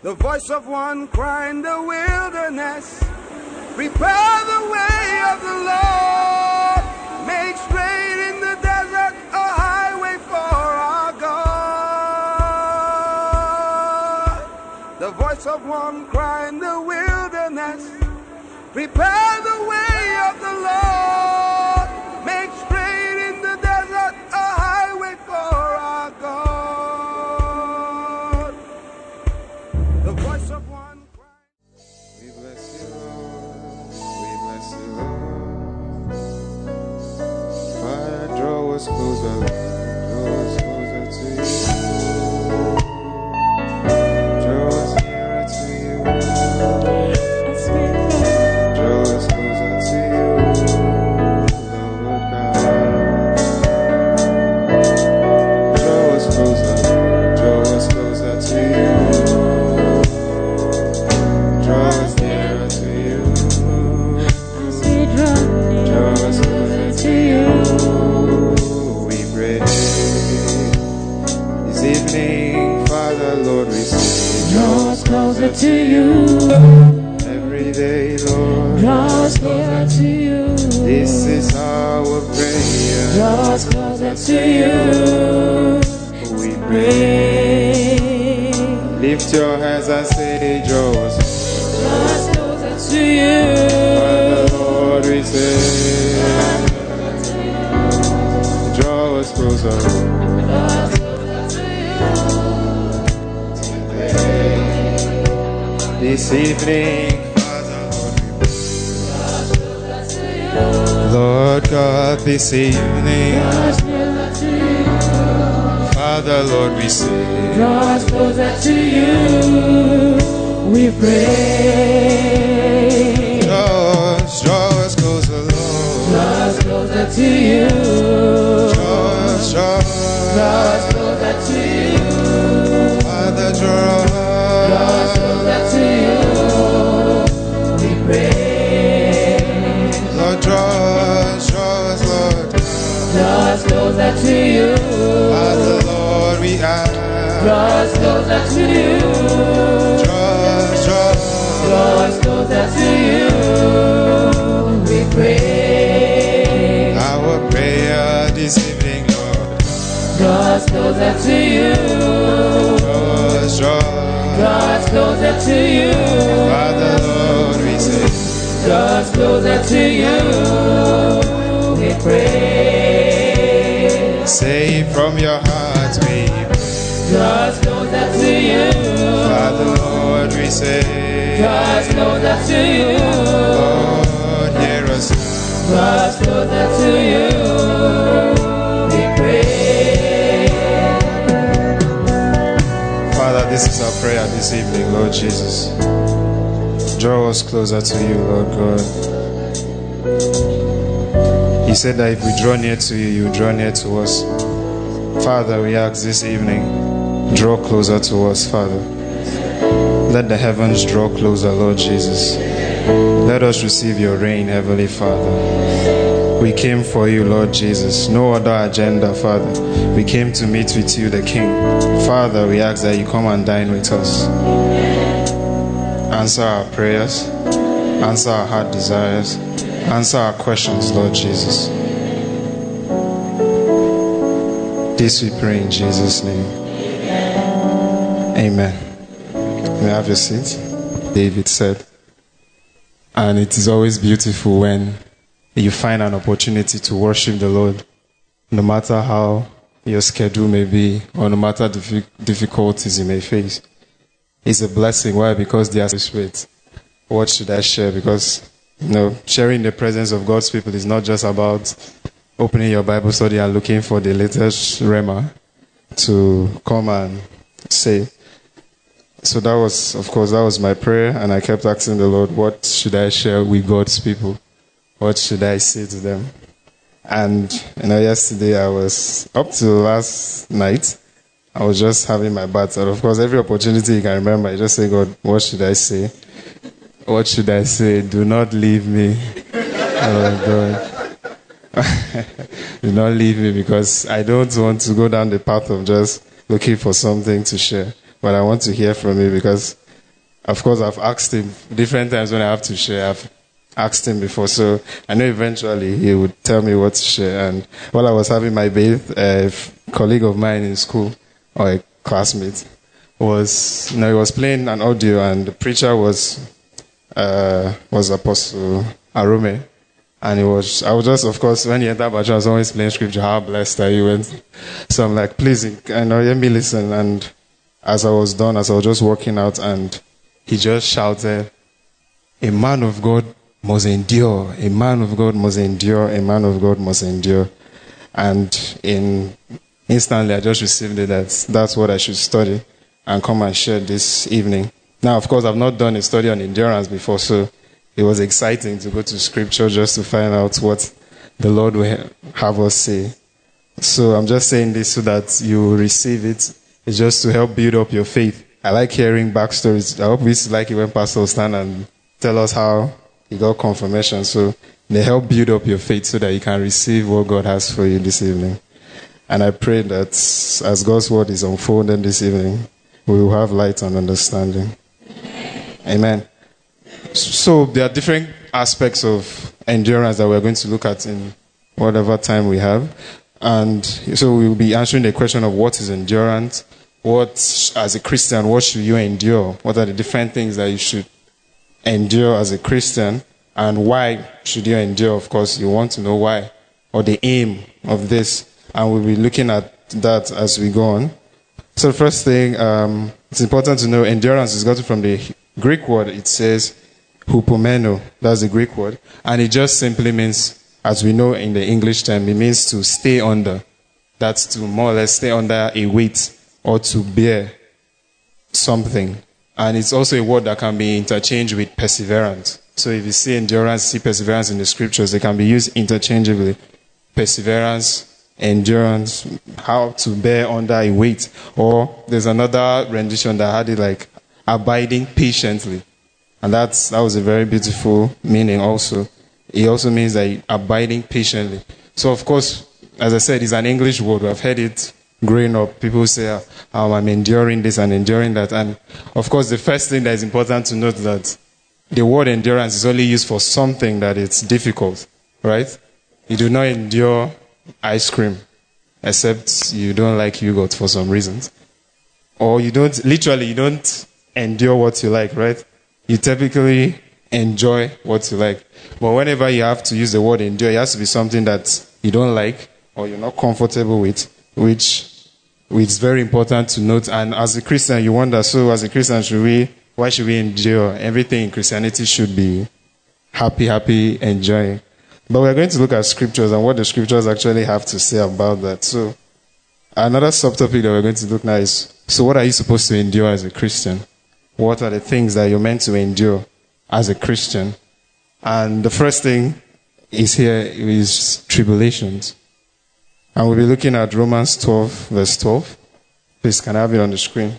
The voice of one crying in the wilderness, prepare the way of the Lord, make straight in the desert a highway for our God. The voice of one crying in the wilderness, prepare the way of the Lord, make straight in the desert a highway for our God. The voice of one crying. We bless you, Lord. We bless you, Lord. Father, draw us closer, Lord. Draw us closer to you. Draw us nearer to you. Draw us closer to you, Lord God. Draw us closer, Lord. Draw us closer to you. Draw us nearer to you. Draw us closer to you. We pray this evening, Father, Lord, we say, Draw us closer to you. every day, Lord. Draw us nearer to you. This is our prayer. Draw us closer to you. We Pray. lift your hands and say, draw us. Draw us closer to you. Father, Lord, we say, draw us closer. Draw us closer to This evening, Lord God, this evening, you. Draw us nearer to you. Father, Lord, we say, Draw us closer to you. We pray. draw us closer, Lord. Draw us closer to you. Draw us closer to you. Father, draw Draw us closer to you. We pray. Lord, draw us, Lord. Draw us closer to you. Father, Lord, we ask. Draw us closer to you. Draw us closer to you. We pray. Our prayer this evening, Lord. Draw us closer to you. Draw Draw us closer to you. Father, Lord, we say, Draw us closer to you. We pray. say from your heart, we Draw us closer to you. Father, Lord, we say, Draw us closer to you. Lord, hear us now. Draw us closer to you. We pray. Father, this is our prayer this evening, Lord Jesus. Draw us closer to you, Lord God. He said that if we draw near to you, you draw near to us. Father, we ask this evening, draw closer to us, Father. Let the heavens draw closer, Lord Jesus. Let us receive your reign, Heavenly Father. We came for you, Lord Jesus. No other agenda, Father. We came to meet with you, the King. Father, we ask that you come and dine with us. Answer our prayers. Answer our heart desires. Answer our questions, Lord Jesus. This we pray in Jesus' name. Amen. May I have your seat? David said. And it is always beautiful when you find an opportunity to worship the Lord, no matter how your schedule may be, or no matter the difficulties you may face. It's a blessing. Why? Because they are Spirit. What should I share? Because, sharing the presence of God's people is not just about opening your Bible study and looking for the latest rhema to come and say. So that was my prayer, and I kept asking the Lord, what should I share with God's people? What should I say to them? And, yesterday I was, up to last night, I was just having my bath. And of course, every opportunity you can remember, I just say, God, what should I say? What should I say? Do not leave me. Oh, God. Do not leave me, because I don't want to go down the path of just looking for something to share. But I want to hear from you, because of course, I've asked him different times when I have to share. I've asked him before, so I know eventually he would tell me what to share. And while I was having my bath, a colleague of mine in school, or a classmate, he was playing an audio, and the preacher was Apostle Arome. And I was just, of course, when he entered Baja, I was always playing scripture, how blessed are you? And so I'm like, please, let me listen. And as I was just walking out, and he just shouted, a man of God must endure. A man of God must endure. A man of God must endure. And instantly I just received it that's what I should study and come and share this evening. Now, of course, I've not done a study on endurance before, so it was exciting to go to scripture just to find out what the Lord will have us say. So I'm just saying this so that you receive it. It's just to help build up your faith. I like hearing backstories. I hope we like it when pastors stand and tell us how he got confirmation. So they help build up your faith so that you can receive what God has for you this evening. And I pray that as God's word is unfolding this evening, we will have light and understanding. Amen. So there are different aspects of endurance that we're going to look at in whatever time we have. And so we will be answering the question of what is endurance, as a Christian, what should you endure? What are the different things that you should endure as a Christian? And why should you endure? Of course, you want to know why, or the aim of this. And we'll be looking at that as we go on. So the first thing, it's important to know endurance is gotten from the Greek word. It says hupomeno. That's the Greek word. And it just simply means, as we know in the English term, it means to stay under. That's to more or less stay under a weight or to bear something. And it's also a word that can be interchanged with perseverance. So if you see endurance, see perseverance in the scriptures, they can be used interchangeably. Perseverance, endurance, how to bear under a weight. Or there's another rendition that had it like abiding patiently. And that was a very beautiful meaning also. It also means that abiding patiently. So of course, as I said, it's an English word. I've heard it growing up. People say, I'm enduring this and enduring that. And of course, the first thing that is important to note that the word endurance is only used for something that it's difficult, right? You do not endure ice cream, except you don't like yogurt for some reasons. Or you don't endure what you like, right? You typically enjoy what you like. But whenever you have to use the word endure, it has to be something that you don't like or you're not comfortable with, which is very important to note. And as a Christian, you wonder, so as a Christian, why should we endure? Everything in Christianity should be happy, enjoying. But we're going to look at scriptures and what the scriptures actually have to say about that. So another subtopic that we're going to look now is, so what are you supposed to endure as a Christian? What are the things that you're meant to endure as a Christian? And the first thing is tribulations. And we'll be looking at Romans 12, verse 12. Please, can I have it on the screen?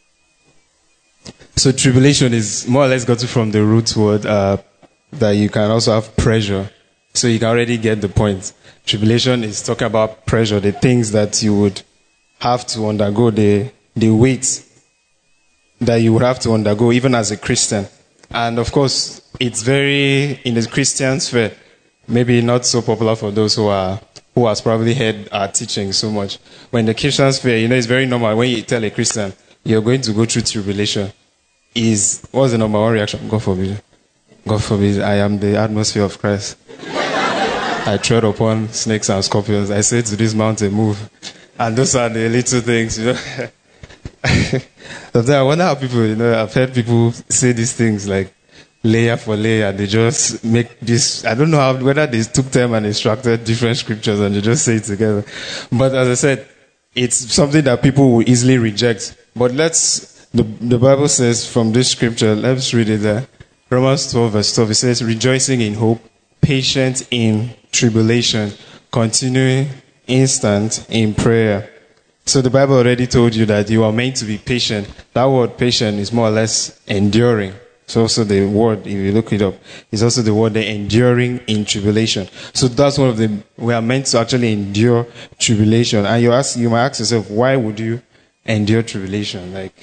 So tribulation is more or less gotten from the root word that you can also have pressure. So you can already get the point. Tribulation is talking about pressure, the things that you would have to undergo, the weight that you would have to undergo even as a Christian. And of course, it's very, in the Christian sphere, maybe not so popular for those who has probably heard our teaching so much. But in the Christian sphere, it's very normal when you tell a Christian, you're going to go through tribulation. What's the number one reaction? God forbid. God forbid, I am the atmosphere of Christ. I tread upon snakes and scorpions. I say to this mountain, move. And those are the little things, Sometimes I wonder how people, I've heard people say these things like layer for layer. They just make this, I don't know whether they took time and extracted different scriptures and they just say it together. But as I said, it's something that people will easily reject. But the Bible says from this scripture, let's read it there. Romans 12 verse 12, it says, rejoicing in hope, patient in tribulation, continuing instant in prayer. So the Bible already told you that you are meant to be patient. That word patient is more or less enduring. So also the word, if you look it up, is also the word the enduring in tribulation. So that's one of the, we are meant to actually endure tribulation. And you might ask yourself, why would you endure tribulation? Like,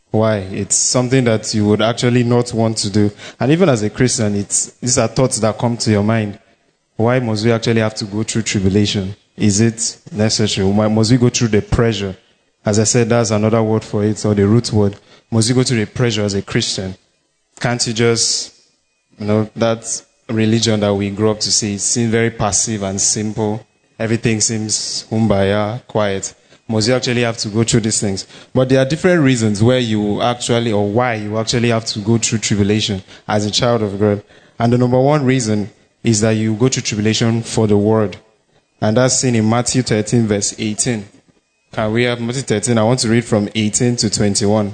Why? It's something that you would actually not want to do. And even as a Christian, these are thoughts that come to your mind. Why must we actually have to go through tribulation? Is it necessary? Why must we go through the pressure? As I said, that's another word for it, or the root word. Must you go through the pressure as a Christian? Can't you just, that religion that we grew up to see, it seems very passive and simple. Everything seems humbaya, quiet. Must you actually have to go through these things? But there are different reasons why you actually have to go through tribulation as a child of God. And the number one reason is that you go through tribulation for the word. And that's seen in Matthew 13, verse 18. Can we have Matthew 13? I want to read from 18 to 21.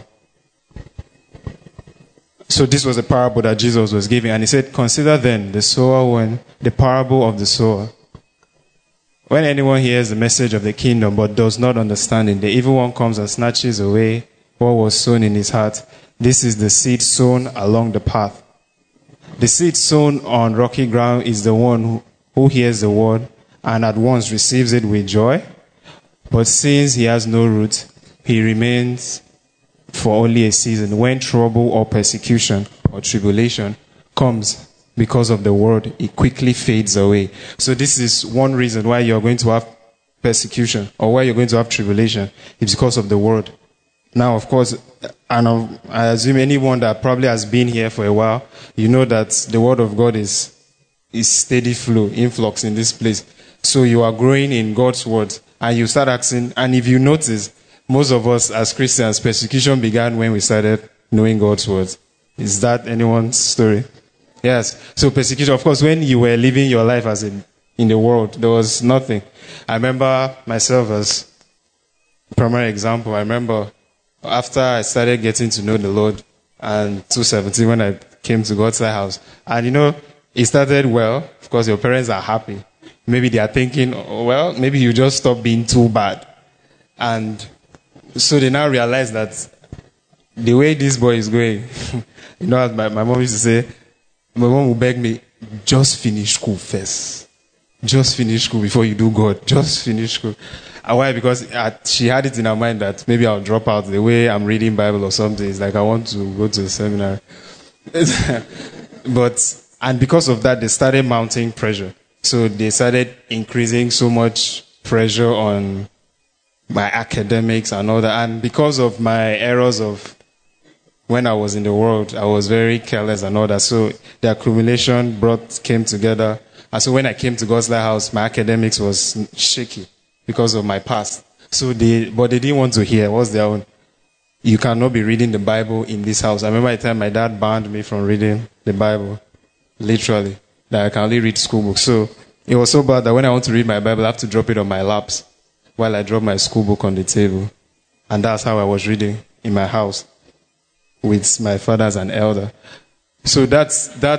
So this was a parable that Jesus was giving. And he said, consider then the parable of the sower. When anyone hears the message of the kingdom but does not understand it, the evil one comes and snatches away what was sown in his heart. This is the seed sown along the path. The seed sown on rocky ground is the one who hears the word and at once receives it with joy. But since he has no root, he remains for only a season. When trouble or persecution or tribulation comes because of the word, it quickly fades away. So this is one reason why you're going to have persecution or why you're going to have tribulation. It's because of the word. Now, of course, and I assume anyone that probably has been here for a while, you know that the word of God is steady flow, influx in this place. So you are growing in God's word and you start asking, and if you notice, most of us as Christians, persecution began when we started knowing God's word. Is that anyone's story? Yes. So persecution, of course, when you were living your life as in the world, there was nothing. I remember myself as primary example. I remember after I started getting to know the Lord and 2017 when I came to God's house. And it started well. Of course, your parents are happy. Maybe they are thinking, well, maybe you just stop being too bad. And so they now realize that the way this boy is going, as my mom used to say, my mom would beg me, just finish school first. Just finish school before you do God. Just finish school. And why? Because she had it in her mind that maybe I'll drop out the way I'm reading Bible or something. It's like I want to go to a seminary. And because of that, they started mounting pressure. So they started increasing so much pressure on my academics and all that. And because of my errors of when I was in the world, I was very careless and all that. So the accumulation came together. And so when I came to God's Lighthouse, my academics was shaky because of my past. But they didn't want to hear. What's their own? You cannot be reading the Bible in this house. I remember the time my dad banned me from reading the Bible, literally, that I can only read school books. So it was so bad that when I want to read my Bible, I have to drop it on my laps while I drop my school book on the table. And that's how I was reading in my house with my father as an elder. So that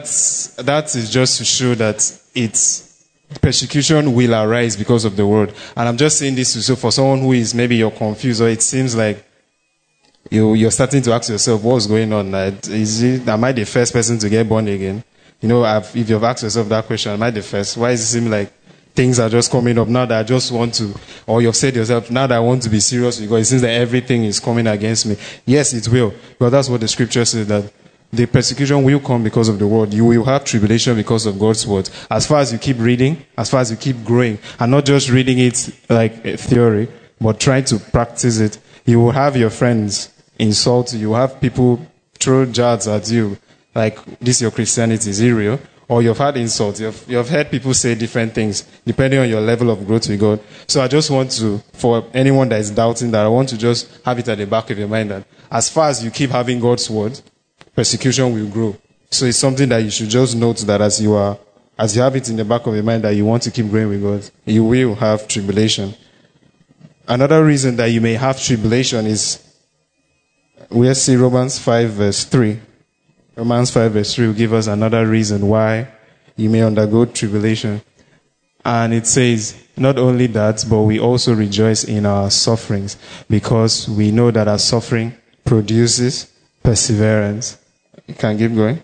is just to show that persecution will arise because of the word. And I'm just saying this to so for someone who is maybe you're confused or it seems like you're starting to ask yourself what's going on. Am I the first person to get born again? If you've asked yourself that question, am I the first? Why does it seem like things are just coming up now that I just want to, or you've said to yourself, now that I want to be serious because it seems that everything is coming against me. Yes, it will. But that's what the scripture says, that the persecution will come because of the word. You will have tribulation because of God's word. As far as you keep reading, as far as you keep growing, and not just reading it like a theory, but trying to practice it, you will have your friends insult you. You will have people throw jabs at you. Like, this your Christianity, is it real? Or you've had insults. You've heard people say different things depending on your level of growth with God. So I just want to, for anyone that is doubting that, I want to just have it at the back of your mind that as far as you keep having God's word, persecution will grow. So it's something that you should just note that as you have it in the back of your mind that you want to keep growing with God, you will have tribulation. Another reason that you may have tribulation is, we'll see Romans 5 verse 3. Romans 5 verse 3 will give us another reason why you may undergo tribulation. And it says, not only that, but we also rejoice in our sufferings, because we know that our suffering produces perseverance. You can keep going.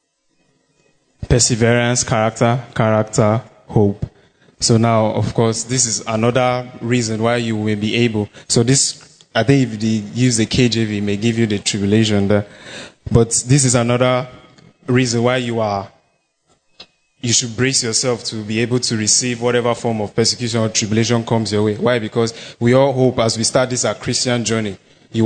Perseverance, character, hope. So now, of course, this is another reason why you will be able. So this I think if they use the KJV, it may give you the tribulation there. But this is another reason why you should brace yourself to be able to receive whatever form of persecution or tribulation comes your way. Why? Because we all hope as we start this our Christian journey. We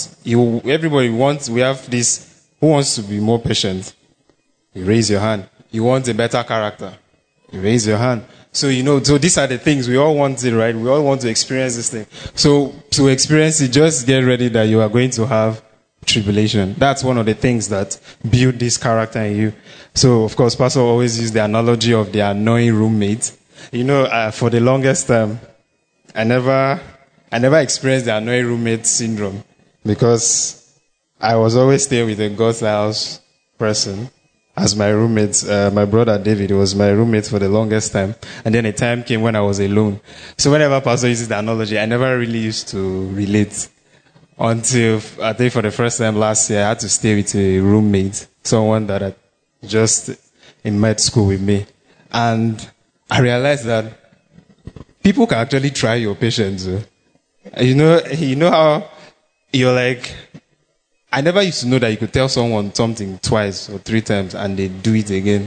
have this, who wants to be more patient? You raise your hand. You want a better character? You raise your hand. So, so these are the things, we all want it, right? We all want to experience this thing. So, to experience it, just get ready that you are going to have tribulation. That's one of the things that build this character in you. So, of course, Pastor always used the analogy of the annoying roommate. For the longest time, I never experienced the annoying roommate syndrome because I was always staying with a God's house person as my roommate. My brother David was my roommate for the longest time. And then a time came when I was alone. So whenever Pastor uses the analogy, I never really used to relate. Until, I think for the first time last year, I had to stay with a roommate, someone that had just in med school with me. And I realized that people can actually try your patience. You know how you're like, I never used to know that you could tell someone something twice or 3 times and they do it again.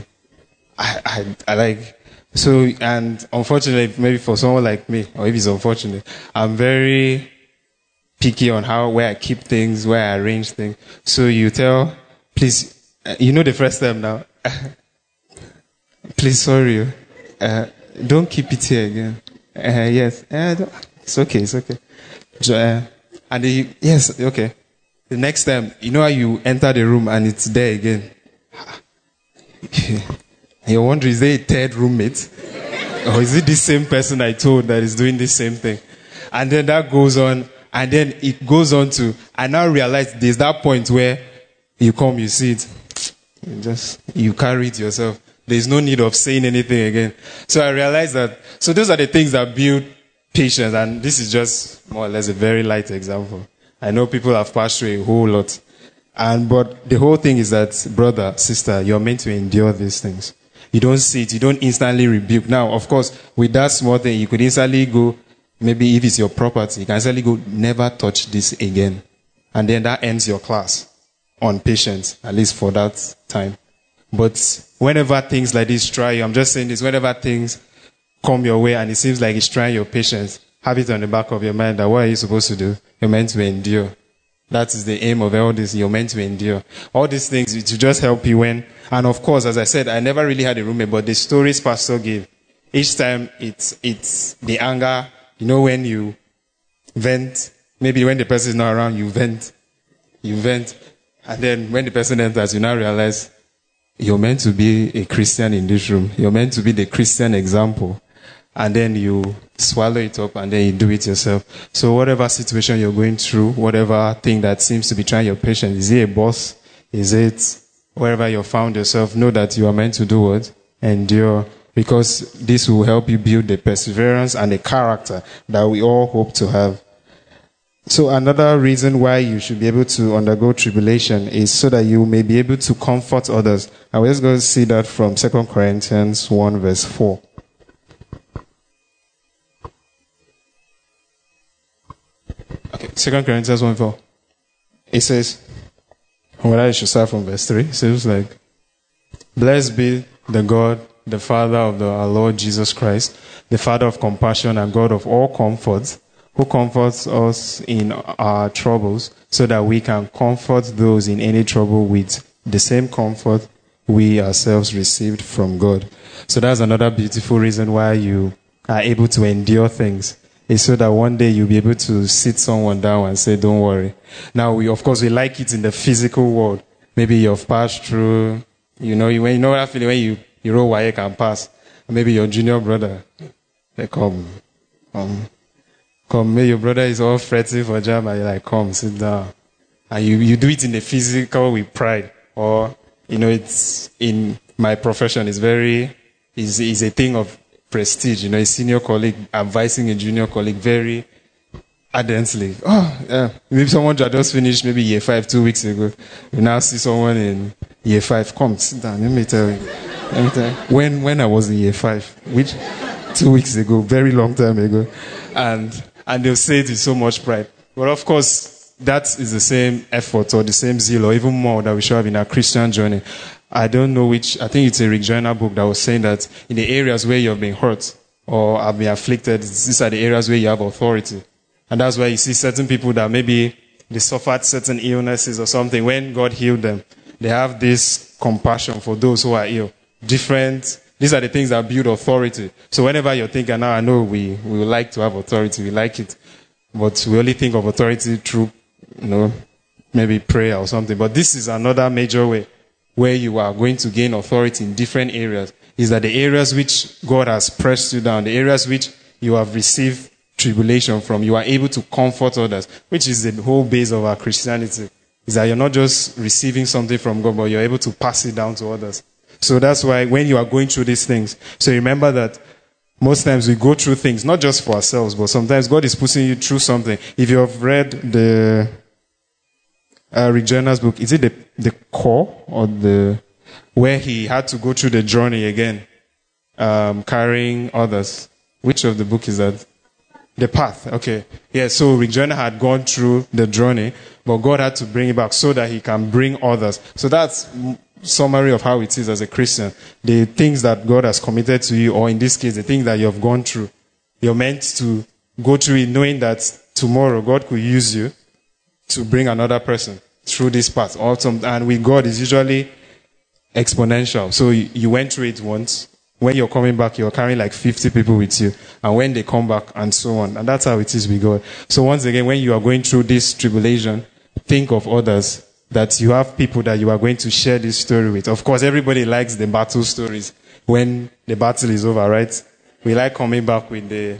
And unfortunately, maybe for someone like me, or if it's unfortunate, I'm very picky on where I keep things, where I arrange things. So you tell, please, the first time now, please, sorry, don't keep it here again. Yes, it's okay. Yes, okay. The next time, how you enter the room and it's there again. You're wondering, is there a third roommate? Or is it the same person I told that is doing the same thing? And then that goes on. And then it goes on to, I now realize there's that point where you come, you see it, you carry it yourself. There's no need of saying anything again. So I realized that, so those are the things that build patience, and this is just more or less a very light example. I know people have passed through a whole lot. But the whole thing is that, brother, sister, you're meant to endure these things. You don't see it, you don't instantly rebuke. Now, of course, with that small thing, you could instantly go, maybe if it's your property, you can certainly go, never touch this again. And then that ends your class on patience, at least for that time. But whenever things like this try you, I'm just saying this, whenever things come your way and it seems like it's trying your patience, have it on the back of your mind that what are you supposed to do? You're meant to endure. That is the aim of all this. You're meant to endure. All these things to just help you when, and of course, as I said, I never really had a roommate, but the stories Pastor gave, each time it's the anger. When you vent, maybe when the person is not around, you vent. And then when the person enters, you now realize you're meant to be a Christian in this room. You're meant to be the Christian example. And then you swallow it up and then you do it yourself. So whatever situation you're going through, whatever thing that seems to be trying your patience, is it a boss? Is it wherever you found yourself? Know that you are meant to do what? Endure. Because this will help you build the perseverance and the character that we all hope to have. So another reason why you should be able to undergo tribulation is so that you may be able to comfort others. And we're just going to see that from 2 Corinthians 1 verse 4. Okay, 2 Corinthians 1 4. It says, well, I should start from verse 3. It says like, blessed be the God, the Father of our Lord Jesus Christ, the Father of compassion and God of all comfort, who comforts us in our troubles, so that we can comfort those in any trouble with the same comfort we ourselves received from God. So that's another beautiful reason why you are able to endure things. It's so that one day you'll be able to sit someone down and say, don't worry. Now, we like it in the physical world. Maybe you've passed through, that feeling when you roll wire can pass. Maybe your junior brother, they come, maybe your brother is all fretting for job and you're like, come, sit down. And you do it in the physical with pride. Or, it's in my profession, it's a thing of prestige. A senior colleague advising a junior colleague very ardently. Oh, yeah. Maybe someone just finished maybe year 5 2 weeks ago. You now see someone in year 5. Come, sit down. Let me tell you. When I was in year 5, which 2 weeks ago, very long time ago, and they'll say it with so much pride. But of course, that is the same effort or the same zeal or even more that we should have in our Christian journey. I don't know which, I think it's a Rick Joyner book that was saying that in the areas where you have been hurt or have been afflicted, these are the areas where you have authority. And that's why you see certain people that maybe they suffered certain illnesses or something. When God healed them, they have this compassion for those who are ill. These are the things that build authority. So whenever you're thinking, now I know we would like to have authority, we like it. But we only think of authority through, maybe prayer or something. But this is another major way where you are going to gain authority in different areas. Is that the areas which God has pressed you down, the areas which you have received tribulation from, you are able to comfort others, which is the whole base of our Christianity. Is that you're not just receiving something from God, but you're able to pass it down to others. So that's why when you are going through these things, so remember that most times we go through things, not just for ourselves, but sometimes God is pushing you through something. If you have read the Rick Joyner's book, is it the core or where he had to go through the journey again, carrying others? Which of the book is that? The Path. Okay. Yeah, so Rick Joyner had gone through the journey, but God had to bring him back so that he can bring others. So that's summary of how it is as a Christian. The things that God has committed to you, or in this case, the things that you have gone through, you're meant to go through it knowing that tomorrow God could use you to bring another person through this path. And with God, it's usually exponential. So you went through it once. When you're coming back, you're carrying like 50 people with you. And when they come back, and so on. And that's how it is with God. So once again, when you are going through this tribulation, think of others, that you have people that you are going to share this story with. Of course, everybody likes the battle stories when the battle is over, right? We like coming back with the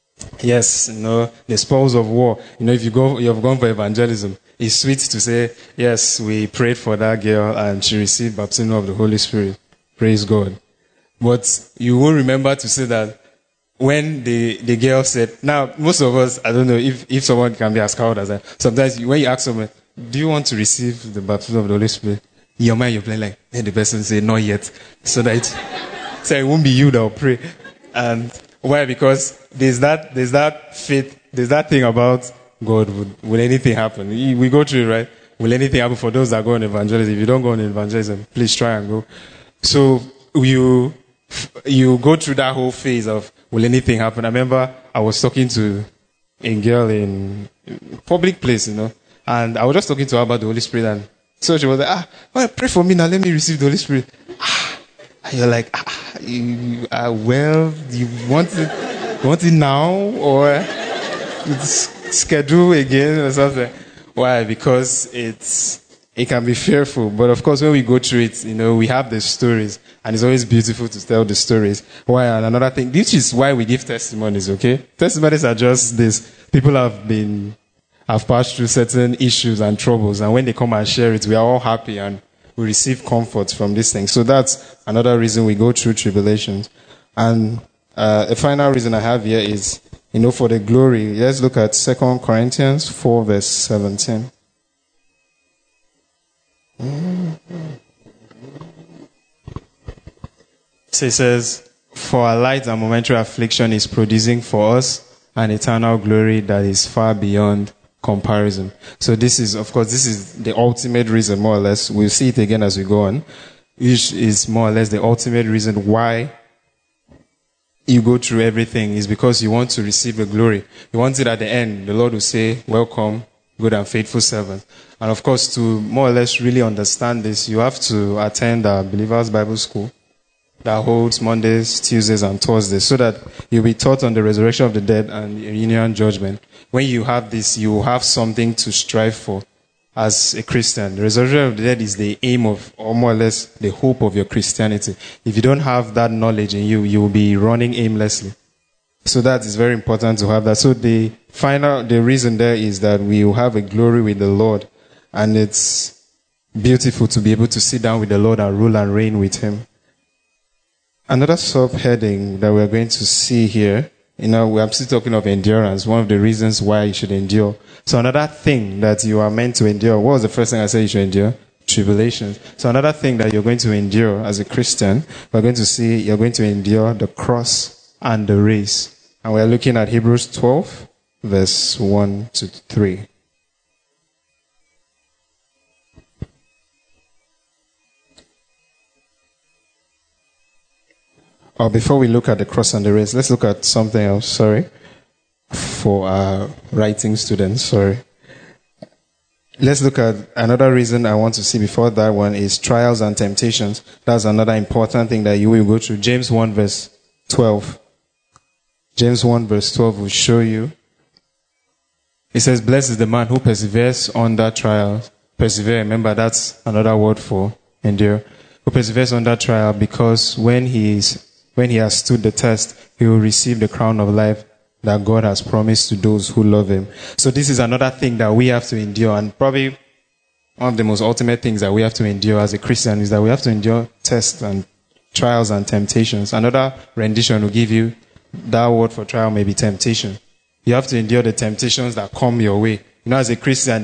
spoils of war. If you've gone for evangelism, it's sweet to say, yes, we prayed for that girl and she received baptism of the Holy Spirit. Praise God. But you won't remember to say that when the girl said, now, most of us, I don't know if someone can be as coward as that. Sometimes when you ask someone, do you want to receive the baptism of the Holy Spirit? In your mind, you're playing like, and the person say, not yet. So it won't be you that will pray. And why? Because there's that faith, there's that thing about God, will anything happen? We go through it, right? Will anything happen for those that go on evangelism? If you don't go on evangelism, please try and go. So you go through that whole phase of, will anything happen? I remember I was talking to a girl in public place, and I was just talking to her about the Holy Spirit, and so she was like, pray for me now, let me receive the Holy Spirit. And you're like, you want it now, or schedule again or something? Why? Because it can be fearful, but of course when we go through it, we have the stories, and it's always beautiful to tell the stories. Why? And another thing, this is why we give testimonies, okay? Testimonies are just this. People have passed through certain issues and troubles, and when they come and share it, we are all happy and we receive comfort from these things. So that's another reason we go through tribulations. And the final reason I have here is, for the glory. Let's look at 2 Corinthians 4 verse 17. So it says, for a light and momentary affliction is producing for us an eternal glory that is far beyond comparison. So this is the ultimate reason, more or less. We'll see it again as we go on. Which is more or less the ultimate reason why you go through everything, is because you want to receive the glory. You want it at the end. The Lord will say, welcome, good and faithful servant. And of course, to more or less really understand this, you have to attend a Believers Bible School that holds Mondays, Tuesdays, and Thursdays, so that you'll be taught on the resurrection of the dead and reunion judgment. When you have this, you will have something to strive for as a Christian. The resurrection of the dead is the aim of, or more or less, the hope of your Christianity. If you don't have that knowledge in you, you will be running aimlessly. So that is very important to have that. So the reason there is that we will have a glory with the Lord, and it's beautiful to be able to sit down with the Lord and rule and reign with Him. Another subheading that we're going to see here, I'm still talking of endurance, one of the reasons why you should endure. So another thing that you are meant to endure, what was the first thing I said you should endure? Tribulations. So another thing that you're going to endure as a Christian, we're going to see you're going to endure the cross and the race. And we're looking at Hebrews 12, verse 1 to 3. Or before we look at the cross and the race, let's look at something else, for our writing students, Let's look at another reason I want to see before that one is trials and temptations. That's another important thing that you will go through. James 1 verse 12. James 1 verse 12 will show you. It says, blessed is the man who perseveres under trials. Persevere, remember that's another word for endure. Who perseveres under trial, because when he has stood the test, he will receive the crown of life that God has promised to those who love him. So this is another thing that we have to endure, and probably one of the most ultimate things that we have to endure as a Christian is that we have to endure tests and trials and temptations. Another rendition will give you that word for trial may be temptation. You have to endure the temptations that come your way. As a Christian,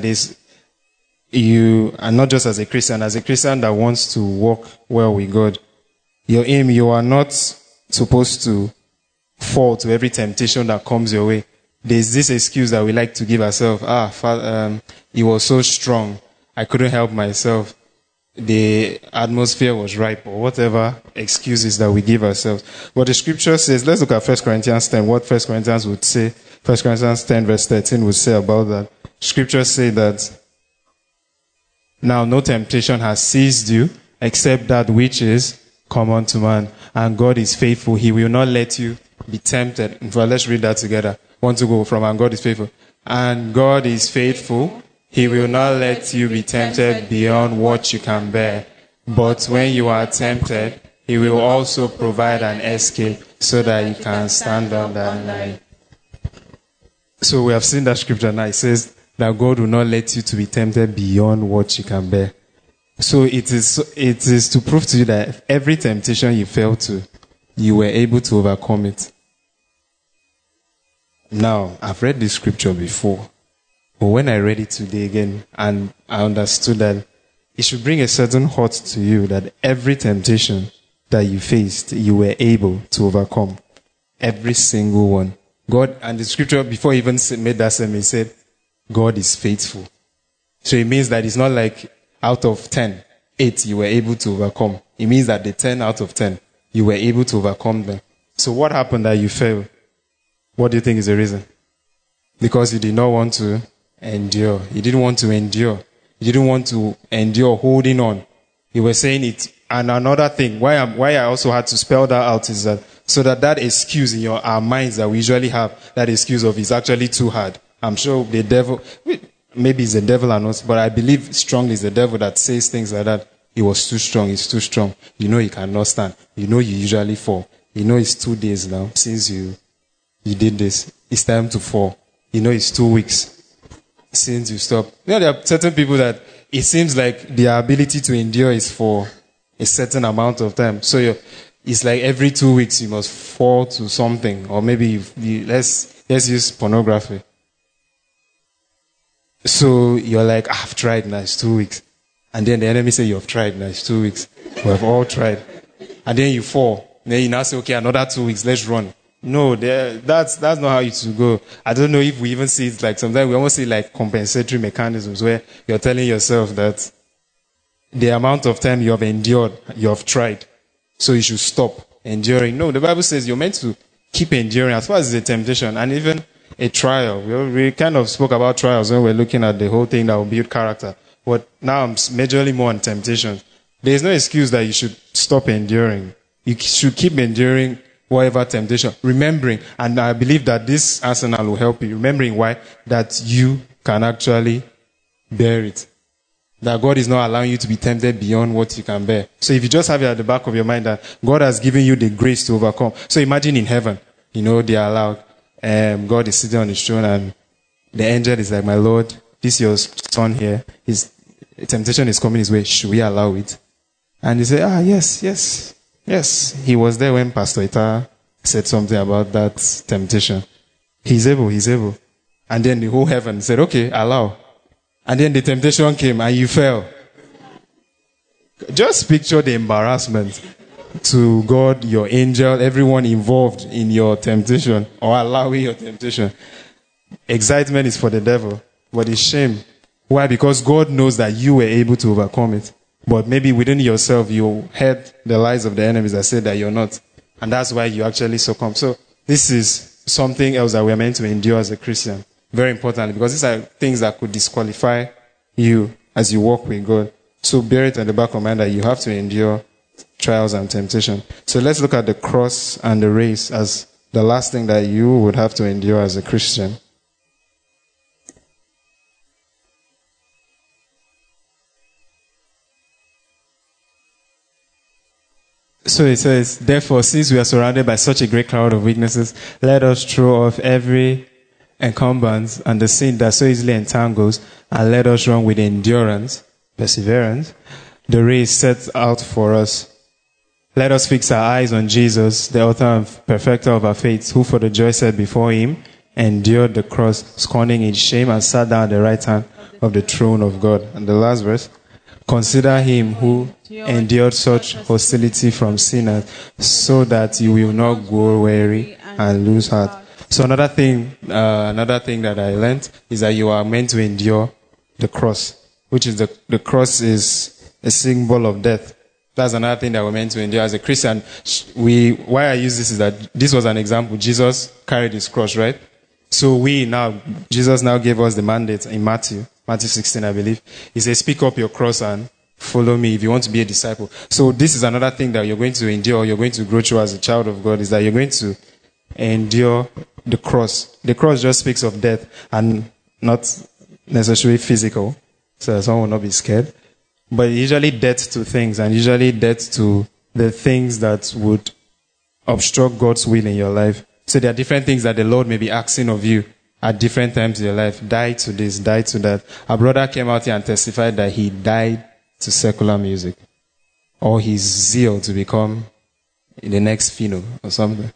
and not just as a Christian that wants to walk well with God, your aim, you are not supposed to fall to every temptation that comes your way. There's this excuse that we like to give ourselves. It was so strong, I couldn't help myself. The atmosphere was ripe, or whatever excuses that we give ourselves. But the scripture says, let's look at 1 Corinthians 10, what 1 Corinthians would say. 1 Corinthians 10 verse 13 would say about that. Scripture say that, now no temptation has seized you, except that which is common to man. And God is faithful. He will not let you be tempted. In fact, let's read that together. Want to go from, and God is faithful. And God is faithful. He will not let you be tempted beyond what you can bear. But when you are tempted, he will also provide an escape so that you can stand on that line. So we have seen that scripture now. It says that God will not let you to be tempted beyond what you can bear. So it is to prove to you that every temptation you fell to, you were able to overcome it. Now, I've read this scripture before, but when I read it today again, and I understood that it should bring a certain hurt to you that every temptation that you faced, you were able to overcome. Every single one. God, and the scripture, before he even made that statement, said, God is faithful. So it means that it's not like out of 10, 8 you were able to overcome. It means that the 10 out of 10, you were able to overcome them. So what happened that you failed? What do you think is the reason? Because you did not want to endure. You didn't want to endure. You didn't want to endure holding on. You were saying it. And another thing, why I also had to spell that out is that, so that excuse in our minds that we usually have, that excuse of it's actually too hard. I'm sure the devil, maybe it's the devil or not, but I believe strongly it's the devil that says things like that. It was too strong, it's too strong. You cannot stand. You usually fall. It's 2 days now since you did this. It's time to fall. It's 2 weeks since you stopped. There are certain people that it seems like their ability to endure is for a certain amount of time. So it's like every 2 weeks you must fall to something. Or maybe let's use pornography. So you're like, I've tried, now it's 2 weeks. And then the enemy say, you've tried, now it's 2 weeks. We have all tried. And then you fall. Then you now say, okay, another 2 weeks, let's run. No, that's not how it should go. I don't know if we even see it like, sometimes we almost see like compensatory mechanisms where you're telling yourself that the amount of time you have endured, you have tried. So you should stop enduring. No, the Bible says you're meant to keep enduring as far as it's a temptation and even a trial. We kind of spoke about trials when we're looking at the whole thing that will build character. But now I'm majorly more on temptation. There's no excuse that you should stop enduring. You should keep enduring whatever temptation. Remembering, and I believe that this arsenal will help you. Remembering why? That you can actually bear it. That God is not allowing you to be tempted beyond what you can bear. So if you just have it at the back of your mind that God has given you the grace to overcome. So imagine in heaven, they are allowed. God is sitting on his throne and the angel is like, my Lord, this is your son here. His temptation is coming his way. Should we allow it? And he said, yes. He was there when Pastor Ita said something about that temptation. He's able. And then the whole heaven said, okay, allow. And then the temptation came and you fell. Just picture the embarrassment to God, your angel, everyone involved in your temptation or allowing your temptation. Excitement is for the devil, but it's shame. Why? Because God knows that you were able to overcome it. But maybe within yourself, you heard the lies of the enemies that said that you're not. And that's why you actually succumb. So this is something else that we're meant to endure as a Christian. Very importantly, because these are things that could disqualify you as you walk with God. So bear it at the back of mind that you have to endure trials and temptation. So let's look at the cross and the race as the last thing that you would have to endure as a Christian. So it says, therefore, since we are surrounded by such a great cloud of witnesses, let us throw off every encumbrance and the sin that so easily entangles, and let us run with endurance, perseverance, the race set out for us. Let us fix our eyes on Jesus, the author and perfecter of our faith, who for the joy set before him endured the cross, scorning its shame, and sat down at the right hand of the throne of God. And the last verse, consider him who endured such hostility from sinners, so that you will not grow weary and lose heart. So another thing that I learned is that you are meant to endure the cross, which is the cross is a symbol of death. That's another thing that we're meant to endure as a Christian. Why I use this is that this was an example. Jesus carried his cross, right? So Jesus now gave us the mandate in Matthew 16, I believe. He says, pick up your cross and follow me if you want to be a disciple. So this is another thing that you're going to endure, you're going to grow through as a child of God, is that you're going to endure the cross. The cross just speaks of death and not necessarily physical. So someone will not be scared. But usually death to things, and usually death to the things that would obstruct God's will in your life. So there are different things that the Lord may be asking of you at different times in your life. Die to this, die to that. Our brother came out here and testified that he died to secular music, or his zeal to become the next Fino or something.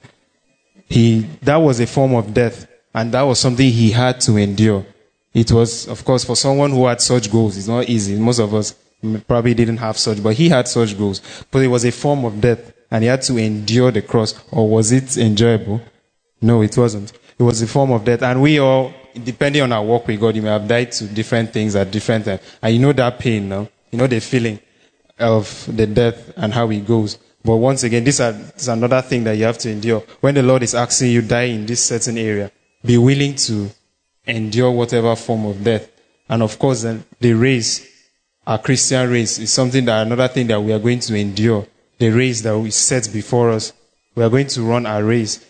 That was a form of death, and that was something he had to endure. It was, of course, for someone who had such goals, it's not easy. Most of us probably didn't have such, but he had such goals. But it was a form of death, and he had to endure the cross. Or was it enjoyable? No, it wasn't. It was a form of death. And we all, depending on our walk with God, you may have died to different things at different times. And you know that pain now. You know the feeling of the death and how it goes. But once again, this is another thing that you have to endure. When the Lord is asking you, die in this certain area, be willing to endure whatever form of death. And of course, then the race, our Christian race, is something that another thing that we are going to endure. The race that we set before us. We are going to run our race.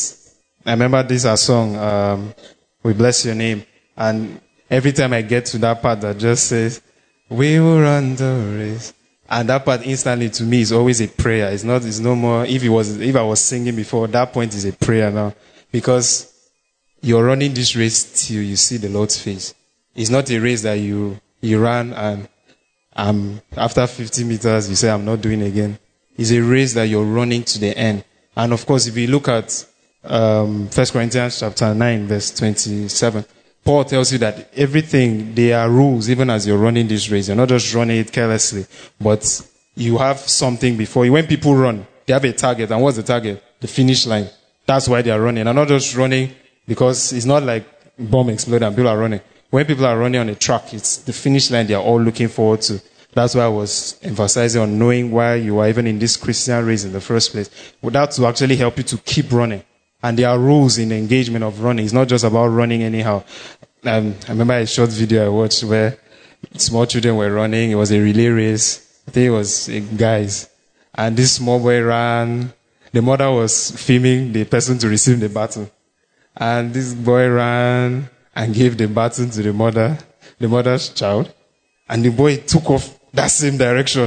I remember this our song, We Bless Your Name. And every time I get to that part that just says, we will run the race. And that part instantly to me is always a prayer. It's no more, if I was singing before, that point is a prayer now. Because you're running this race till you see the Lord's face. It's not a race that you run and after 50 meters you say, I'm not doing again. It's a race that you're running to the end. And of course, if you look at 1 Corinthians chapter 9, verse 27, Paul tells you that everything, there are rules even as you're running this race. You're not just running it carelessly, but you have something before you. When people run, they have a target. And what's the target? The finish line. That's why they are running. And not just running because it's not like bomb exploded and people are running. When people are running on a track, it's the finish line they are all looking forward to. That's why I was emphasizing on knowing why you are even in this Christian race in the first place. That to actually help you to keep running. And there are rules in the engagement of running. It's not just about running anyhow. I remember a short video I watched where small children were running. It was a relay race. I think it was guys. And this small boy ran. The mother was filming the person to receive the baton. And this boy ran and gave the baton to the mother's child. And the boy took off that same direction.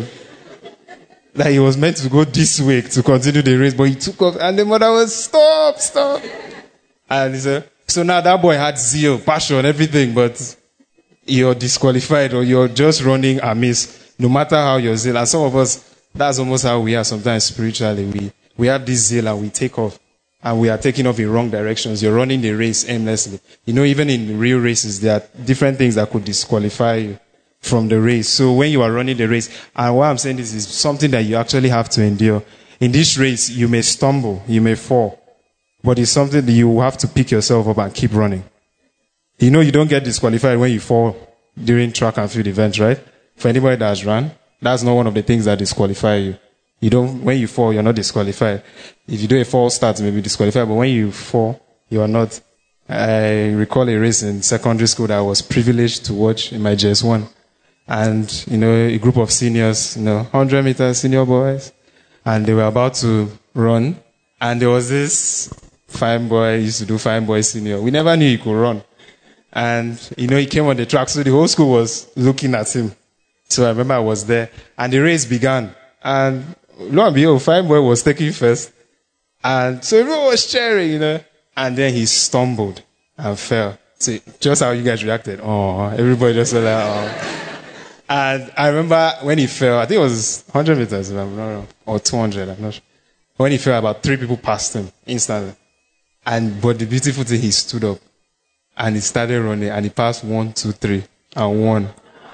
Like he was meant to go this way to continue the race, but he took off and the mother was, stop. And he said, so now that boy had zeal, passion, everything, but you're disqualified or you're just running amiss, no matter how you're zeal. And some of us, that's almost how we are sometimes spiritually. We have this zeal and we take off. And we are taking off in wrong directions. You're running the race aimlessly. You know, even in real races, there are different things that could disqualify you from the race. So when you are running the race, and what I'm saying is something that you actually have to endure. In this race, you may stumble, you may fall, but it's something that you have to pick yourself up and keep running. You know you don't get disqualified when you fall during track and field events, right? For anybody that has run, that's not one of the things that disqualify you. You don't, when you fall, you're not disqualified. If you do a false start, you may be disqualified, but when you fall, you are not. I recall a race in secondary school that I was privileged to watch in my JS1. And, a group of seniors, 100 meters senior boys, and they were about to run. And there was this fine boy, used to do fine boy senior. We never knew he could run. And, he came on the track, so the whole school was looking at him. So I remember I was there, and the race began. And lo and behold, fine boy was taking first. And so everyone was cheering, And then he stumbled and fell. See, just how you guys reacted. Oh, everybody just went like, oh. And I remember when he fell, I think it was 100 meters, if I'm not wrong, or 200, I'm not sure. When he fell, about 3 people passed him instantly. But the beautiful thing, he stood up and he started running and he passed 1, 2, 3 and won.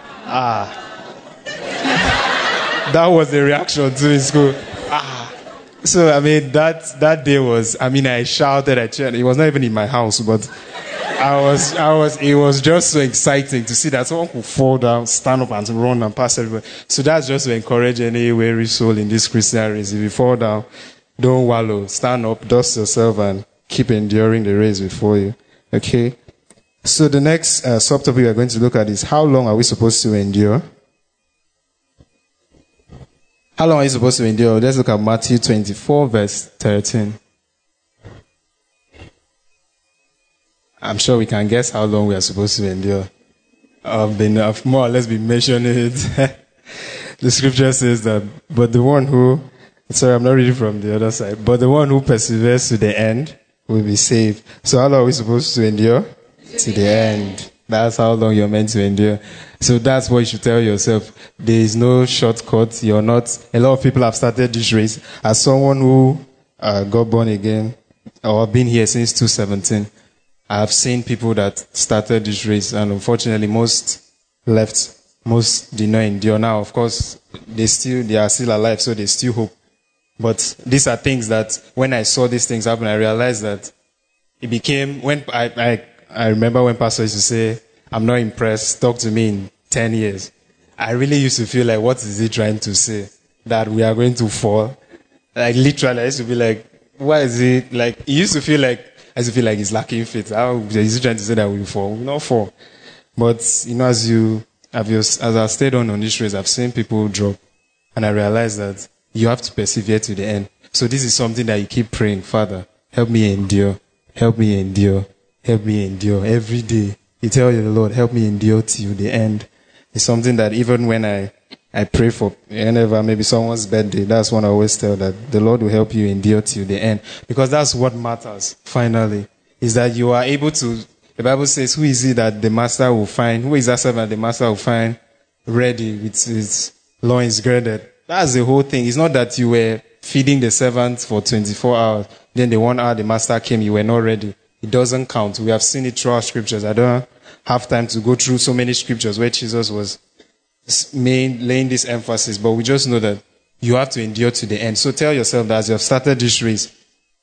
That was the reaction to his school. So, that day was, I shouted, I cheered. It was not even in my house, but it was just so exciting to see that someone could fall down, stand up and run and pass everybody. So that's just to encourage any weary soul in this Christian race. If you fall down, don't wallow. Stand up, dust yourself and keep enduring the race before you. Okay? So the next subtopic we are going to look at is how long are we supposed to endure? How long are you supposed to endure? Let's look at Matthew 24, verse 13. I'm sure we can guess how long we are supposed to endure. I've more or less been mentioning it. The scripture says that, but the one who, I'm not reading from the other side, but the one who perseveres to the end will be saved. So how long are we supposed to endure? To the end. That's how long you're meant to endure. So that's what you should tell yourself. There is no shortcut. A lot of people have started this race. As someone who got born again, or been here since 2017, I've seen people that started this race, and unfortunately most left. Most did not endure. Now, of course, they are still alive, so they still hope. But these are things that, when I saw these things happen, I realized that it became, when I remember when Pastor used to say, I'm not impressed, talk to me in 10 years. I really used to feel like, what is he trying to say? That we are going to fall? Like, literally, I used to be like, why is he, like, I used to feel like he's lacking faith. How is he trying to say that we'll fall? We'll not fall. But, as I've stayed on this race, I've seen people drop. And I realized that you have to persevere to the end. So this is something that you keep praying, Father, help me endure. Help me endure. Help me endure. Every day, you tell the Lord, help me endure till the end. It's something that even when I pray for whenever maybe someone's birthday, that's what I always tell, that the Lord will help you endure till the end. Because that's what matters, finally, is that you are able to, the Bible says, who is it that the master will find, who is that servant the master will find ready with his loins girded? That's the whole thing. It's not that you were feeding the servant for 24 hours, then the 1 hour the master came, you were not ready. It doesn't count. We have seen it through our scriptures. I don't have time to go through so many scriptures where Jesus was laying this emphasis, but we just know that you have to endure to the end. So tell yourself that as you have started this race,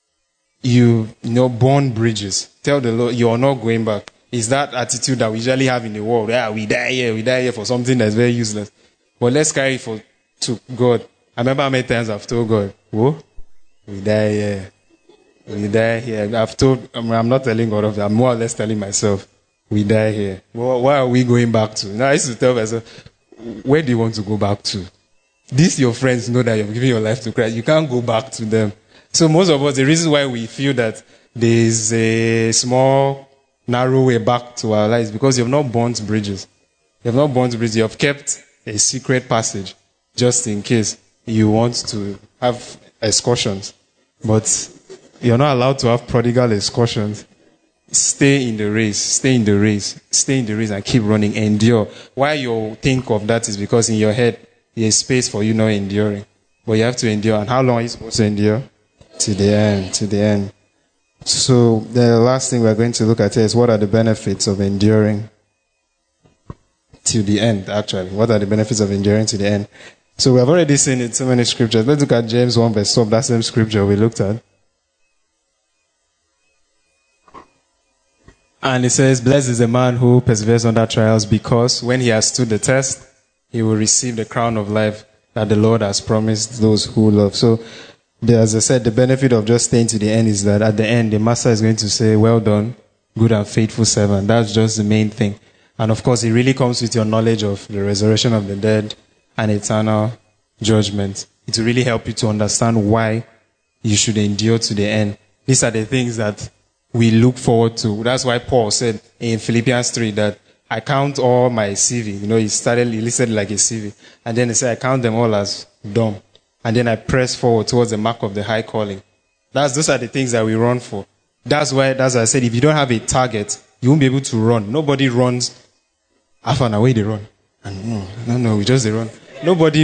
burn bridges. Tell the Lord you are not going back. It's that attitude that we usually have in the world. We die here for something that's very useless. But let's carry it to God. I remember how many times I've told God, we die here. We die here. I'm not telling God of that. I'm more or less telling myself, we die here. Well, why are we going back to? Now I used to tell myself, where do you want to go back to? These your friends know that you're giving your life to Christ. You can't go back to them. So most of us, the reason why we feel that there is a small, narrow way back to our lives, because you have not burnt bridges. You have not burnt bridges. You have kept a secret passage just in case you want to have excursions. But you're not allowed to have prodigal excursions. Stay in the race. Stay in the race. Stay in the race and keep running. Endure. Why you think of that is because in your head, there's space for you not enduring. But you have to endure. And how long are you supposed to endure? To the end. To the end. So the last thing we're going to look at here is what are the benefits of enduring to the end, actually. What are the benefits of enduring to the end? So we have already seen it in so many scriptures. Let's look at James 1 verse 12. That same scripture we looked at. And it says, blessed is the man who perseveres under trials, because when he has stood the test, he will receive the crown of life that the Lord has promised those who love. So, as I said, the benefit of just staying to the end is that at the end, the master is going to say, well done, good and faithful servant. That's just the main thing. And of course, it really comes with your knowledge of the resurrection of the dead and eternal judgment. It will really help you to understand why you should endure to the end. These are the things that we look forward to. That's why Paul said in Philippians 3 that I count all my CV. He listed like a CV. And then he said, I count them all as dumb. And then I press forward towards the mark of the high calling. Those are the things that we run for. That's why I said, if you don't have a target, you won't be able to run. Nobody runs half an hour, they run. And no, we just run. Nobody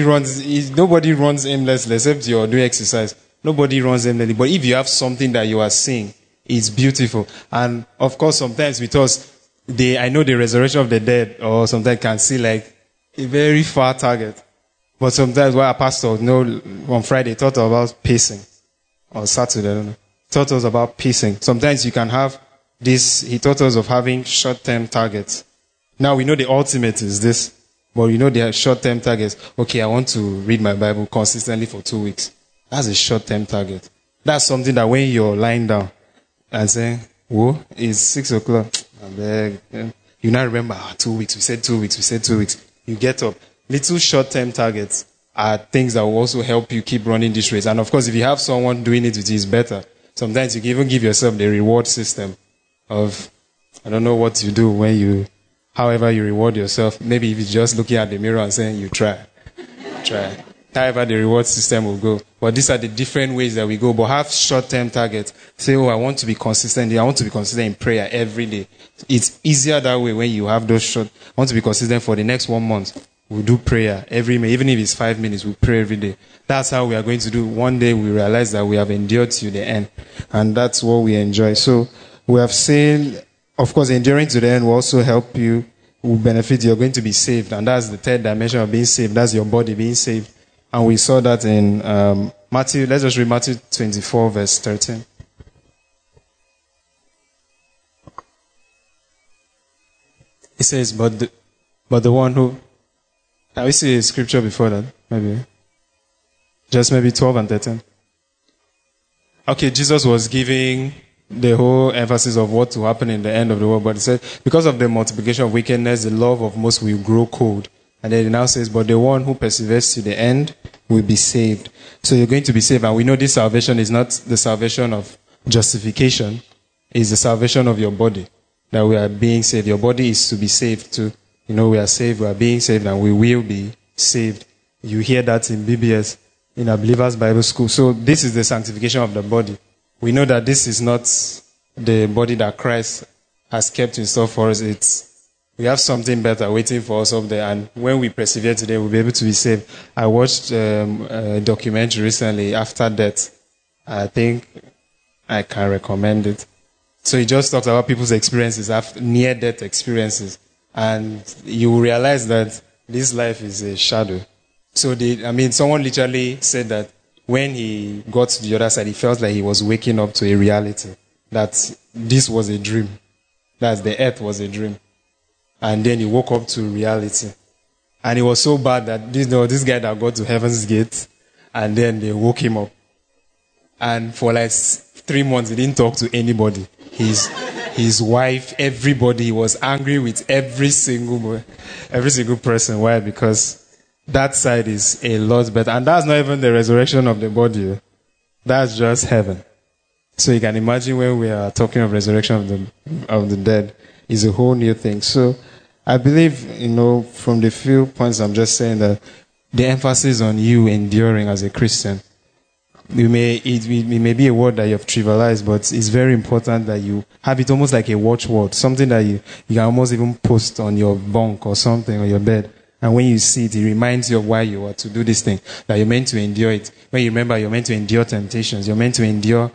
runs aimlessly except you're doing exercise. Nobody runs aimlessly. But if you have something that you are seeing, it's beautiful. And of course, sometimes with us, I know the resurrection of the dead, or sometimes can see like a very far target. But sometimes what our pastor, on Friday taught us about pacing. Or Saturday, I don't know. Taught us about pacing. Sometimes you can have this, he taught us of having short-term targets. Now we know the ultimate is this, but there are short-term targets. Okay, I want to read my Bible consistently for 2 weeks. That's a short-term target. That's something that when you're lying down and saying, whoa, it's 6 o'clock. I beg. You now remember, 2 weeks, we said 2 weeks. You get up. Little short-term targets are things that will also help you keep running this race. And of course, if you have someone doing it with you, it's better. Sometimes you can even give yourself the reward system of, I don't know what you do however you reward yourself. Maybe if you're just looking at the mirror and saying, you try. However the reward system will go. But these are the different ways that we go. But have short-term targets. Say, I want to be consistent. I want to be consistent in prayer every day. It's easier that way when you have those short. I want to be consistent for the next 1 month. We'll do prayer every day. Even if it's 5 minutes, we'll pray every day. That's how we are going to do. One day we realize that we have endured to the end. And that's what we enjoy. So we have seen, of course, enduring to the end will also help you, will benefit you. You're going to be saved. And that's the third dimension of being saved. That's your body being saved. And we saw that in Matthew. Let's just read Matthew 24, verse 13. It says, but the one who... Can we see a scripture before that? Maybe 12 and 13. Okay, Jesus was giving the whole emphasis of what will happen in the end of the world. But he said, because of the multiplication of wickedness, the love of most will grow cold. And then he now says, but the one who perseveres to the end will be saved. So you're going to be saved. And we know this salvation is not the salvation of justification. It's the salvation of your body. That we are being saved. Your body is to be saved too. We are saved, we are being saved, and we will be saved. You hear that in BBS, in our Believers Bible School. So this is the sanctification of the body. We know that this is not the body that Christ has kept in store for us. We have something better waiting for us up there. And when we persevere today, we'll be able to be saved. I watched a documentary recently, After Death. I think I can recommend it. So it just talks about people's experiences, near-death experiences. And you will realize that this life is a shadow. So someone literally said that when he got to the other side, he felt like he was waking up to a reality. That this was a dream. That the earth was a dream. And then he woke up to reality. And it was so bad that this guy that got to Heaven's Gate, and then they woke him up. And for like 3 months, he didn't talk to anybody. His wife, everybody, he was angry with every single person. Why? Because that side is a lot better. And that's not even the resurrection of the body. That's just heaven. So you can imagine when we are talking of resurrection of the dead, is a whole new thing. So I believe, from the few points I'm just saying that the emphasis on you enduring as a Christian, it may be a word that you have trivialized, but it's very important that you have it almost like a watchword, something that you can almost even post on your bunk or something on your bed. And when you see it, it reminds you of why you are to do this thing, that you're meant to endure it. When you remember, you're meant to endure temptations, you're meant to endure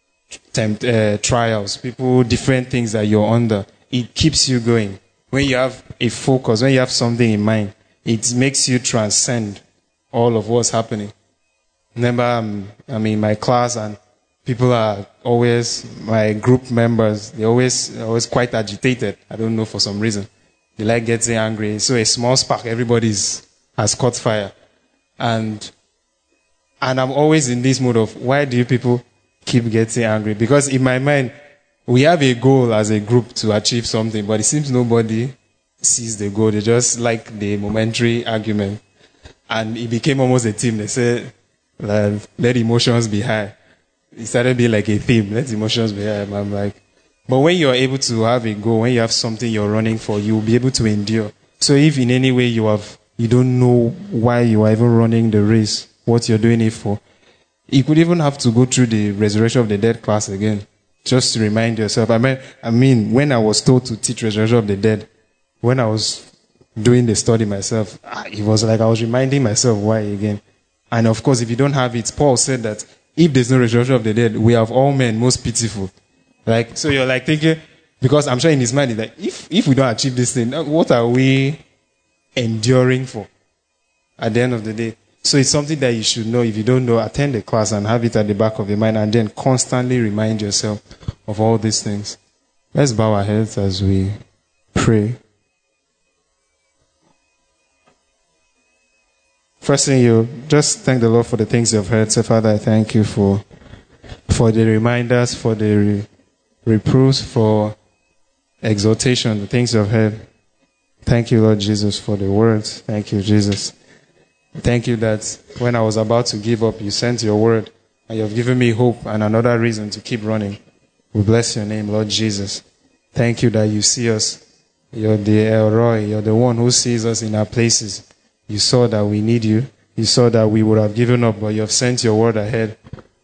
trials, different things that you're under. It keeps you going. When you have a focus, when you have something in mind, it makes you transcend all of what's happening. Remember, I'm in my class and People are always, my group members, they're always quite agitated. I don't know, for some reason. They like getting angry. So a small spark, has caught fire. And I'm always in this mode of, why do you people keep getting angry? Because in my mind, we have a goal as a group to achieve something, but it seems nobody sees the goal. They just like the momentary argument. And it became almost a team. They said, let emotions be high. It started being like a theme. Let emotions be high. I'm like, but when you're able to have a goal, when you have something you're running for, you'll be able to endure. So if in any way you don't know why you are even running the race, what you're doing it for, you could even have to go through the resurrection of the dead class again, just to remind yourself. I mean, when I was told to teach resurrection of the dead, when I was doing the study myself, it was like I was reminding myself why again. And of course, if you don't have it, Paul said that if there's no resurrection of the dead, we have all men most pitiful. Like, so you're like thinking, because I'm sure in his mind, he's like, if we don't achieve this thing, what are we enduring for at the end of the day? So it's something that you should know. If you don't know, attend the class and have it at the back of your mind, and then constantly remind yourself of all these things. Let's bow our heads as we pray. First thing, you just thank the Lord for the things you've heard. Say, Father, I thank you for the reminders, for the reproofs, for exhortation, the things you've heard. Thank you, Lord Jesus, for the words. Thank you, Jesus. Thank you that when I was about to give up, you sent your word, and you've given me hope and another reason to keep running. We bless your name, Lord Jesus. Thank you that you see us. You're the El Roi. You're the one who sees us in our places. You saw that we need you. You saw that we would have given up, but you have sent your word ahead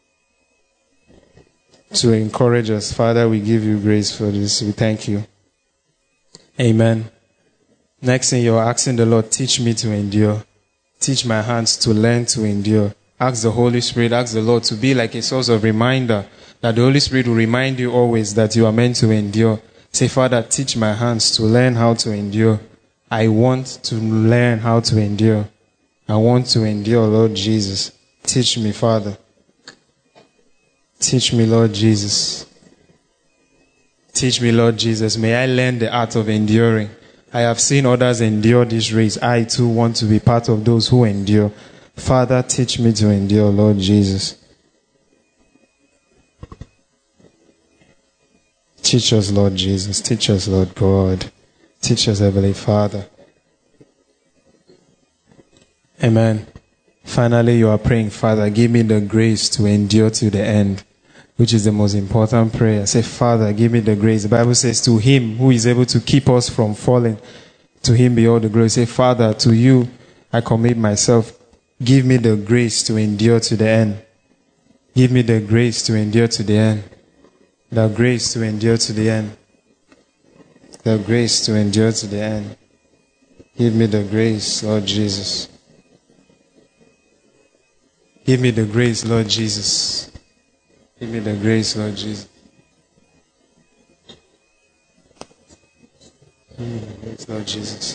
to encourage us. Father, we give you grace for this. We thank you. Amen. Next thing, you're asking the Lord, teach me to endure. Teach my hands to learn to endure. Ask the Holy Spirit, ask the Lord to be like a source of reminder, that the Holy Spirit will remind you always that you are meant to endure. Say, Father, teach my hands to learn how to endure. I want to learn how to endure. I want to endure, Lord Jesus. Teach me, Father. Teach me, Lord Jesus. Teach me, Lord Jesus. May I learn the art of enduring. I have seen others endure this race. I too want to be part of those who endure. Father, teach me to endure, Lord Jesus. Teach us, Lord Jesus. Teach us, Lord God. Teach us, Heavenly Father. Amen. Finally, you are praying, Father, give me the grace to endure to the end, which is the most important prayer. Say, Father, give me the grace. The Bible says, to him who is able to keep us from falling, to him be all the glory. Say, Father, to you I commit myself. Give me the grace to endure to the end. Give me the grace to endure to the end. The grace to endure to the end. The grace to endure to the end. Give me the grace, Lord Jesus. Give me the grace, Lord Jesus. Give me the grace, Lord Jesus. Give me the grace, Lord Jesus.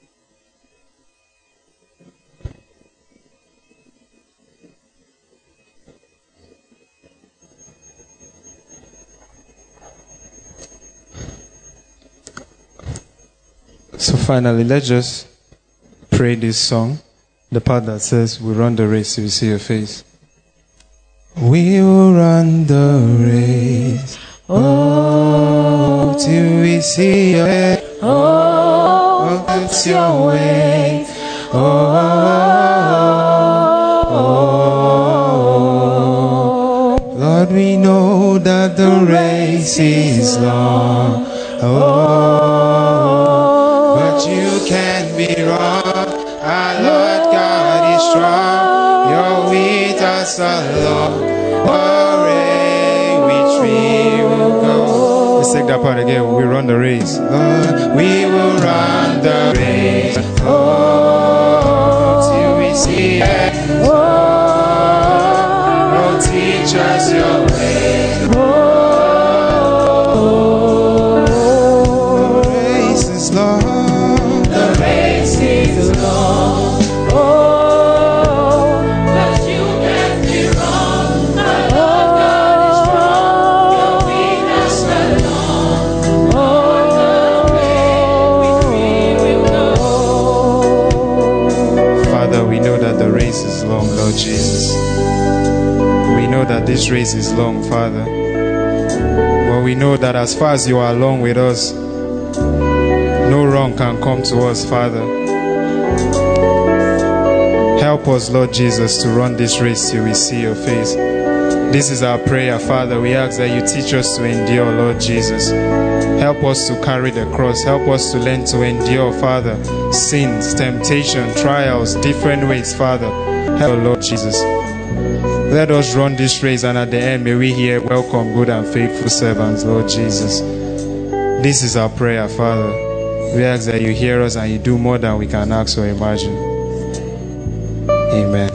So finally, let's just pray this song. The part that says, we run the race till we see your face. We will run the race, oh, till we see your face. Oh, that's your way. Oh, Lord, we know that the race is long. Oh, but you can't be wrong. Our Lord God is strong. You're with us along the way which we will go. Let's take that part again. We run the race. Lord, we will run the race. Oh, till we see it. Oh, teach us your way. The race is long. The race is long. Oh, but you can't be wrong. Our Lord God is We know that this race is long, Father. But we know that as far as you are along with us, no wrong can come to us, Father. Help us, Lord Jesus, to run this race till we see your face. This is our prayer, Father. We ask that you teach us to endure, Lord Jesus. Help us to carry the cross. Help us to learn to endure, Father, sins, temptation, trials, different ways, Father. Help, Lord Jesus. Let us run this race, and at the end, may we hear, welcome, good and faithful servants, Lord Jesus. This is our prayer, Father. We ask that you hear us and you do more than we can ask or imagine. Amen.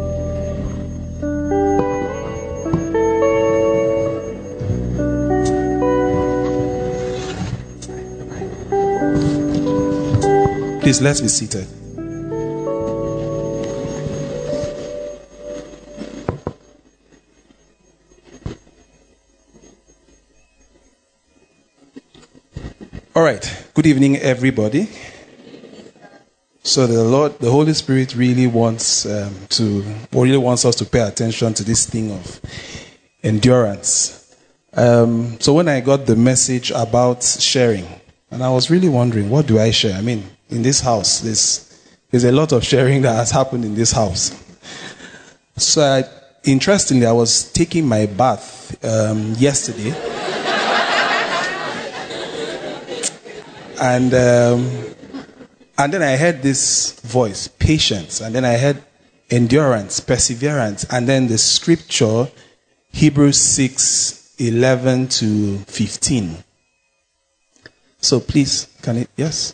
Please, let's be seated. All right. Good evening, everybody. So the Holy Spirit really wants us to pay attention to this thing of endurance. So when I got the message about sharing, and I was really wondering, what do I share? I mean, in this house, there's a lot of sharing that has happened in this house. So interestingly, I was taking my bath yesterday. And then I heard this voice, patience. And then I heard endurance, perseverance. And then the scripture, Hebrews 6:11 to 15. So please, yes?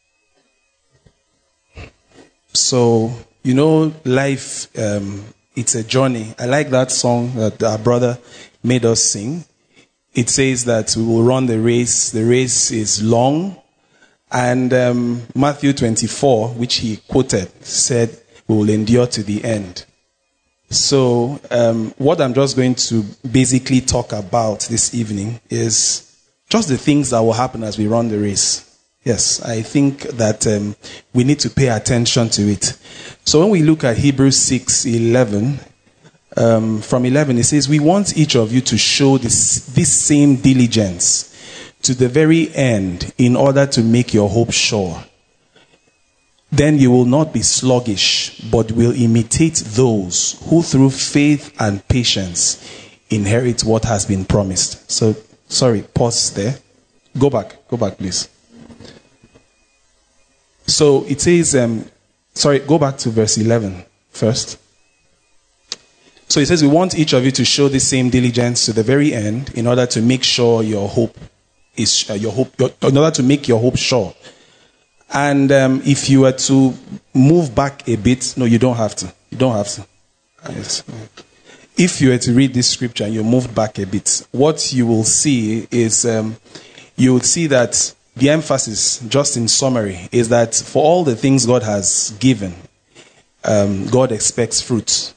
So, life, it's a journey. I like that song that our brother made us sing. It says that we will run the race. The race is long. And Matthew 24, which he quoted, said, we will endure to the end. So what I'm just going to basically talk about this evening is just the things that will happen as we run the race. Yes, I think that we need to pay attention to it. So when we look at Hebrews 6:11, from 11, it says, we want each of you to show this same diligence to the very end in order to make your hope sure. Then you will not be sluggish, but will imitate those who through faith and patience inherit what has been promised. So, sorry, pause there. Go back, please. So it says, go back to verse 11 first. So it says, we want each of you to show the same diligence to the very end in order to make sure your hope is in order to make your hope sure. And if you were to move back a bit, no, you don't have to. You don't have to. Yes. If you were to read this scripture and you moved back a bit, what you will see is you will see that the emphasis, just in summary, is that for all the things God has given, God expects fruit.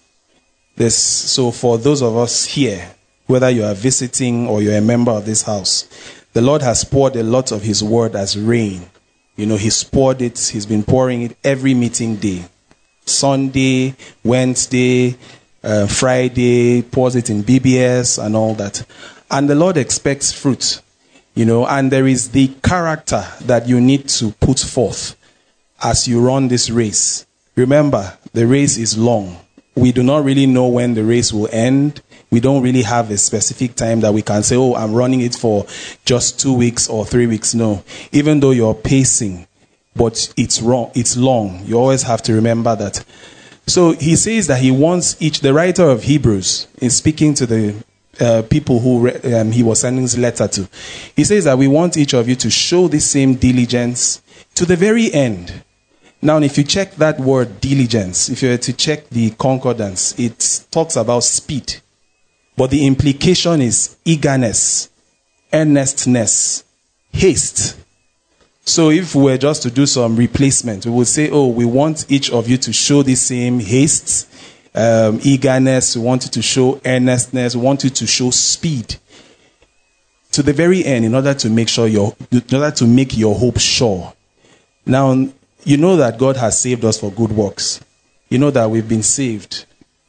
So for those of us here, whether you are visiting or you're a member of this house, the Lord has poured a lot of His word as rain. He's poured it, He's been pouring it every meeting day. Sunday, Wednesday, Friday, pours it in BBS and all that. And the Lord expects fruit. And there is the character that you need to put forth as you run this race. Remember, the race is long. We do not really know when the race will end. We don't really have a specific time that we can say, oh, I'm running it for just 2 weeks or 3 weeks. No. Even though you're pacing, but it's long. You always have to remember that. So he says that he wants the writer of Hebrews is speaking to the people who he was sending his letter to. He says that we want each of you to show the same diligence to the very end. Now, if you check that word diligence, if you were to check the concordance, it talks about speed. But the implication is eagerness, earnestness, haste. So if we were just to do some replacement, we would say, we want each of you to show the same haste, eagerness, we want you to show earnestness, we want you to show speed to the very end in order to make your hope sure. Now, you know that God has saved us for good works. You know that we've been saved.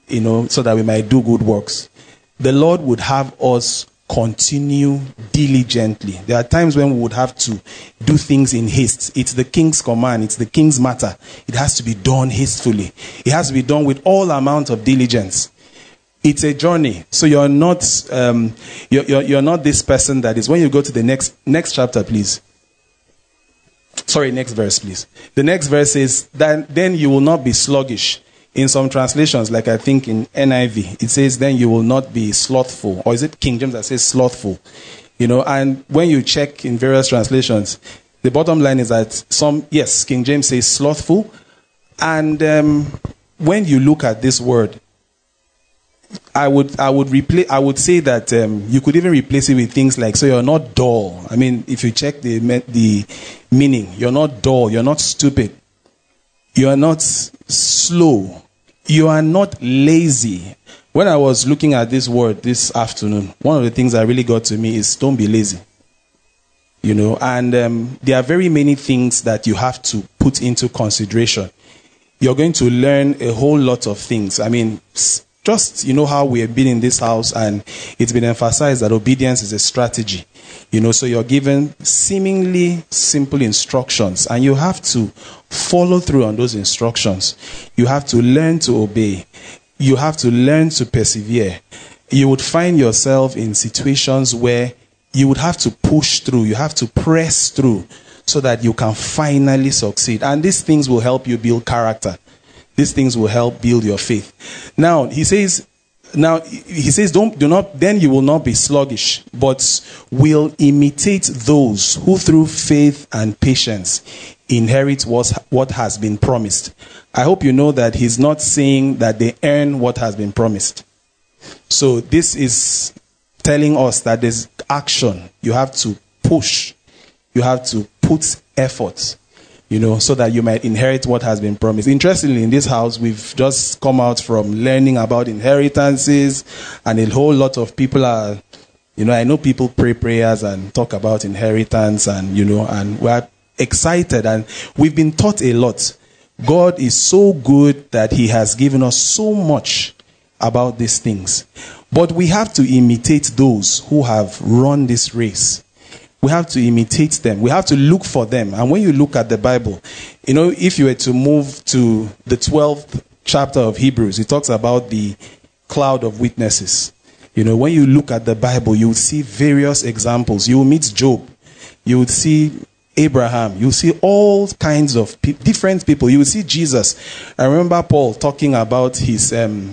so that we might do good works. The Lord would have us continue diligently. There are times when we would have to do things in haste. It's the king's command. It's the king's matter. It has to be done hastily. It has to be done with all amount of diligence. It's a journey. So you're not you're not this person that is. When you go to the next chapter, please. Sorry, next verse, please. The next verse says that then you will not be sluggish. In some translations, like I think in NIV, it says then you will not be slothful. Or is it King James that says slothful? And when you check in various translations, the bottom line is that King James says slothful. And when you look at this word, I would say that you could even replace it with things like, so you're not dull. I mean, if you check the meaning, you're not dull, you're not stupid, you are not slow, you are not lazy. When I was looking at this word this afternoon, one of the things that really got to me is don't be lazy. And there are very many things that you have to put into consideration. You're going to learn a whole lot of things. I mean, just, how we have been in this house, and it's been emphasized that obedience is a strategy. So you're given seemingly simple instructions, and you have to follow through on those instructions. You have to learn to obey. You have to learn to persevere. You would find yourself in situations where you would have to push through. You have to press through so that you can finally succeed. And these things will help you build character. These things will help build your faith. Now, he says, then you will not be sluggish, but will imitate those who through faith and patience inherit what has been promised. I hope you know that he's not saying that they earn what has been promised. So this is telling us that there's action. You have to push. You have to put effort. So that you might inherit what has been promised. Interestingly, in this house, we've just come out from learning about inheritances, and a whole lot of people are, I know people pray prayers and talk about inheritance, and, and we're excited, and we've been taught a lot. God is so good that he has given us so much about these things. But we have to imitate those who have run this race. We have to imitate them. We have to look for them. And when you look at the Bible, if you were to move to the 12th chapter of Hebrews, it talks about the cloud of witnesses. When you look at the Bible, you will see various examples. You will meet Job. You will see Abraham. You will see all kinds of different people. You will see Jesus. I remember Paul talking about his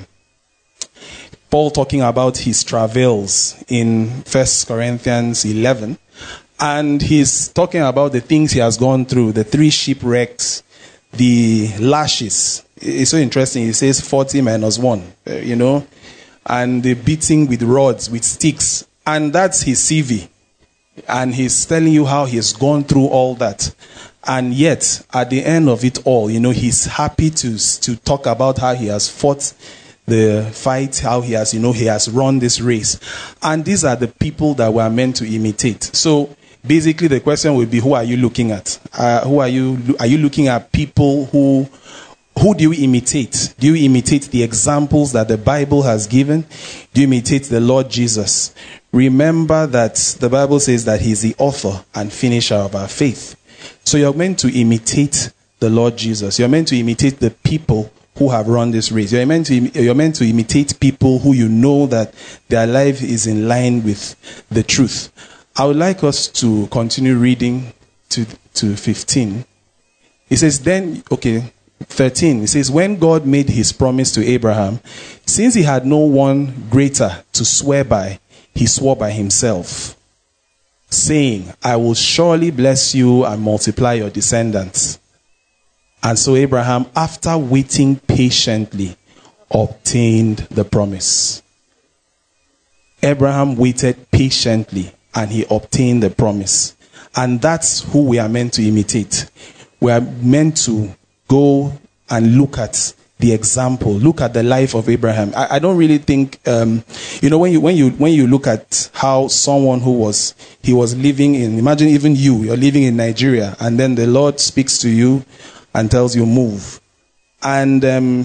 travels in 1 Corinthians 11. And he's talking about the things he has gone through, the 3 shipwrecks, the lashes. It's so interesting. He says 40 minus 1, and the beating with rods, with sticks. And that's his CV. And he's telling you how he's gone through all that. And yet, at the end of it all, he's happy to talk about how he has fought the fight, how he has run this race. And these are the people that we are meant to imitate. So, basically, the question would be, who are you looking at? Are you looking at people who do you imitate? Do you imitate the examples that the Bible has given? Do you imitate the Lord Jesus? Remember that the Bible says that he's the author and finisher of our faith. So you're meant to imitate the Lord Jesus. You're meant to imitate the people who have run this race. You're meant to imitate people who that their life is in line with the truth. I would like us to continue reading to 15. It says, 13. It says, when God made his promise to Abraham, since he had no one greater to swear by, he swore by himself, saying, I will surely bless you and multiply your descendants. And so Abraham, after waiting patiently, obtained the promise. Abraham waited patiently, and he obtained the promise. And that's who we are meant to imitate. We are meant to go and look at the example, look at the life of Abraham. I don't really think, when you look at how someone he was living in, imagine even you're living in Nigeria, and then the Lord speaks to you and tells you move. And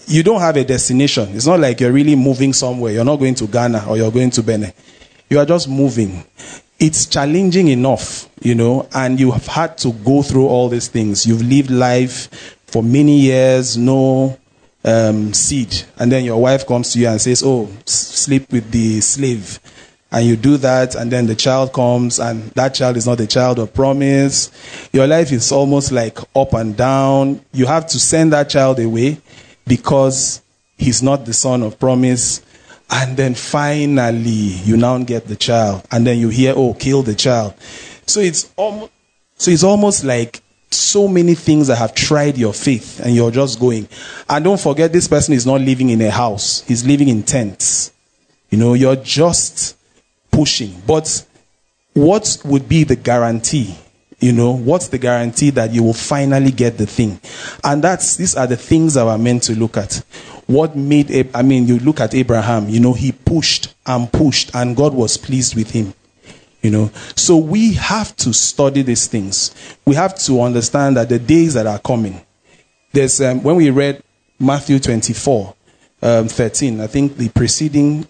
you don't have a destination. It's not like you're really moving somewhere. You're not going to Ghana or you're going to Benin. You are just moving. It's challenging enough, and you have had to go through all these things. You've lived life for many years, no seed. And then your wife comes to you and says, oh, sleep with the slave. And you do that, and then the child comes, and that child is not the child of promise. Your life is almost like up and down. You have to send that child away because he's not the son of promise. And then finally, you now get the child. And then you hear, oh, kill the child. So it's almost like so many things that have tried your faith, and you're just going. And don't forget, this person is not living in a house. He's living in tents. You're just pushing. But what would be the guarantee? What's the guarantee that you will finally get the thing? And these are the things that we're meant to look at. What made, you look at Abraham, he pushed, and God was pleased with him. So we have to study these things. We have to understand that the days that are coming, there's, when we read Matthew 24, 13, I think the preceding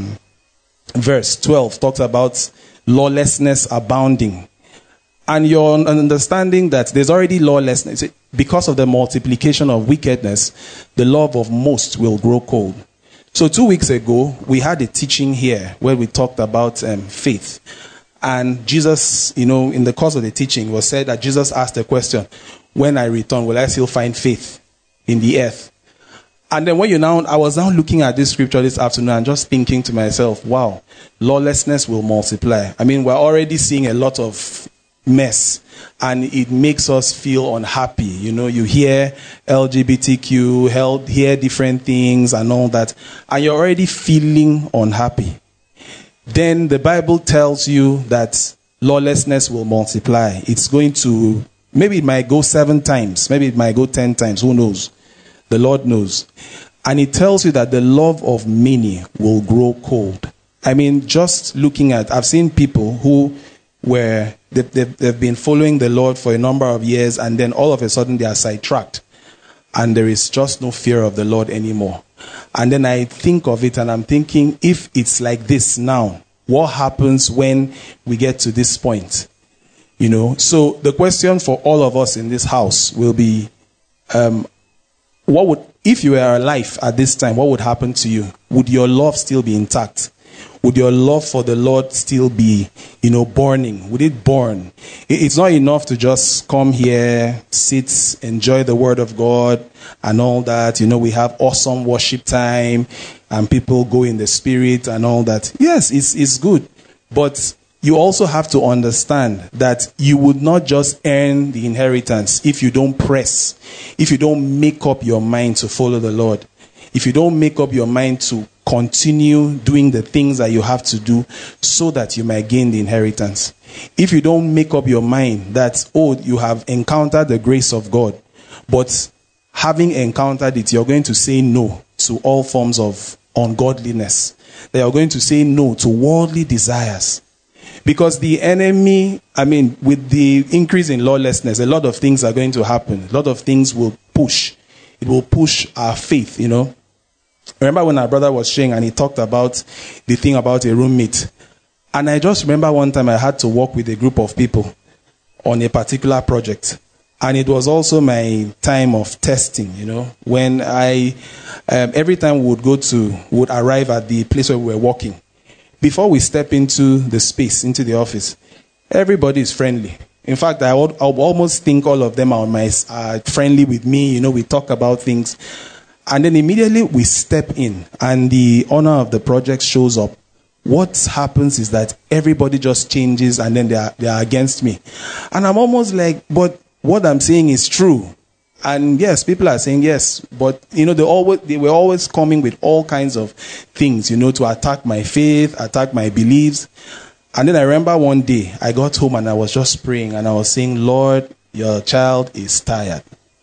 verse 12 talks about lawlessness abounding. And you're understanding that there's already lawlessness. Because of the multiplication of wickedness, the love of most will grow cold. So 2 weeks ago, we had a teaching here where we talked about faith. And Jesus, in the course of the teaching, was said that Jesus asked the question, when I return, will I still find faith in the earth? And then I was now looking at this scripture this afternoon and just thinking to myself, wow, lawlessness will multiply. We're already seeing a lot of mess, and it makes us feel unhappy. You hear LGBTQ, hear different things and all that, and you're already feeling unhappy. Then the Bible tells you that lawlessness will multiply. It's going to, maybe it might go 7 times, maybe it might go 10 times, who knows? The Lord knows. And it tells you that the love of many will grow cold. Just looking at, I've seen people who they've been following the Lord for a number of years, and then all of a sudden they are sidetracked, and there is just no fear of the Lord anymore. And then I think of it, and I'm thinking, if it's like this now, what happens when we get to this point? So the question for all of us in this house will be, if you were alive at this time, what would happen to you? Would your love still be intact? Would your love for the Lord still be, burning? Would it burn? It's not enough to just come here, sit, enjoy the word of God and all that. We have awesome worship time and people go in the spirit and all that. Yes, it's good. But you also have to understand that you would not just earn the inheritance if you don't press, if you don't make up your mind to follow the Lord, if you don't make up your mind to continue doing the things that you have to do so that you might gain the inheritance. If you don't make up your mind that, you have encountered the grace of God, but having encountered it, you're going to say no to all forms of ungodliness. That you're going to say no to worldly desires. Because the enemy, with the increase in lawlessness, a lot of things are going to happen. A lot of things will push. It will push our faith, Remember when our brother was sharing and he talked about the thing about a roommate. And I just remember one time I had to work with a group of people on a particular project. And it was also my time of testing, when every time we would arrive at the place where we were working. Before we step into the space, into the office, everybody is friendly. In fact, I would almost think all of them are friendly with me. We talk about things. And then immediately we step in and the owner of the project shows up. What happens is that everybody just changes and then they are against me. And I'm almost like, but what I'm saying is true. And yes, people are saying yes, but they were always coming with all kinds of things, to attack my faith, attack my beliefs. And then I remember one day I got home and I was just praying and I was saying, Lord, your child is tired.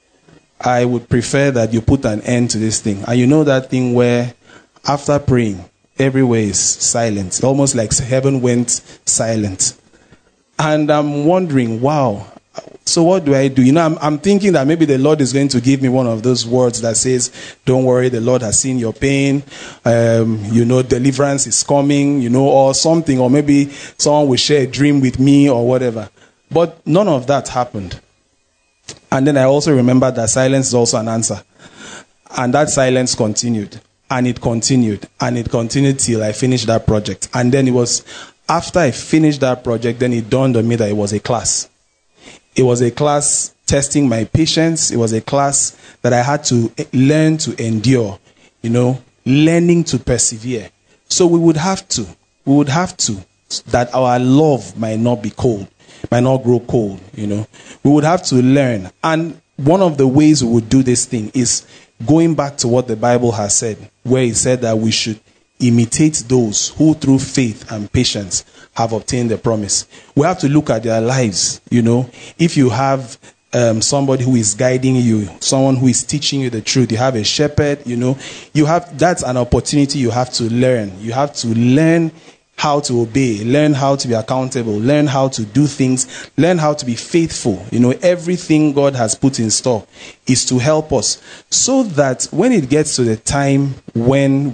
I would prefer that you put an end to this thing. And that thing where after praying, everywhere is silent. Almost like heaven went silent. And I'm wondering, wow, So what do I do? You know, I'm thinking that maybe the Lord is going to give me one of those words that says, don't worry, the Lord has seen your pain. You know, deliverance is coming, you know, or something. Or maybe someone will share a dream with me or whatever. But none of that happened. And then I also remembered that silence is also an answer. And that silence continued. And it continued. And it continued till I finished that project. And then it was after I finished that project, then it dawned on me that it was a class. It was a class testing my patience. It was a class that I had to learn to endure, you know, learning to persevere. So we would have to, that our love might not be cold, might not grow cold, you know. We would have to learn. And one of the ways we would do this thing is going back to what the Bible has said, where it said that we should imitate those who through faith and patience have obtained the promise. We have to look at their lives, you know. If you have somebody who is guiding you, someone who is teaching you the truth, you have a shepherd, you know, that's an opportunity you have to learn. You have to learn how to obey, learn how to be accountable, learn how to do things, learn how to be faithful. You know, everything God has put in store is to help us so that when it gets to the time when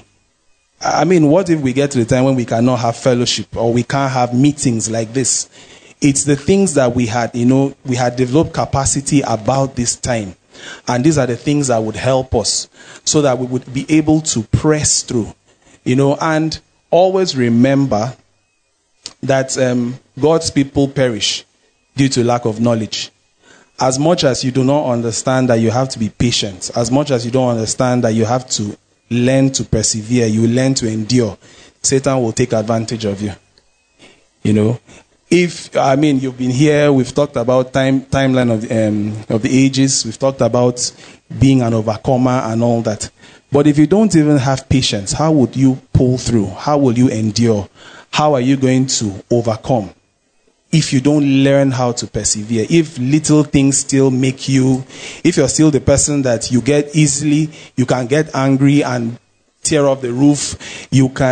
what if we get to the time when we cannot have fellowship or we can't have meetings like this? It's the things that we had developed capacity about this time. And these are the things that would help us so that we would be able to press through, you know, and always remember that God's people perish due to lack of knowledge. As much as you do not understand that you have to be patient, as much as you don't understand that you have to learn to persevere, you learn to endure, Satan will take advantage of you. You know, you've been here, we've talked about timeline of the ages, we've talked about being an overcomer and all that. But if you don't even have patience, how would you pull through? How will you endure? How are you going to overcome? If you don't learn how to persevere, if little things still make you, if you're still the person that you get easily, you can get angry and tear off the roof,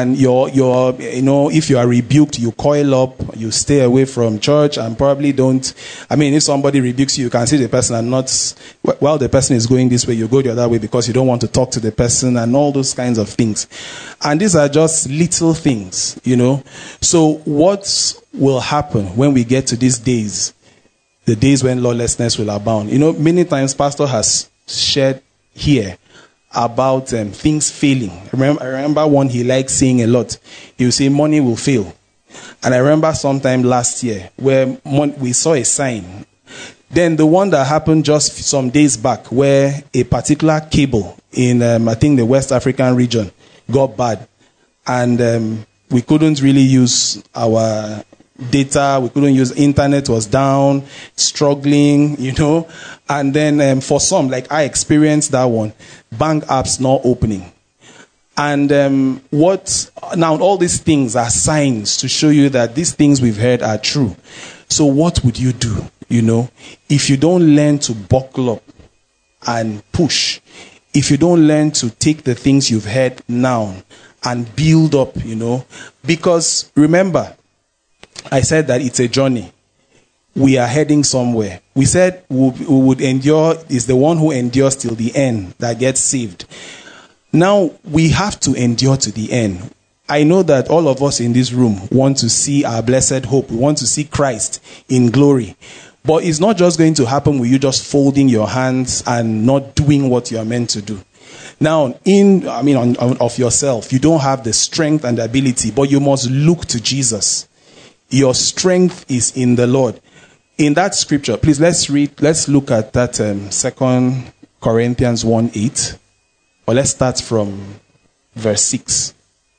if you are rebuked, you coil up, you stay away from church and probably don't, if somebody rebukes you, you can see the person and not, while the person is going this way, you go the other way because you don't want to talk to the person and all those kinds of things. And these are just little things, you know. So what will happen when we get to these days, the days when lawlessness will abound? You know, many times Pastor has shared here about things failing. I remember one he likes saying a lot. He will say money will fail. And I remember sometime last year where we saw a sign. Then the one that happened just some days back where a particular cable in, I think the West African region got bad. And we couldn't really use our data, we couldn't use internet, was down, struggling, you know. And then for some, like I experienced that one, bank apps not opening. And now all these things are signs to show you that these things we've heard are true. So what would you do, you know, if you don't learn to buckle up and push, if you don't learn to take the things you've heard now and build up, you know, because remember, I said that it's a journey. We are heading somewhere. We said we would endure, is the one who endures till the end that gets saved. Now, we have to endure to the end. I know that all of us in this room want to see our blessed hope. We want to see Christ in glory. But it's not just going to happen with you just folding your hands and not doing what you are meant to do. Now, of yourself, you don't have the strength and the ability, but you must look to Jesus. Your strength is in the Lord. In that scripture, please let's look at that 2 Corinthians 1:8. Or let's start from verse 6.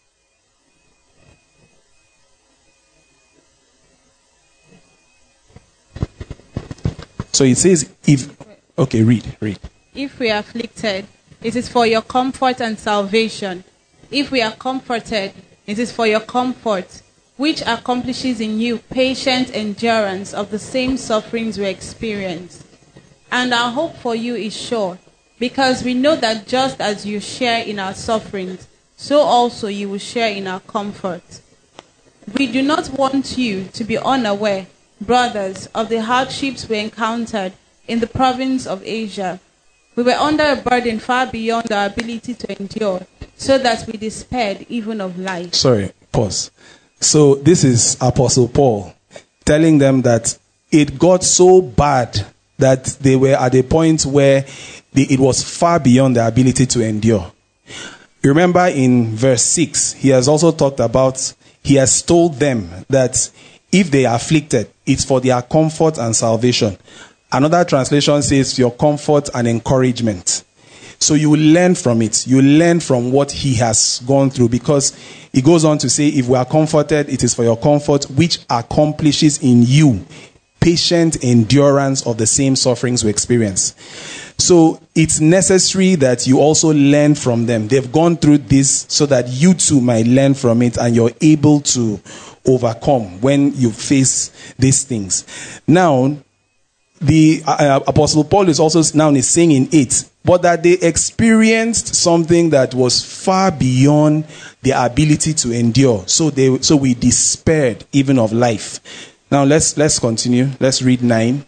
So it says, read. If we are afflicted, it is for your comfort and salvation. If we are comforted, it is for your comfort, which accomplishes in you patient endurance of the same sufferings we experience. And our hope for you is sure, because we know that just as you share in our sufferings, so also you will share in our comfort. We do not want you to be unaware brothers, of the hardships we encountered in the province of Asia. We were under a burden far beyond our ability to endure, so that we despaired even of life. Sorry, pause. So this is Apostle Paul telling them that it got so bad that they were at a point where it was far beyond their ability to endure. Remember in verse 6, he has also talked about, he has told them that if they are afflicted, it's for their comfort and salvation. Another translation says your comfort and encouragement. So you will learn from it. You learn from what he has gone through, because he goes on to say, if we are comforted, it is for your comfort, which accomplishes in you patient endurance of the same sufferings we experience. So it's necessary that you also learn from them. They've gone through this so that you too might learn from it and you're able to overcome when you face these things. Now, the Apostle Paul is also now saying in 8, but that they experienced something that was far beyond their ability to endure. So we despaired even of life. Now let's continue. Let's read 9.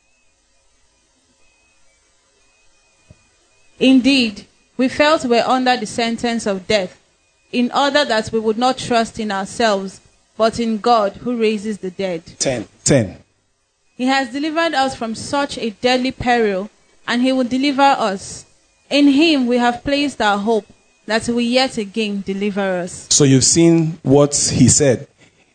Indeed, we felt we were under the sentence of death, in order that we would not trust in ourselves, but in God who raises the dead. 10. He has delivered us from such a deadly peril, and he will deliver us. In him we have placed our hope, that he will yet again deliver us. So you've seen what he said.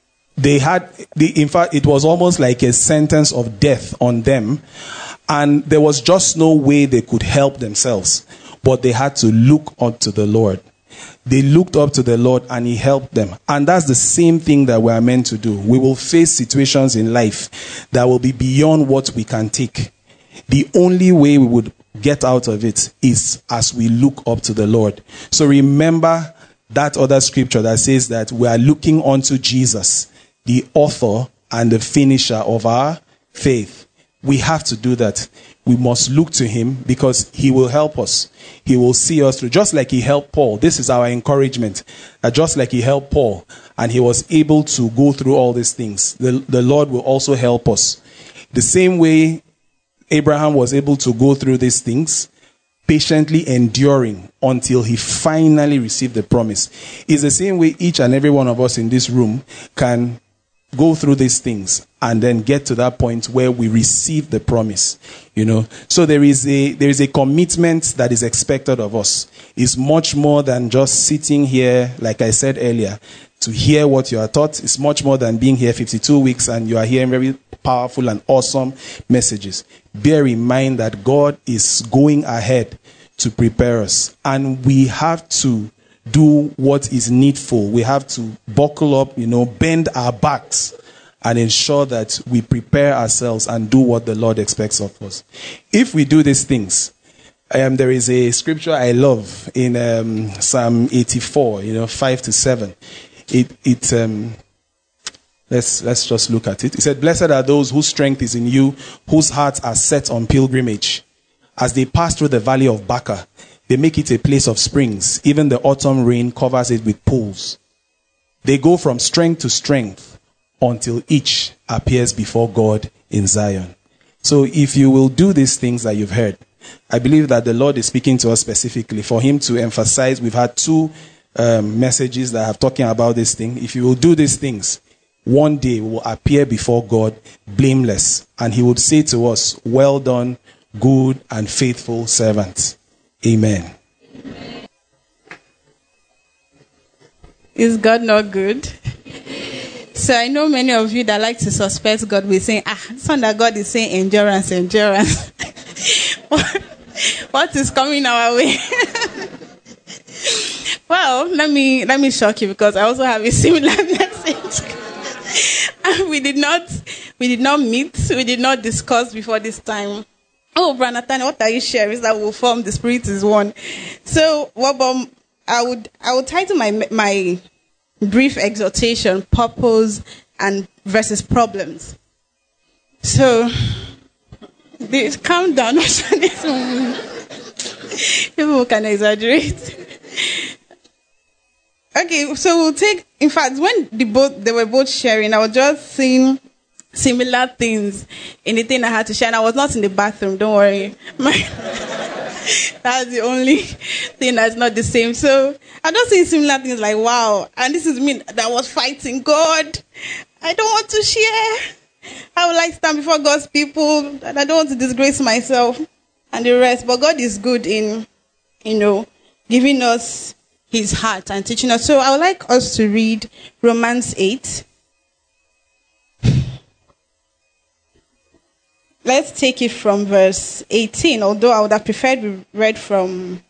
In fact, it was almost like a sentence of death on them, and there was just no way they could help themselves, but they had to look up to the Lord. They looked up to the Lord and he helped them. And that's the same thing that we are meant to do. We will face situations in life that will be beyond what we can take. The only way we would get out of it is as we look up to the Lord. So remember that other scripture that says that we are looking unto Jesus, the author and the finisher of our faith. We have to do that. We must look to him because he will help us. He will see us through. Just like he helped Paul. This is our encouragement. Just like he helped Paul and he was able to go through all these things, the Lord will also help us. The same way Abraham was able to go through these things, patiently enduring until he finally received the promise, is the same way each and every one of us in this room can go through these things and then get to that point where we receive the promise, So there is a commitment that is expected of us. It's much more than just sitting here, like I said earlier, to hear what you are taught. It's much more than being here 52 weeks and you are hearing very powerful and awesome messages. Bear in mind that God is going ahead to prepare us, and we have to do what is needful. We have to buckle up, bend our backs and ensure that we prepare ourselves and do what the Lord expects of us. If we do these things, there is a scripture I love in Psalm 84, 5-7. Let's just look at it. It said, "Blessed are those whose strength is in you, whose hearts are set on pilgrimage. As they pass through the valley of Baca, they make it a place of springs. Even the autumn rain covers it with pools. They go from strength to strength until each appears before God in Zion." So if you will do these things that you've heard, I believe that the Lord is speaking to us specifically for him to emphasize. We've had 2 messages that have talking about this thing. If you will do these things, one day we will appear before God blameless, and he would say to us, "Well done, good and faithful servant." Amen. Is God not good? So I know many of you that like to suspect God with saying, this one that God is saying endurance. What is coming our way? Well, let me shock you, because I also have a similar message. We did not meet, we did not discuss before this time. Oh, Branathan, what are you sharing? Is that we'll form the Spirit is one. So, I would title my brief exhortation, purpose and versus problems. So, calm down. People can exaggerate. Okay, so we'll take. In fact, when they were both sharing, I was just seeing similar things in the thing I had to share. And I was not in the bathroom, don't worry. That's the only thing that's not the same. So I'm just saying similar things like, wow. And this is me that was fighting God. I don't want to share. I would like to stand before God's people. And I don't want to disgrace myself and the rest. But God is good in, giving us his heart and teaching us. So I would like us to read Romans 8. Let's take it from verse 18, although I would have preferred we read from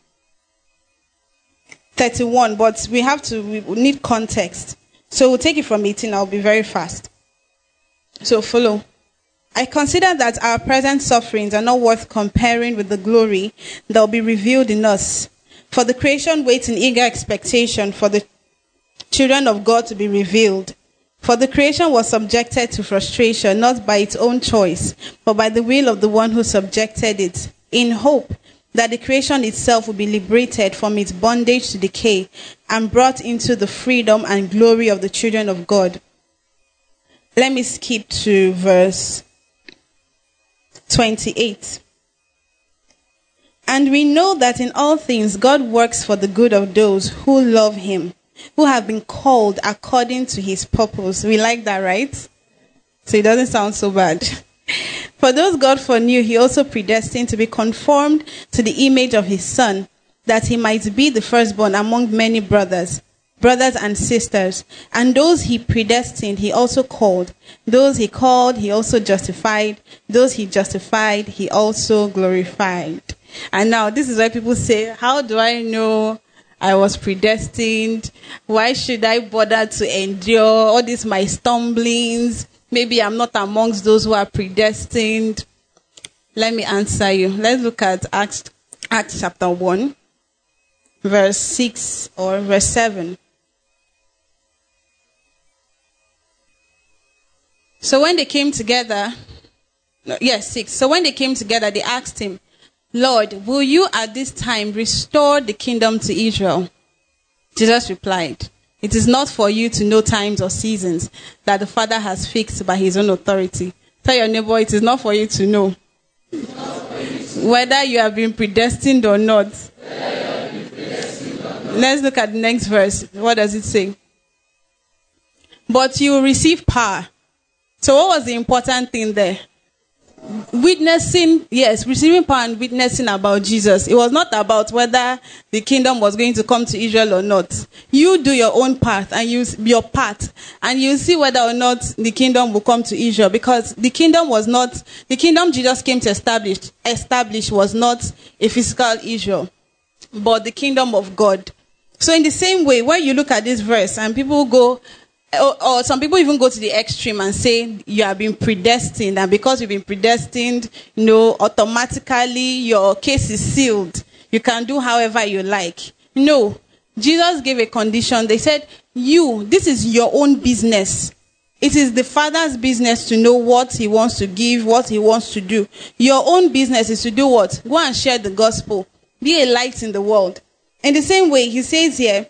31, but we need context. So we'll take it from 18. I'll be very fast. So follow. I consider that our present sufferings are not worth comparing with the glory that will be revealed in us. For the creation waits in eager expectation for the children of God to be revealed. For the creation was subjected to frustration, not by its own choice, but by the will of the one who subjected it, in hope that the creation itself will be liberated from its bondage to decay and brought into the freedom and glory of the children of God. Let me skip to verse 28. And we know that in all things God works for the good of those who love him, who have been called according to his purpose. We like that, right? So it doesn't sound so bad. For those God foreknew, he also predestined to be conformed to the image of his Son, that he might be the firstborn among many brothers and sisters. And those he predestined, he also called. Those he called, he also justified. Those he justified, he also glorified. And now this is why people say, how do I know I was predestined? Why should I bother to endure all these my stumblings? Maybe I'm not amongst those who are predestined. Let me answer you. Let's look at Acts chapter 1, verse 6 or verse 7. So when they came together, 6. So when they came together, they asked him, Lord, will you at this time restore the kingdom to Israel? Jesus replied, it is not for you to know times or seasons that the Father has fixed by his own authority. Tell your neighbor, it is not for you to know whether you have been predestined or not. Let's look at the next verse. What does it say? But you will receive power. So what was the important thing there? Witnessing, yes, receiving power and witnessing about Jesus. It was not about whether the kingdom was going to come to Israel or not. You do your own part and use your part, and you see whether or not the kingdom will come to Israel, because the kingdom Jesus came to establish was not a physical Israel, but the kingdom of God. So in the same way, when you look at this verse and people go, or some people even go to the extreme and say you have been predestined, and because you've been predestined, automatically your case is sealed. You can do however you like. No. Jesus gave a condition. They said, this is your own business. It is the Father's business to know what he wants to give, what he wants to do. Your own business is to do what? Go and share the gospel. Be a light in the world. In the same way, he says here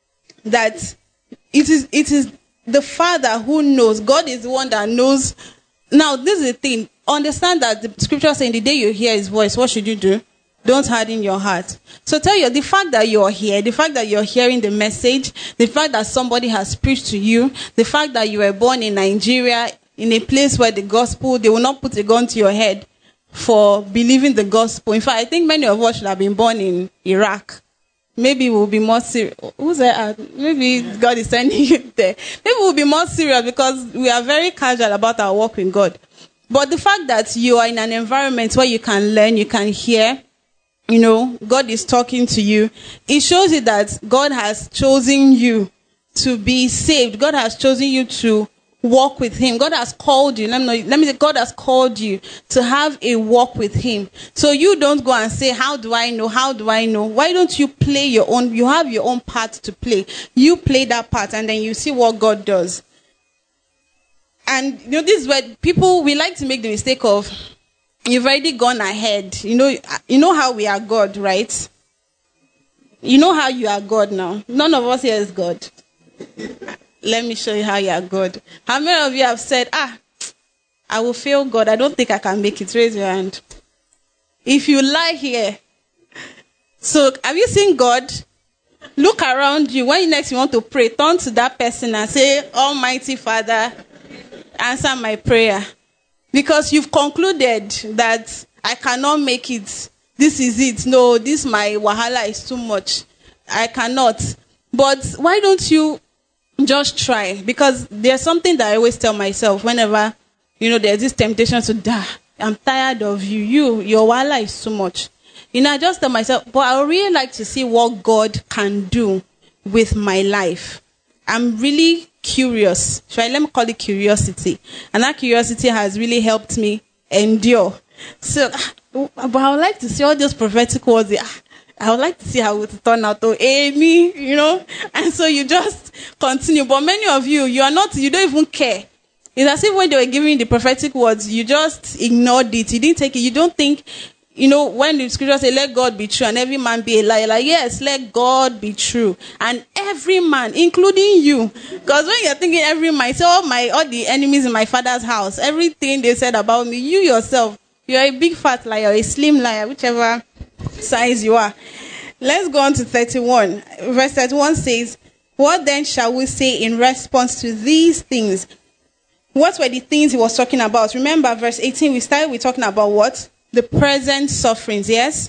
that it is the Father who knows. God is the one that knows. Now, this is the thing. Understand that the scripture saying the day you hear his voice, what should you do? Don't harden your heart. So tell you, the fact that you're here, the fact that you're hearing the message, the fact that somebody has preached to you, the fact that you were born in Nigeria, in a place where the gospel, they will not put a gun to your head for believing the gospel. In fact, I think many of us should have been born in Iraq. Maybe we'll be more serious. Who's there? Maybe God is sending you there. Maybe we'll be more serious because we are very casual about our walk with God. But the fact that you are in an environment where you can learn, you can hear, God is talking to you, it shows you that God has chosen you to be saved. God has chosen you to walk with him. God has called you. Let me say, God has called you to have a walk with him. So you don't go and say, how do I know? How do I know? Why don't you play your own? You have your own part to play. You play that part and then you see what God does. And this is where we like to make the mistake of, you've already gone ahead. You know how we are God, right? You know how you are God now. None of us here is God. Let me show you how you are God. How many of you have said, I will fail God. I don't think I can make it. Raise your hand. If you lie here. So, have you seen God? Look around you. When next you want to pray, turn to that person and say, Almighty Father, answer my prayer. Because you've concluded that I cannot make it. This is it. No, this my wahala is too much. I cannot. But why don't you just try? Because there's something that I always tell myself whenever, there's this temptation to die. I'm tired of you. Your wahala is too much. I just tell myself, but I would really like to see what God can do with my life. I'm really curious. Let me call it curiosity. And that curiosity has really helped me endure. So, but I would like to see all those prophetic words. I would like to see how it will turn out. Me, And so you just continue. But many of you, you don't even care. It's as if when they were giving the prophetic words, you just ignored it. You didn't take it. You don't think... when the scripture says, let God be true and every man be a liar, like, yes, let God be true. And every man, including you. Because when you're thinking every man, say all the enemies in my father's house, everything they said about me, you yourself, you're a big fat liar, a slim liar, whichever size you are. Let's go on to 31. Verse 31 says, what then shall we say in response to these things? What were the things he was talking about? Remember, verse 18, we started with talking about what? The present sufferings, yes?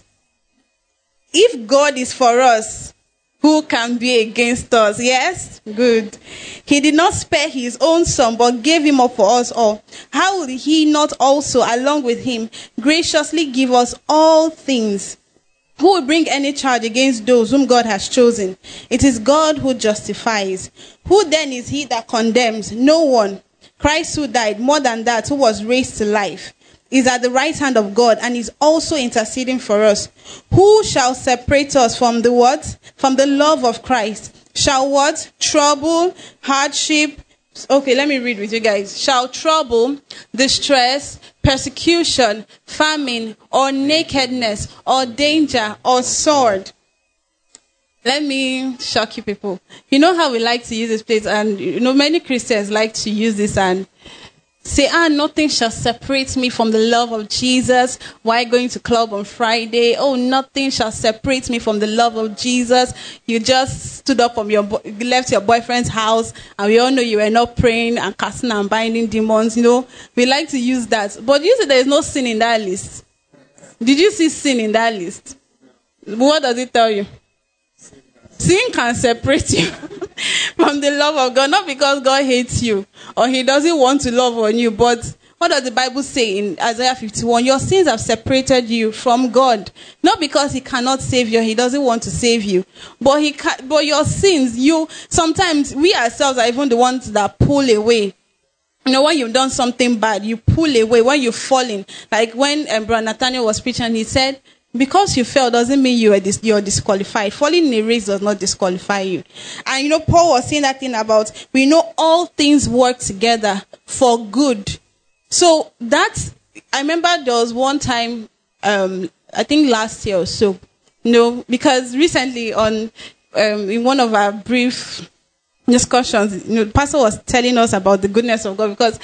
If God is for us, who can be against us? Yes? Good. He did not spare his own son, but gave him up for us all. How will he not also, along with him, graciously give us all things? Who will bring any charge against those whom God has chosen? It is God who justifies. Who then is he that condemns? No one. Christ who died, more than that, who was raised to life, is at the right hand of God and is also interceding for us. Who shall separate us from the what? From the love of Christ? Shall what? Trouble, hardship. Okay, let me read with you guys. Shall trouble, distress, persecution, famine, or nakedness, or danger, or sword? Let me shock you people. You know how we like to use this place, and many Christians like to use this and say, nothing shall separate me from the love of Jesus. Why going to club on Friday? Oh, nothing shall separate me from the love of Jesus. You just stood up from left your boyfriend's house, and we all know you were not praying and casting and binding demons. We like to use that. But you said there is no sin in that list. Did you see sin in that list? What does it tell you? Sin can separate you from the love of God, not because God hates you or he doesn't want to love on you, but what does the Bible say in Isaiah 51? Your sins have separated you from God, not because he cannot save you, he doesn't want to save you, but your sins, sometimes we ourselves are even the ones that pull away. When you've done something bad, you pull away. When you've fallen, like when Brother Nathaniel was preaching, he said, because you fell doesn't mean you're disqualified. Falling in a race does not disqualify you. And Paul was saying that thing about, we know all things work together for good. So I remember there was one time, I think last year or so, because recently in one of our brief discussions, the pastor was telling us about the goodness of God because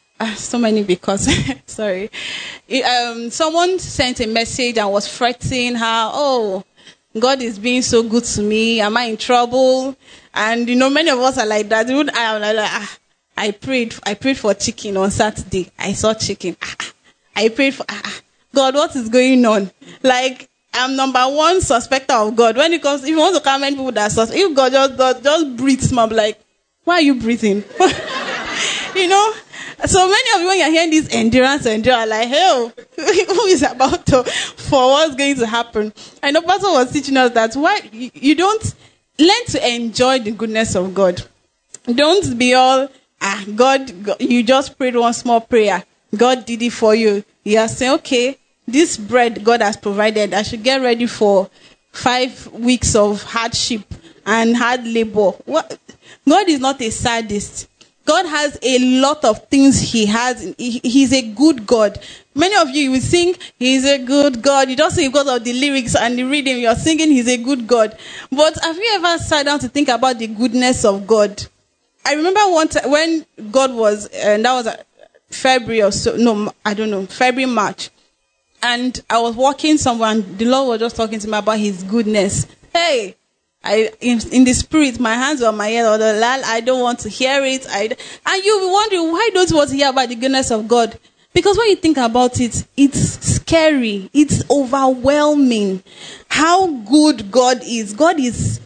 sorry. Someone sent a message and was fretting how, God is being so good to me. Am I in trouble? And many of us are like that. I prayed for chicken on Saturday. I saw chicken. I prayed for God. What is going on? Like, I'm number one suspecter of God. When it comes, if you want to comment people that suspect, if God just breathes, I'm like, why are you breathing? So many of you, when you're hearing this endurance, like, hey, who is about to, for what's going to happen? I know Pastor was teaching us that why you don't learn to enjoy the goodness of God. Don't be all, God, you just prayed one small prayer. God did it for you. You are saying, okay, this bread God has provided, I should get ready for 5 weeks of hardship and hard labor. What? God is not a sadist. God has a lot of things he has. He's a good God. Many of you will sing, he's a good God. You don't sing because of the lyrics and the rhythm. You're singing, he's a good God. But have you ever sat down to think about the goodness of God? I remember one time when God was, and that was February or so. No, I don't know. February, March. And I was walking somewhere and the Lord was just talking to me about his goodness. Hey, in the spirit, my hands were on my head. I don't want to hear it. And you'll be wondering, why don't you want to hear about the goodness of God? Because when you think about it, it's scary. It's overwhelming. How good God is. God is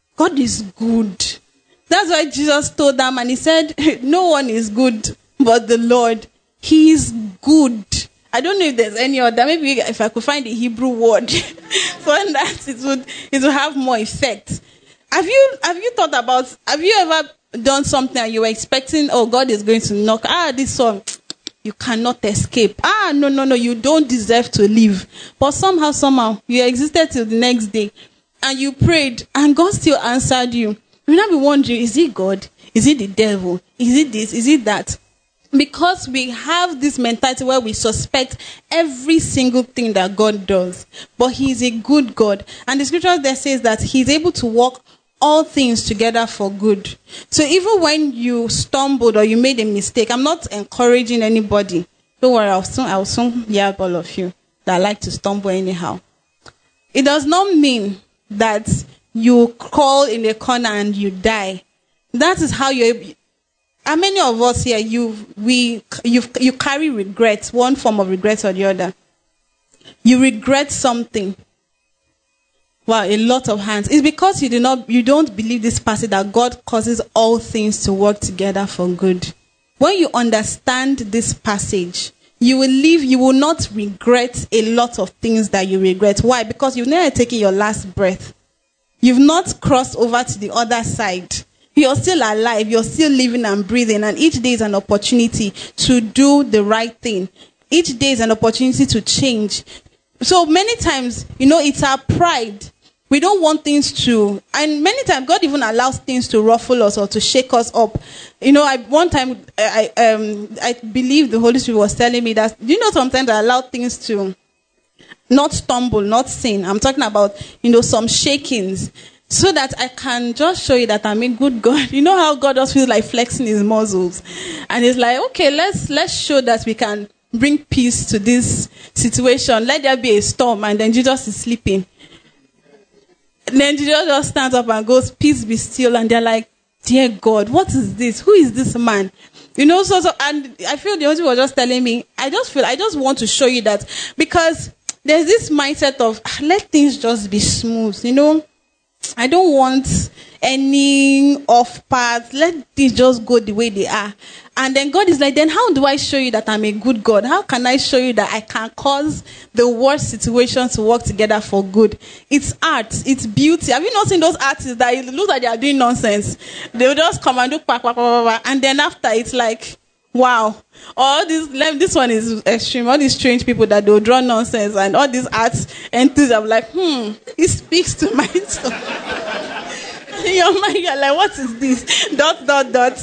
good. That's why Jesus told them, and he said, no one is good but the Lord. He is good. I don't know if there's any other. Maybe if I could find the Hebrew word for that, it would have more effect. Have you thought about? Have you ever done something and you were expecting, oh, God is going to knock? This song, you cannot escape. No, you don't deserve to live. But somehow, you existed till the next day, and you prayed, and God still answered you. You'll not be wondering, is it God? Is it the devil? Is it this? Is it that? Because we have this mentality where we suspect every single thing that God does. But he is a good God. And the scripture there says that he's able to work all things together for good. So even when you stumbled or you made a mistake, I'm not encouraging anybody. Don't worry, I'll soon yab all of you that like to stumble anyhow. It does not mean that you crawl in a corner and you die. That is how how many of us here, you carry regret, one form of regret or the other? You regret something. Wow, a lot of hands. It's because you don't believe this passage that God causes all things to work together for good. When you understand this passage, you will not regret a lot of things that you regret. Why? Because you've never taken your last breath. You've not crossed over to the other side. You're still alive. You're still living and breathing. And each day is an opportunity to do the right thing. Each day is an opportunity to change. So many times, it's our pride. We don't want things to, and many times God even allows things to ruffle us or to shake us up. One time, I believe the Holy Spirit was telling me that, sometimes I allow things to not stumble, not sin. I'm talking about, some shakings. So that I can just show you that I'm a good God. You know how God just feels like flexing his muscles. And he's like, okay, let's show that we can bring peace to this situation. Let there be a storm. And then Jesus is sleeping. And then Jesus just stands up and goes, peace be still. And they're like, dear God, what is this? Who is this man? And I feel the Holy Spirit was just telling me, I just want to show you that. Because there's this mindset of, let things just be smooth, I don't want any off paths. Let things just go the way they are. And then God is like, then how do I show you that I'm a good God? How can I show you that I can cause the worst situations to work together for good? It's art. It's beauty. Have you not seen those artists that it looks like they are doing nonsense? They'll just come and do and then after it's like, wow. This one is extreme. All these strange people that they'll draw nonsense and all these arts enthusiasts, I'm like, it speaks to my soul. In your mind, you're like, what is this? ...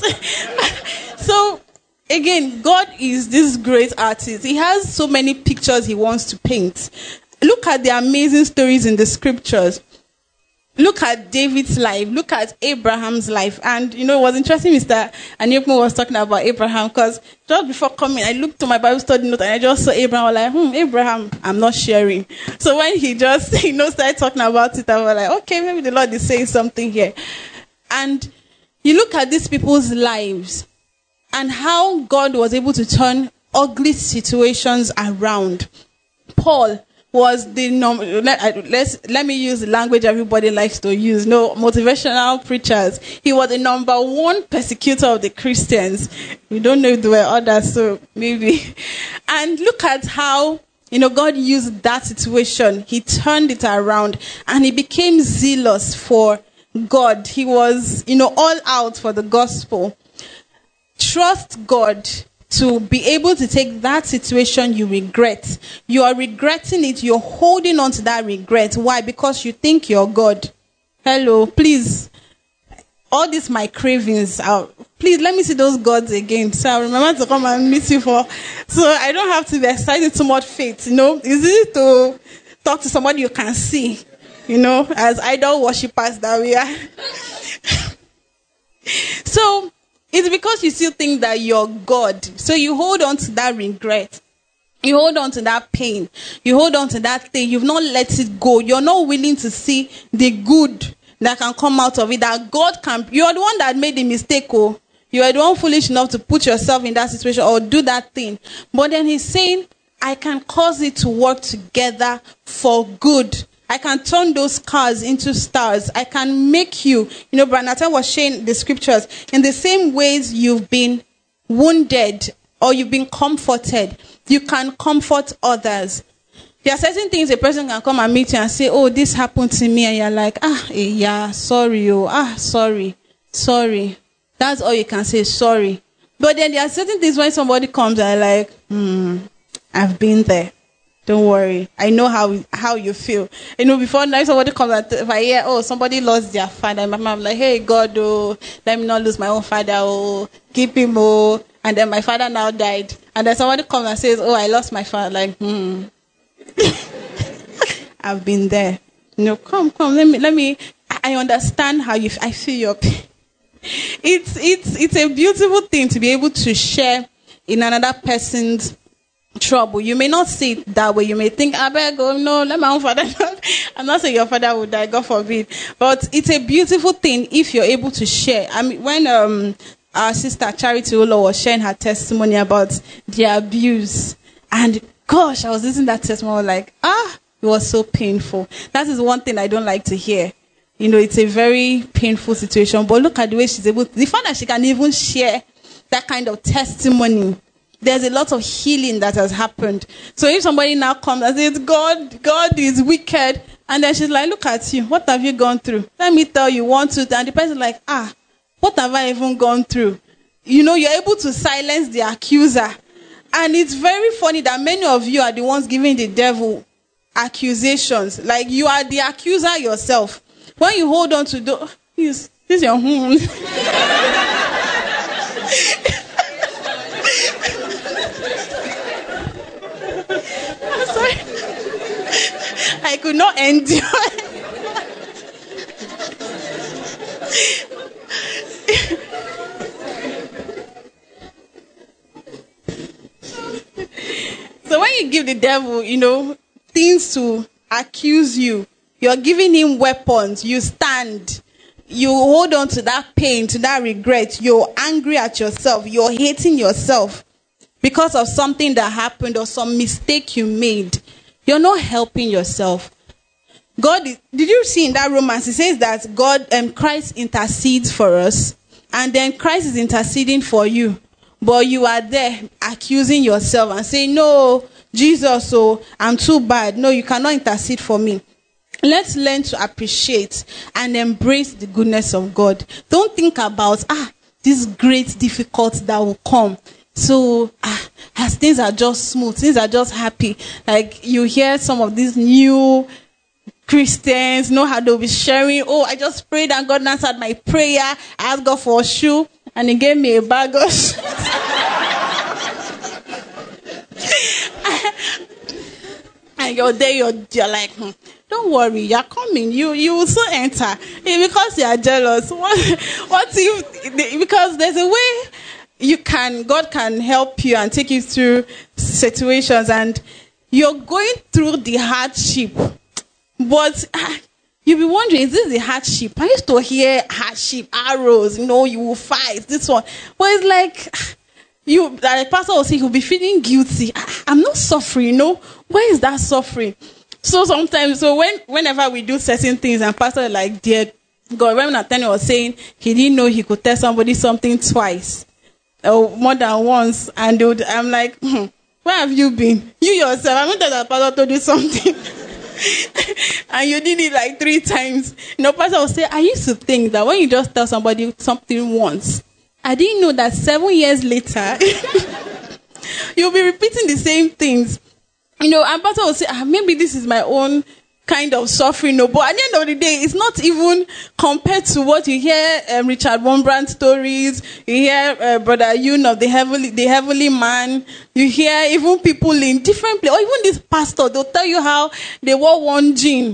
So, again, God is this great artist. He has so many pictures he wants to paint. Look at the amazing stories in the scriptures. Look at David's life. Look at Abraham's life. And, it was interesting, Mr. Anyekmo was talking about Abraham, because just before coming, I looked to my Bible study note and I just saw Abraham. I was like, Abraham, I'm not sharing. So when he just, started talking about it, I was like, okay, maybe the Lord is saying something here. And you look at these people's lives and how God was able to turn ugly situations around. Paul was let me use the language everybody likes to use. No, motivational preachers. He was the number one persecutor of the Christians. We don't know if there were others, so maybe. And look at how, God used that situation. He turned it around and he became zealous for God. He was, all out for the gospel. Trust God to be able to take that situation you regret. You are regretting it. You're holding on to that regret. Why? Because you think you're God. Hello, please. All these my cravings are. Please let me see those gods again. So I remember to come and meet you so I don't have to be excited too much faith. It's easy to talk to somebody you can see. As idol worshippers that we are. So, it It's because you still think that you're God. So you hold on to that regret. You hold on to that pain. You hold on to that thing. You've not let it go. You're not willing to see the good that can come out of it. That God can. You are the one that made the mistake. Oh, you are the one foolish enough to put yourself in that situation or do that thing. But then he's saying, I can cause it to work together for good. I can turn those scars into stars. I can make you. You know, Branata was sharing the scriptures. In the same ways you've been wounded or you've been comforted, you can comfort others. There are certain things a person can come and meet you and say, oh, this happened to me. And you're like, yeah, sorry. Sorry. That's all you can say, sorry. But then there are certain things when somebody comes and like, I've been there. Don't worry. I know how you feel. You know, before now somebody comes and if I hear, oh, somebody lost their father, my mom like, hey, God, oh, let me not lose my own father, oh, keep him, oh. And then my father now died. And then somebody comes and says, oh, I lost my father. Like, I've been there. No, come. Let me. I understand how I feel your pain. It's a beautiful thing to be able to share in another person's trouble. You may not see it that way. You may think, I better go, no, let my own father know. I'm not saying your father would die, God forbid. But it's a beautiful thing if you're able to share. I mean, when our sister Charity Olo was sharing her testimony about the abuse, and gosh, I was listening to that testimony, I was like, it was so painful. That is one thing I don't like to hear. You know, it's a very painful situation. But look at the way she's able to, the fact that she can even share that kind of testimony. There's a lot of healing that has happened. So if somebody now comes and says, God is wicked, and then she's like, look at you, what have you gone through? Let me tell you, 1, 2, 3. And the person is like, what have I even gone through? You know, you're able to silence the accuser. And it's very funny that many of you are the ones giving the devil accusations. Like, you are the accuser yourself. When you hold on to this is your home. I'm sorry. I could not endure. So when you give the devil, you know, things to accuse you, you're giving him weapons. You stand. You hold on to that pain, to that regret. You're angry at yourself. You're hating yourself because of something that happened or some mistake you made. You're not helping yourself. Did you see in that Romans? It says that God and Christ intercedes for us. And then Christ is interceding for you. But you are there accusing yourself and saying, no, Jesus, I'm too bad. No, you cannot intercede for me. Let's learn to appreciate and embrace the goodness of God. Don't think about, this great difficulty that will come. So, as things are just smooth, things are just happy. Like, you hear some of these new Christians, know how they'll be sharing, I just prayed and God answered my prayer. I asked God for a shoe and he gave me a bag of shoes. And you're there, you're like, don't worry, you're coming. You will soon enter. Because you are jealous. What if, because there's a way God can help you and take you through situations and you're going through the hardship. But you'll be wondering, is this the hardship? I used to hear hardship, arrows, you will fight, this one. But it's like, the pastor will say, you'll be feeling guilty. I'm not suffering, Where is that suffering? So sometimes, whenever we do certain things, and pastor is like, dear God, when Nathaniel was saying he didn't know he could tell somebody something twice or more than once, and I'm like, where have you been? You yourself, I went to that pastor told you something. And you did it like 3 times. Pastor will say, I used to think that when you just tell somebody something once, I didn't know that 7 years later, you'll be repeating the same things. And pastor will say, maybe this is my own kind of suffering. But at the end of the day, it's not even compared to what you hear Richard Wurmbrand stories. You hear Brother Yun of the heavenly man. You hear even people in different places, or even this pastor, they'll tell you how they wore one jean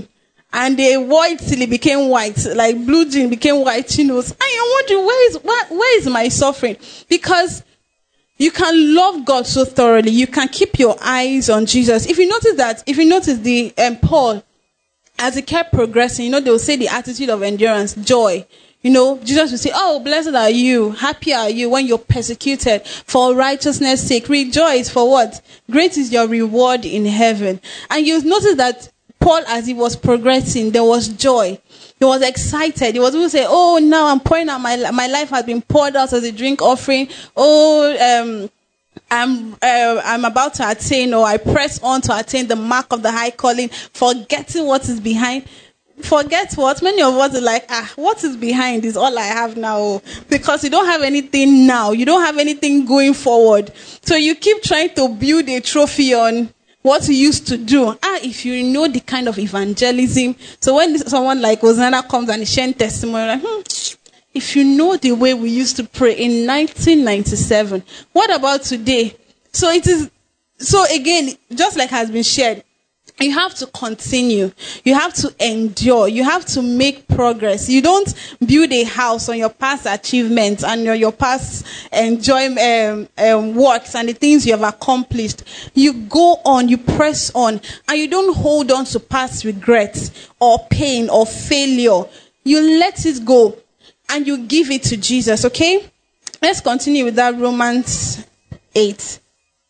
And they wore it till it became white, like blue jean became white chinos. And you're wondering, where is my suffering? Because you can love God so thoroughly. You can keep your eyes on Jesus. If you notice the Paul, as he kept progressing, they will say the attitude of endurance, joy. Jesus will say, oh, blessed are you, happy are you when you're persecuted for righteousness' sake. Rejoice for what? Great is your reward in heaven. And you notice that Paul, as he was progressing, there was joy. He was excited. He was able to say, oh, now I'm pouring out my life has been poured out as a drink offering. Oh, I'm about to attain, or I press on to attain the mark of the high calling, forgetting what is behind. Forget what? Many of us are like, what is behind is all I have now. Because you don't have anything now. You don't have anything going forward. So you keep trying to build a trophy on what you used to do. If you know the kind of evangelism. So when someone like Hosanna comes and shares testimony, like, if you know the way we used to pray in 1997, what about today? So again, just like has been shared, you have to continue. You have to endure. You have to make progress. You don't build a house on your past achievements and your past enjoyment, works and the things you have accomplished. You go on, you press on, and you don't hold on to past regrets or pain or failure. You let it go and you give it to Jesus, okay? Let's continue with that Romans 8.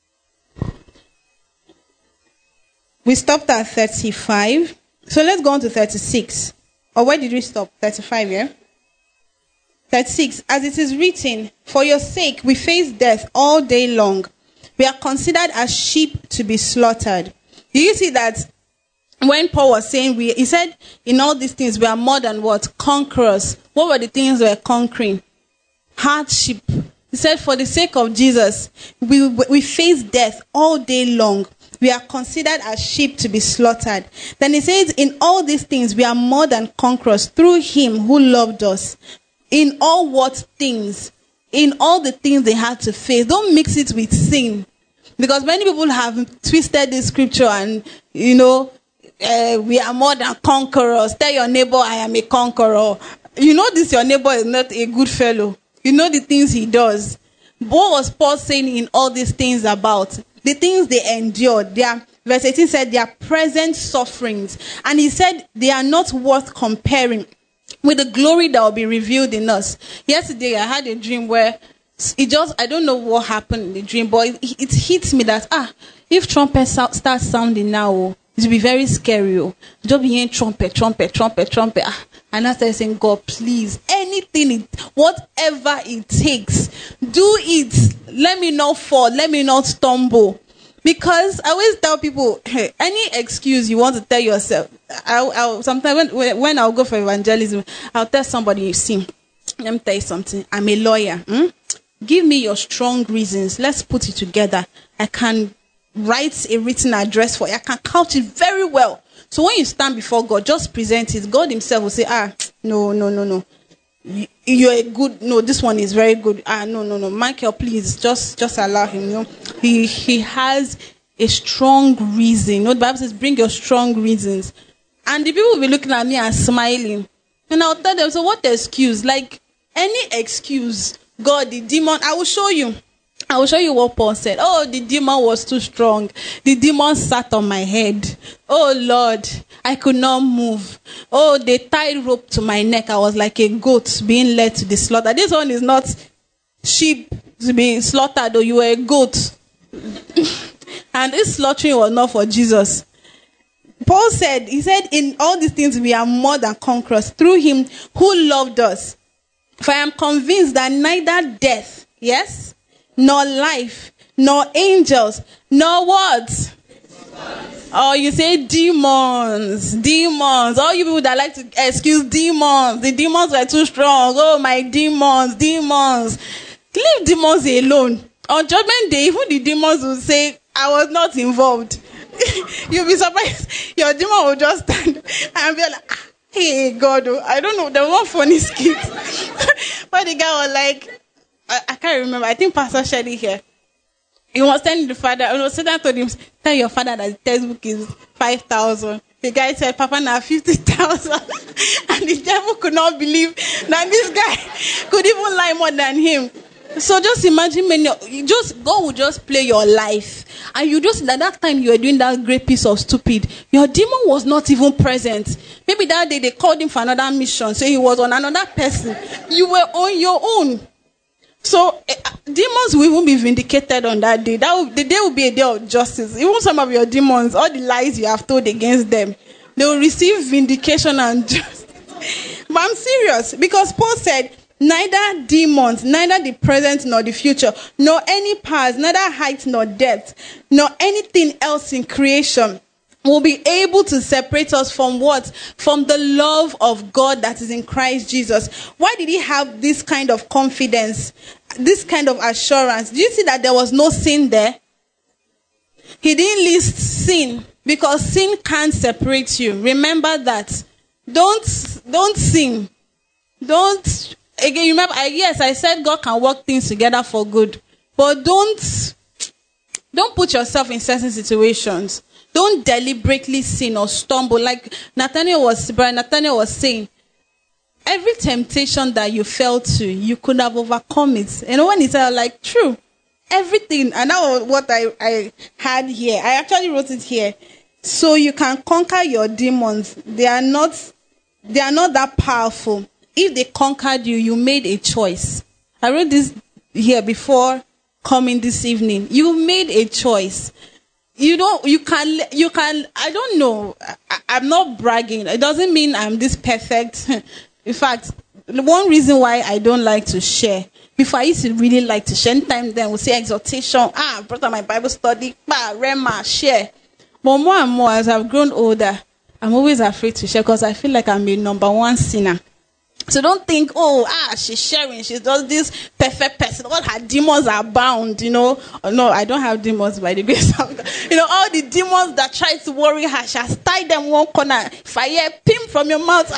We stopped at 35. So let's go on to 36. Or where did we stop? 35, yeah? 36. As it is written, for your sake we face death all day long. We are considered as sheep to be slaughtered. Do you see that when Paul was saying, he said, in all these things we are more than what? Conquerors. What were the things we were conquering? Hardship. He said, for the sake of Jesus, we face death all day long. We are considered as sheep to be slaughtered. Then he says, in all these things, we are more than conquerors through him who loved us. In all what things? In all the things they had to face. Don't mix it with sin. Because many people have twisted this scripture and, we are more than conquerors. Tell your neighbor, I am a conqueror. This, your neighbor is not a good fellow. You know the things he does. What was Paul saying in all these things about? The things they endured. Verse 18 said, their present sufferings. And he said, they are not worth comparing with the glory that will be revealed in us. Yesterday, I had a dream where I don't know what happened in the dream, but it hits me that, if trumpet starts sounding now, it will be very scary. Just be hearing trumpet. And I started saying, God, please, whatever it takes, do it. Let me not fall. Let me not stumble. Because I always tell people, any excuse you want to tell yourself, I'll sometimes when I'll go for evangelism, I'll tell somebody, you see, let me tell you something. I'm a lawyer. Give me your strong reasons. Let's put it together. I can write a written address for you. I can couch it very well. So when you stand before God, just present it. God himself will say, no. You're a good, no, this one is very good. No. Michael, please, just allow him. He has a strong reason. The Bible says, bring your strong reasons. And the people will be looking at me and smiling. And I'll tell them, so what excuse? Like, any excuse, God, the demon, I will show you what Paul said. Oh, the demon was too strong. The demon sat on my head. Oh, Lord, I could not move. Oh, they tied rope to my neck. I was like a goat being led to the slaughter. This one is not sheep to be slaughtered, or you were a goat. And this slaughtering was not for Jesus. Paul said, in all these things we are more than conquerors through him who loved us. For I am convinced that neither death, yes, nor life, nor angels, nor what? Oh, you say demons. All you people that like to excuse demons. The demons were too strong. Oh, my demons. Leave demons alone. On judgment day, even the demons will say, I was not involved. You'll be surprised. Your demon will just stand and be like, hey, God, I don't know. There was one funny skit. But the guy was like, I can't remember. I think Pastor shared it here. He was telling the father, Satan told him, tell your father that the textbook is 5,000. The guy said, Papa, now 50,000. And the devil could not believe that this guy could even lie more than him. So just imagine, God will just play your life. And you just, at that time you were doing that great piece of stupid. Your demon was not even present. Maybe that day they called him for another mission. So he was on another person. You were on your own. So demons will even be vindicated on that day. The day will be a day of justice. Even some of your demons, all the lies you have told against them, they will receive vindication and justice. But I'm serious, because Paul said, neither demons, neither the present nor the future, nor any powers, neither height nor depth, nor anything else in creation will be able to separate us from what? From the love of God that is in Christ Jesus. Why did he have this kind of confidence, this kind of assurance? Do you see that there was no sin there? He didn't list sin, because sin can't separate you. Remember that. Don't sin. Don't. Again, remember, yes, I said God can work things together for good. But don't put yourself in certain situations. Don't deliberately sin or stumble. Like Nathaniel was saying, every temptation that you fell to, you could have overcome it. And when he said, like, true, everything. And that was what I had here. I actually wrote it here. So you can conquer your demons. They are not that powerful. If they conquered you, you made a choice. I wrote this here before coming this evening. You made a choice. You can, I don't know. I'm not bragging. It doesn't mean I'm this perfect. In fact, the one reason why I don't like to share, before I used to really like to share, anytime then we'll say exhortation, brought on my Bible study, rema, share. But more and more as I've grown older, I'm always afraid to share because I feel like I'm a number one sinner. So don't think, she's sharing, she's just this perfect person. All her demons are bound, No, I don't have demons by the grace of God. All the demons that try to worry her, she has tied them one corner. If I hear pim from your mouth.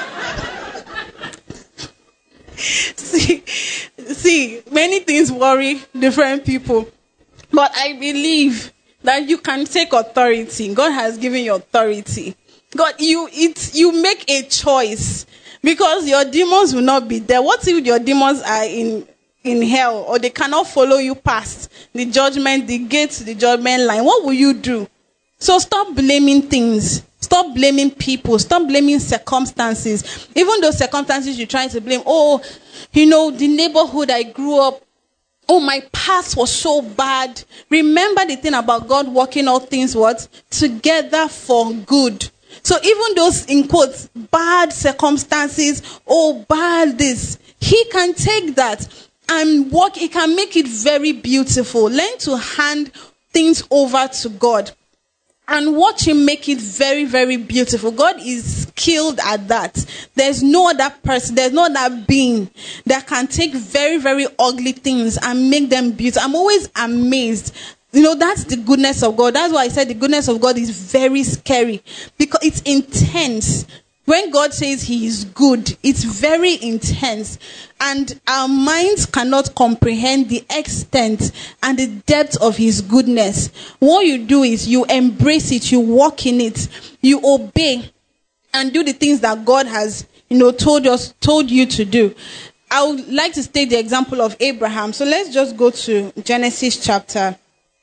See, many things worry different people. But I believe that you can take authority. God has given you authority. God, you make a choice. Because your demons will not be there. What if your demons are in hell, or they cannot follow you past the judgment, the gate to the judgment line? What will you do? So stop blaming things. Stop blaming people. Stop blaming circumstances. Even those circumstances you try to blame. The neighborhood I grew up. My past was so bad. Remember the thing about God working all things together for good. So even those, in quotes, bad circumstances, bad this, he can take that and he can make it very beautiful. Learn to hand things over to God and watch him make it very, very beautiful. God is skilled at that. There's no other person, there's no other being that can take very, very ugly things and make them beautiful. I'm always amazed. That's the goodness of God. That's why I said the goodness of God is very scary, because it's intense. When God says he is good, it's very intense. And our minds cannot comprehend the extent and the depth of his goodness. What you do is you embrace it, you walk in it, you obey and do the things that God has, told you to do. I would like to state the example of Abraham. So let's just go to Genesis chapter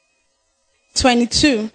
22.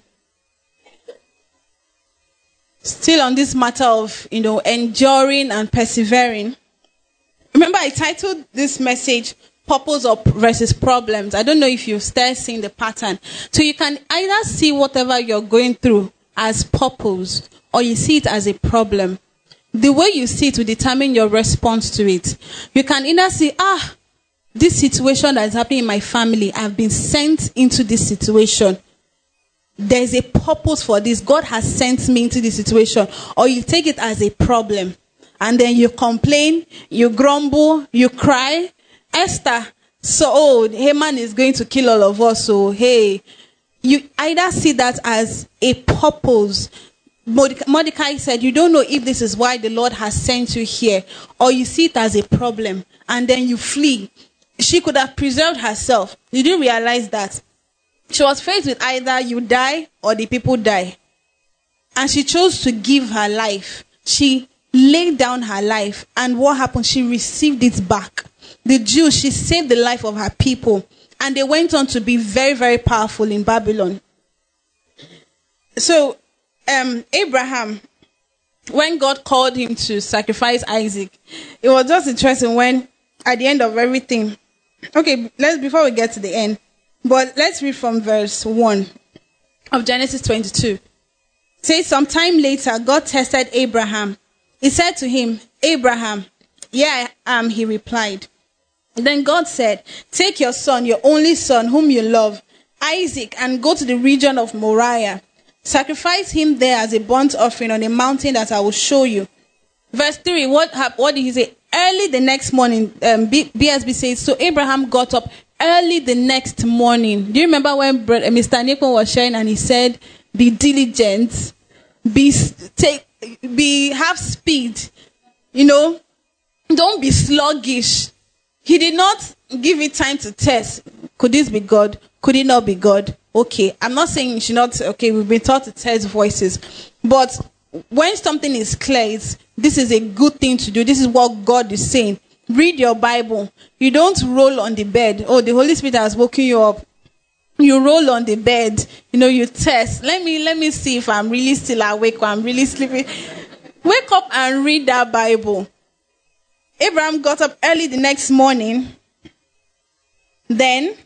Still on this matter of, enduring and persevering. Remember, I titled this message, Purpose versus Problems. I don't know if you've started seeing the pattern. So you can either see whatever you're going through as purpose, or you see it as a problem. The way you see it will determine your response to it. You can either see, this situation that is happening in my family, I've been sent into this situation. There's a purpose for this. God has sent me into this situation. Or you take it as a problem. And then you complain, you grumble, you cry. Esther, Haman is going to kill all of us. So, hey, you either see that as a purpose. Mordecai said, you don't know if this is why the Lord has sent you here. Or you see it as a problem. And then you flee. She could have preserved herself. Did you realize that? She was faced with either you die or the people die. And she chose to give her life. She laid down her life. And what happened? She received it back. The Jews, she saved the life of her people. And they went on to be very, very powerful in Babylon. So, Abraham, when God called him to sacrifice Isaac, it was just interesting when, at the end of everything, okay, before we get to the end, but let's read from verse 1 of Genesis 22. It says, sometime later, God tested Abraham. He said to him, Abraham, here I am, he replied. Then God said, take your son, your only son, whom you love, Isaac, and go to the region of Moriah. Sacrifice him there as a burnt offering on a mountain that I will show you. Verse 3, what did he say? Early the next morning, BSB says, so Abraham got up early the next morning. Do you remember when Mr. Nikon was sharing and he said, be diligent, have speed, don't be sluggish. He did not give it time to test. Could this be God? Could it not be God? Okay, I'm not saying you should not, okay, we've been taught to test voices. But when something is clear, this is a good thing to do. This is what God is saying. Read your Bible. You don't roll on the bed. Oh, the Holy Spirit has woken you up. You roll on the bed. You test. Let me see if I'm really still awake or I'm really sleeping. Wake up and read that Bible. Abraham got up early the next morning. Then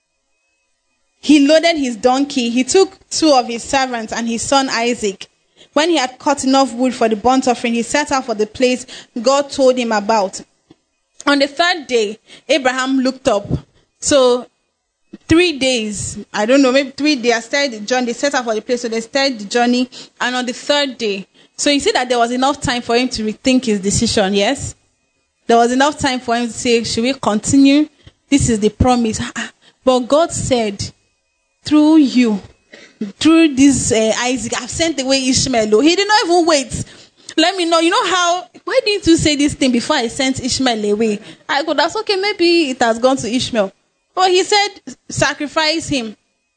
he loaded his donkey. He took 2 of his servants and his son Isaac. When he had cut enough wood for the burnt offering, he set out for the place God told him about. On the 3rd day, Abraham looked up. So 3 days, I don't know, maybe 3 days, started the journey. They set out for the place, so they started the journey. And on the 3rd day, so you see that there was enough time for him to rethink his decision, yes? There was enough time for him to say, should we continue? This is the promise. But God said, through you, through this Isaac, I've sent away Ishmael. He did not even wait. Let me know. Why didn't you say this thing before I sent Ishmael away? I go, that's okay, maybe it has gone to Ishmael. But he said, sacrifice him.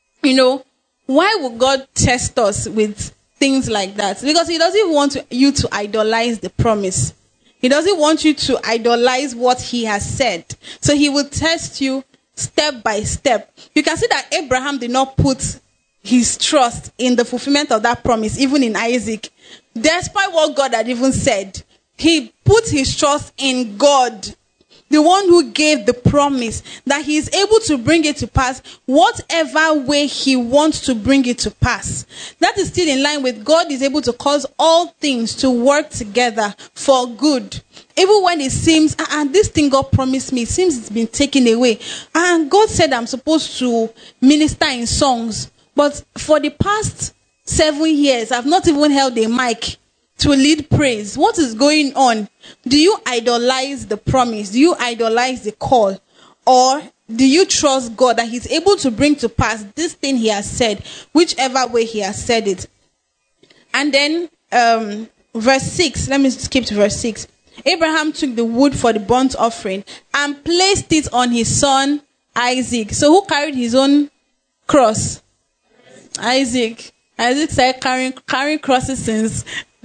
Why would God test us with things like that? Because he doesn't want you to idolize the promise. He doesn't want you to idolize what he has said. So he will test you step by step. You can see that Abraham did not put his trust in the fulfillment of that promise, even in Isaac. Despite what God had even said, he put his trust in God, the one who gave the promise, that he is able to bring it to pass whatever way he wants to bring it to pass. That is still in line with God is able to cause all things to work together for good. Even when it seems, this thing God promised me, it seems it's been taken away. And God said I'm supposed to minister in songs. But for the past 7 years, I've not even held a mic to lead praise. What is going on? Do you idolize the promise? Do you idolize the call? Or do you trust God that he's able to bring to pass this thing he has said, whichever way he has said it? And then verse 6, let me skip to verse 6. Abraham took the wood for the burnt offering and placed it on his son Isaac. So who carried his own cross? Isaac. Isaac started carrying crosses since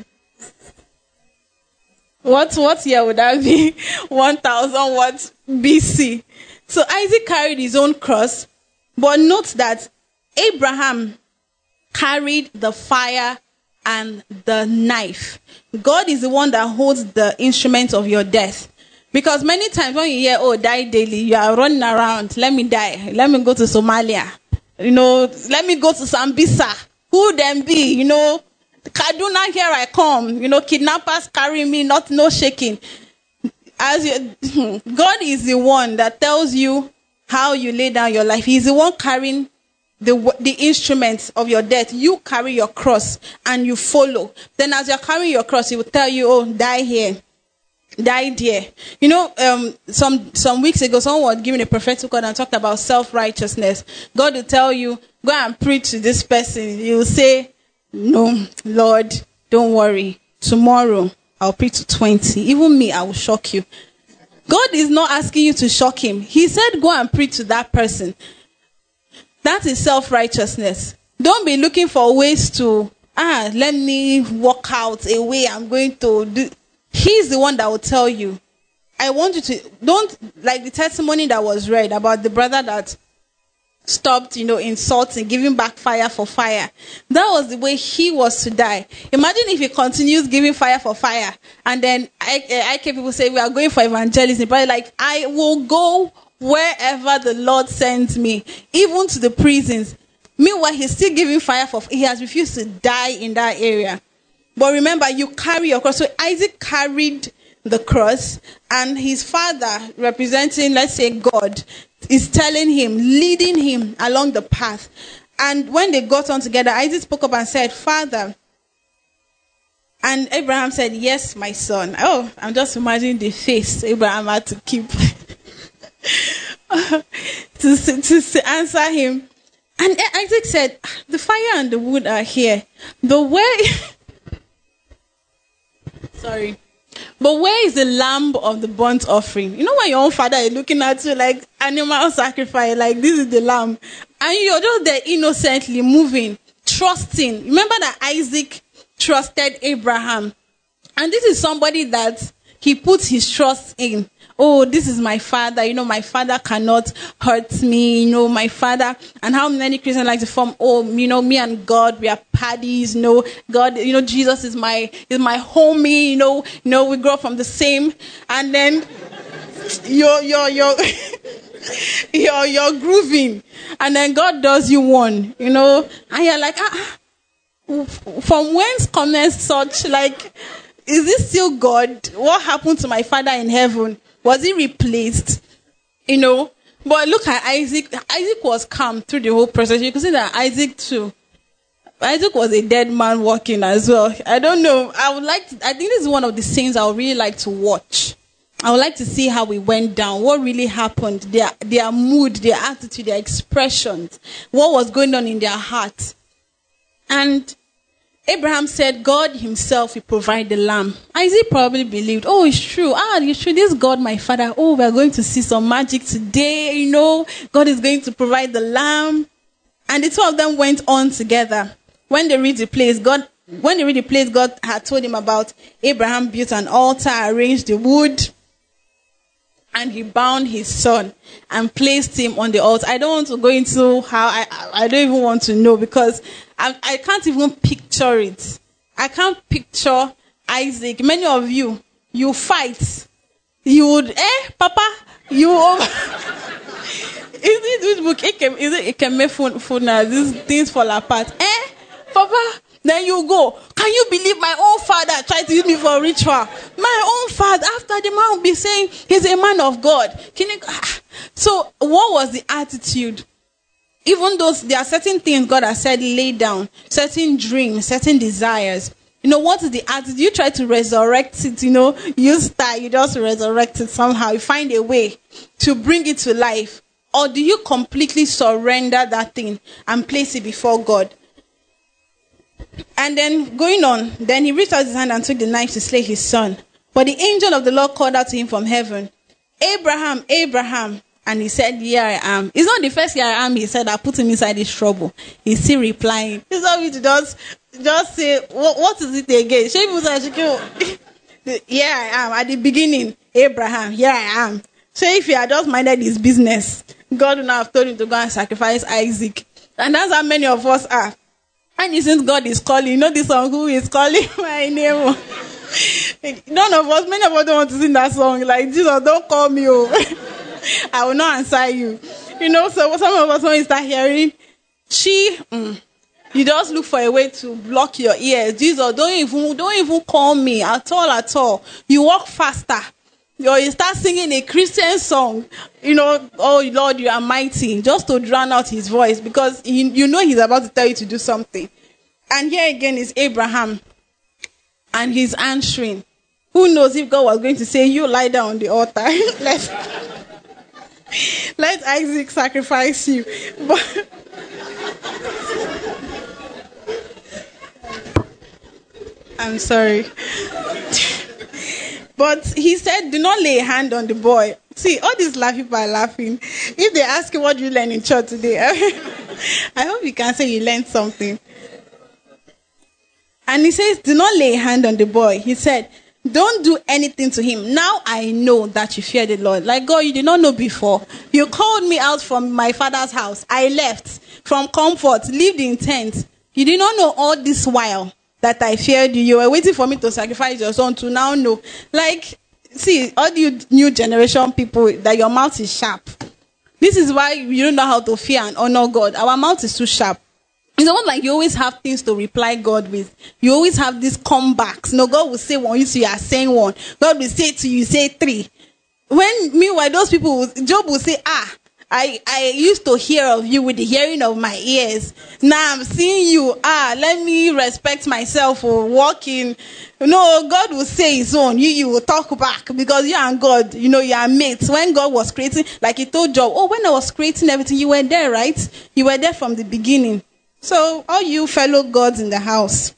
what year would that be? 1000 what BC. So Isaac carried his own cross, but note that Abraham carried the fire and the knife. God is the one that holds the instrument of your death. Because many times when you hear, die daily, you are running around, let me die, let me go to Somalia, let me go to Sambisa. Who then be, Kaduna, here I come, kidnappers carry me, no shaking. God is the one that tells you how you lay down your life. He's the one carrying the instruments of your death. You carry your cross and you follow. Then as you're carrying your cross, he will tell you, die here, die there. Some weeks ago, someone was giving a prophetic word and talked about self-righteousness. God will tell you, go and preach to this person. You will say, no, Lord, don't worry. Tomorrow, I'll preach to 20. Even me, I will shock you. God is not asking you to shock him. He said, go and preach to that person. That is self-righteousness. Don't be looking for ways to let me walk out a way I'm going to do. He's the one that will tell you. I want you to, don't, like the testimony that was read about the brother that stopped, insulting, giving back fire for fire. That was the way he was to die. Imagine if he continues giving fire for fire, and then IK people say, we are going for evangelism. But like, I will go wherever the Lord sends me, even to the prisons. Meanwhile, he's still giving fire he has refused to die in that area. But remember, you carry your cross. So Isaac carried the cross, and his father, representing, let's say, God, is telling him, leading him along the path. And when they got on together, Isaac spoke up and said, Father. And Abraham said, yes, my son. Oh, I'm just imagining the face Abraham had to keep to answer him. And Isaac said, the fire and the wood are here. The way... Sorry. But where is the lamb of the burnt offering? You know when your own father is looking at you like animal sacrifice, like this is the lamb. And you're just there innocently moving, trusting. Remember that Isaac trusted Abraham. And this is somebody that he puts his trust in. Oh, this is my father. My father cannot hurt me. My father. And how many Christians like to form, me and God, we are paddies. God, Jesus is my homie. We grow up from the same. And then you're grooving. And then God does you one, and you're like, from whence cometh such, like, is this still God? What happened to my father in heaven? Was he replaced? But look at Isaac. Isaac was calm through the whole process. You can see that Isaac too. Isaac was a dead man walking as well. I don't know. I think this is one of the scenes I would really like to watch. I would like to see how it went down. What really happened. Their mood, their attitude, their expressions. What was going on in their heart. And Abraham said, God himself will provide the lamb. Isaac probably believed, oh, it's true. It's true. This God, my father, we're going to see some magic today. God is going to provide the lamb. And the two of them went on together. When they reached the place, God had told him about. Abraham built an altar, arranged the wood, and he bound his son and placed him on the altar. I don't want to go into how, I don't even want to know, because I can't even picture it. I can't picture Isaac. Many of you fight. You would, Papa, you... Is it this book? Is it Ikemefuna? These things fall apart. Papa? Then you go. Can you believe my own father tried to use me for a ritual? My own father, after the man will be saying he's a man of God. So what was the attitude? Even though there are certain things God has said, lay down, certain dreams, certain desires. What is the attitude? You try to resurrect it, you just resurrect it somehow. You find a way to bring it to life. Or do you completely surrender that thing and place it before God? And then going on, then he reached out his hand and took the knife to slay his son. But the angel of the Lord called out to him from heaven, Abraham, Abraham. And he said, here I am. It's not the first here I am. He said, I put him inside this trouble. He's still replying. He's not me to just say, what is it again? Here I am. At the beginning, Abraham, here I am. So if he had just minded his business, God would not have told him to go and sacrifice Isaac. And that's how many of us are. And since God is calling, this song, who is calling my name? Many of us don't want to sing that song. Like, Jesus, don't call me. I will not answer you. So some of us, when you start hearing, you just look for a way to block your ears. Jesus, don't even call me at all. You walk faster. Or you start singing a Christian song, oh Lord, you are mighty, just to drown out his voice, because he's about to tell you to do something. And here again is Abraham, and he's answering. Who knows if God was going to say, you lie down on the altar. Let Isaac sacrifice you. But I'm sorry. But he said, do not lay a hand on the boy. See, all these people are laughing. If they ask you what you learned in church today, I hope you can say you learned something. And he says, do not lay a hand on the boy. He said, don't do anything to him. Now I know that you fear the Lord. Like, God, you did not know before. You called me out from my father's house. I left from comfort, lived in tent. You did not know all this while that I feared you. You were waiting for me to sacrifice your son to now know. Like, see, all you new generation people, that your mouth is sharp. This is why you don't know how to fear and honor God. Our mouth is too sharp. It's almost like you always have things to reply God with. You always have these comebacks. No, God will say one, you are saying one. God will say two, you say three. When, meanwhile, those people, Job will say, I used to hear of you with the hearing of my ears. Now I'm seeing you. Let me respect myself for walking. No, God will say his own. You will talk back because you and God, you are mates. When God was creating, like he told Job, when I was creating everything, you were there, right? You were there from the beginning. So, all you fellow gods in the house.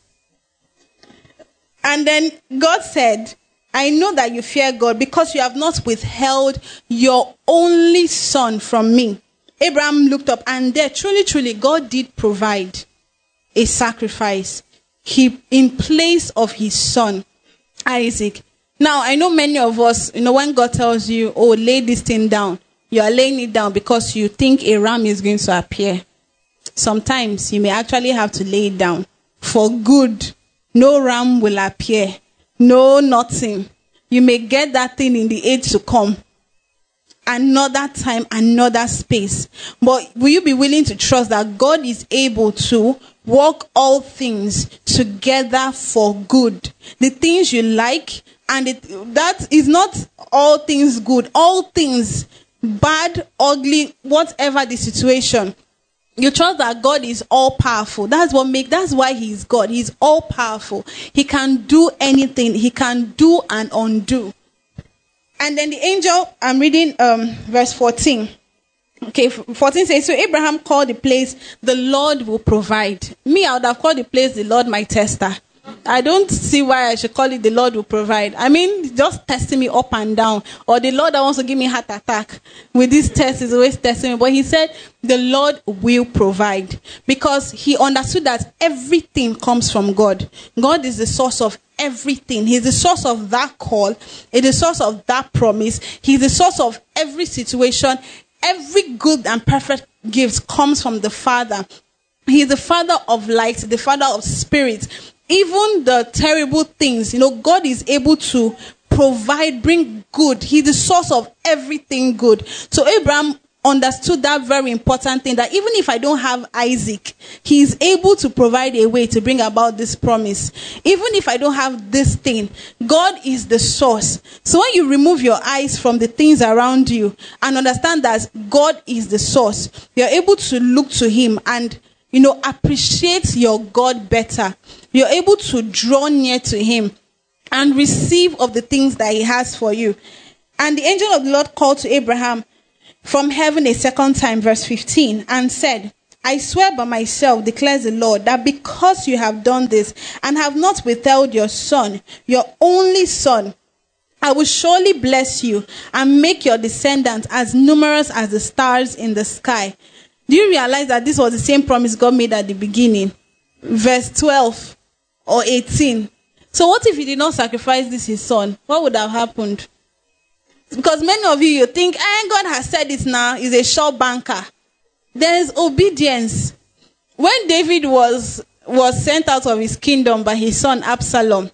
And then God said, I know that you fear God because you have not withheld your only son from me. Abraham looked up and there, truly, God did provide a sacrifice in place of his son, Isaac. Now, I know many of us, when God tells you, lay this thing down, you are laying it down because you think a ram is going to appear. Sometimes you may actually have to lay it down for good. No ram will appear. No, nothing. You may get that thing in the age to come. Another time, another space. But will you be willing to trust that God is able to work all things together for good? The things you like, and that is not all things good. All things, bad, ugly, whatever the situation. You trust that God is all powerful. That's why he is God. He's all powerful. He can do anything. He can do and undo. And then the angel, I'm reading verse 14. Okay, 14 says, so Abraham called the place, the Lord will provide. Me, I would have called the place, the Lord my tester. I don't see why I should call it the Lord will provide. I mean, just testing me up and down. Or the Lord that wants to give me heart attack. With this test, is always testing me. But he said, the Lord will provide. Because he understood that everything comes from God. God is the source of everything. He's the source of that call. He's the source of that promise. He's the source of every situation. Every good and perfect gift comes from the Father. He is the Father of light, the Father of spirit. Even the terrible things, God is able to provide, bring good. He's the source of everything good. So Abraham understood that very important thing, that even if I don't have Isaac, he is able to provide a way to bring about this promise. Even if I don't have this thing, God is the source. So when you remove your eyes from the things around you and understand that God is the source, you're able to look to him and appreciate your God better. You're able to draw near to him and receive of the things that he has for you. And the angel of the Lord called to Abraham from heaven a second time, verse 15, and said, I swear by myself, declares the Lord, that because you have done this and have not withheld your son, your only son, I will surely bless you and make your descendants as numerous as the stars in the sky. Do you realize that this was the same promise God made at the beginning? Verse 12 or 18. So what if he did not sacrifice this his son? What would have happened? Because many of you think, God has said it now, he's a sure banker. There is obedience. When David was sent out of his kingdom by his son Absalom,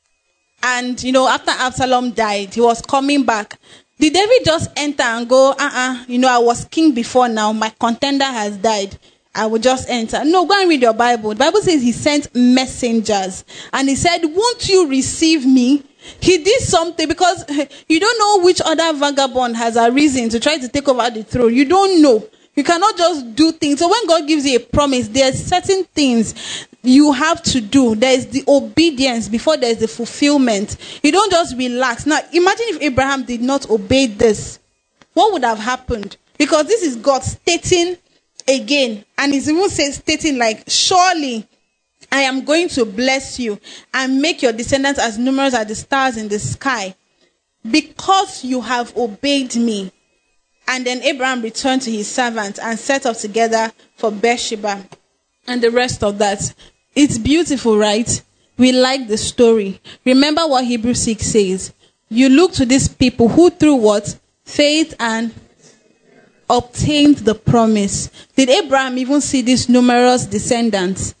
and after Absalom died, he was coming back. Did David just enter and go, I was king before now, my contender has died, I will just enter? No, go and read your Bible. The Bible says he sent messengers. And he said, won't you receive me? He did something because you don't know which other vagabond has arisen to try to take over the throne. You don't know. You cannot just do things. So when God gives you a promise, there are certain things you have to do. There is the obedience before there is the fulfillment. You don't just relax. Now, imagine if Abraham did not obey this. What would have happened? Because this is God stating again. And he's even stating like, surely I am going to bless you and make your descendants as numerous as the stars in the sky, because you have obeyed me. And then Abraham returned to his servants and set off together for Beersheba and the rest of that. It's beautiful, right? we like the story. Remember what Hebrews 6 says. You look to these people who through what? Faith and obtained the promise. Did Abraham even see these numerous descendants?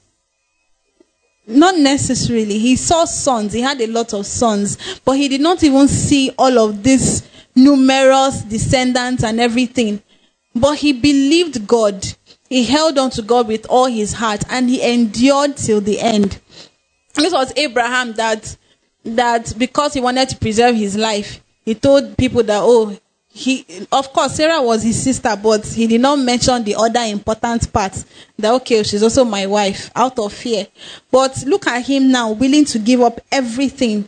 Not necessarily. He saw sons. He had a lot of sons. But he did not even see all of these numerous descendants and everything. But he believed God. He held on to God with all his heart. And he endured till the end. This was Abraham that because he wanted to preserve his life, he told people that, of course, Sarah was his sister, but he did not mention the other important parts. That, okay, she's also my wife, out of fear. But look at him now, willing to give up everything.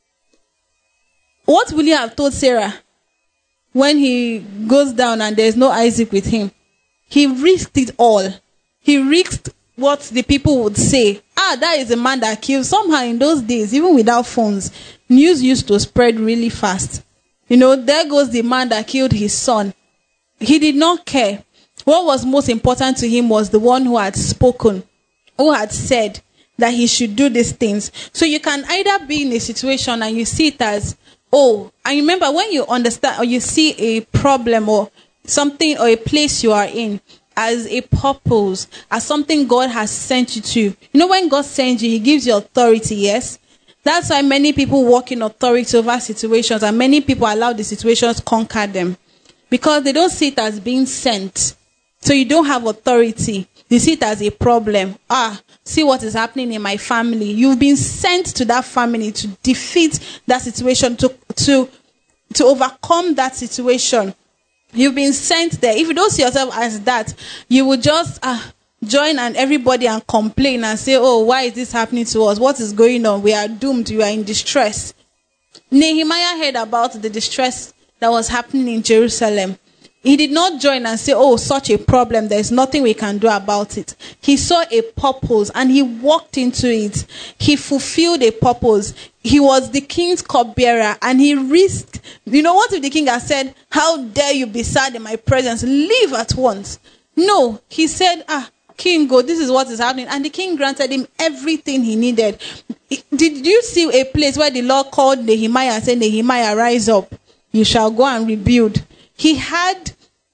What will he have told Sarah when he goes down and there's no Isaac with him? He risked it all. He risked what the people would say. That is a man that killed. Somehow in those days, even without phones, news used to spread really fast. There goes the man that killed his son. He did not care. What was most important to him was the one who had spoken, who had said that he should do these things. So you can either be in a situation and you see it as, and remember when you understand or you see a problem or something or a place you are in as a purpose, as something God has sent you to. When God sends you, he gives you authority, yes? That's why many people walk in authority over situations and many people allow the situations conquer them. Because they don't see it as being sent. So you don't have authority. You see it as a problem. See what is happening in my family. You've been sent to that family to defeat that situation, to overcome that situation. You've been sent there. If you don't see yourself as that, you will just join and everybody and complain and say, why is this happening to us? What is going on? We are doomed. We are in distress. Nehemiah heard about the distress that was happening in Jerusalem. He did not join and say, such a problem. There's nothing we can do about it. He saw a purpose and he walked into it. He fulfilled a purpose. He was the king's cupbearer and he risked. What if the king had said, how dare you be sad in my presence? Leave at once. No, he said, king, go, this is what is happening. And the king granted him everything he needed. Did you see a place where the Lord called Nehemiah and said, Nehemiah, rise up. You shall go and rebuild. He had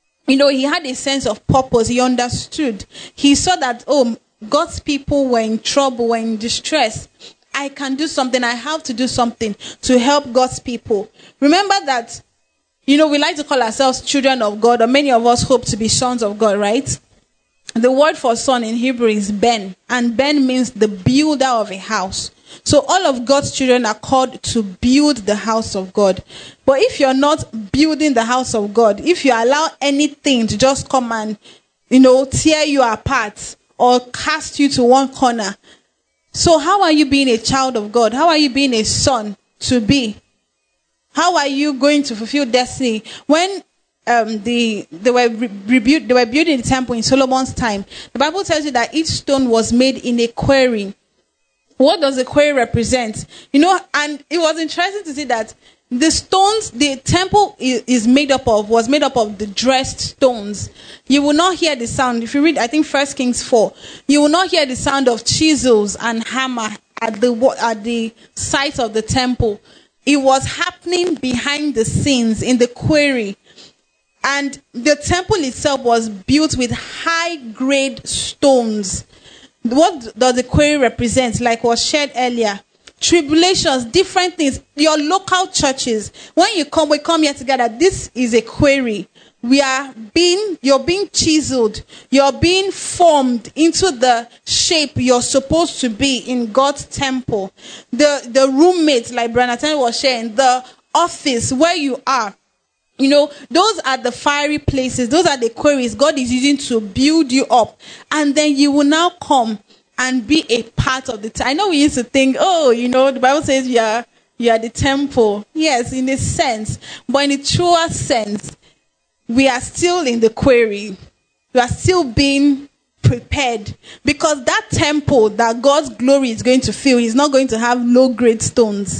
a sense of purpose. He understood. He saw that, God's people were in trouble, were in distress. I can do something. I have to do something to help God's people. Remember that, we like to call ourselves children of God, or many of us hope to be sons of God, right? The word for son in Hebrew is Ben, and Ben means the builder of a house. So all of God's children are called to build the house of God. But if you're not building the house of God, if you allow anything to just come and, tear you apart or cast you to one corner, so how are you being a child of God? How are you being a son to be? How are you going to fulfill destiny? When they were building the temple in Solomon's time, the Bible tells you that each stone was made in a quarry. What does the quarry represent? And it was interesting to see that the stones the temple was made up of the dressed stones. You will not hear the sound. If you read, I think 1 Kings 4, you will not hear the sound of chisels and hammer at the site of the temple. It was happening behind the scenes in the quarry. And the temple itself was built with high-grade stones. What does the quarry represent? Like was shared earlier. Tribulations, different things. Your local churches. When we come here together, this is a quarry. You're being chiseled. You're being formed into the shape you're supposed to be in God's temple. The roommates, like Branatan was sharing, the office where you are. Those are the fiery places. Those are the quarries God is using to build you up. And then you will now come and be a part of the I know we used to think, the Bible says you are the temple. Yes, in a sense. But in a truer sense, we are still in the quarry. We are still being prepared. Because that temple that God's glory is going to fill is not going to have low-grade stones.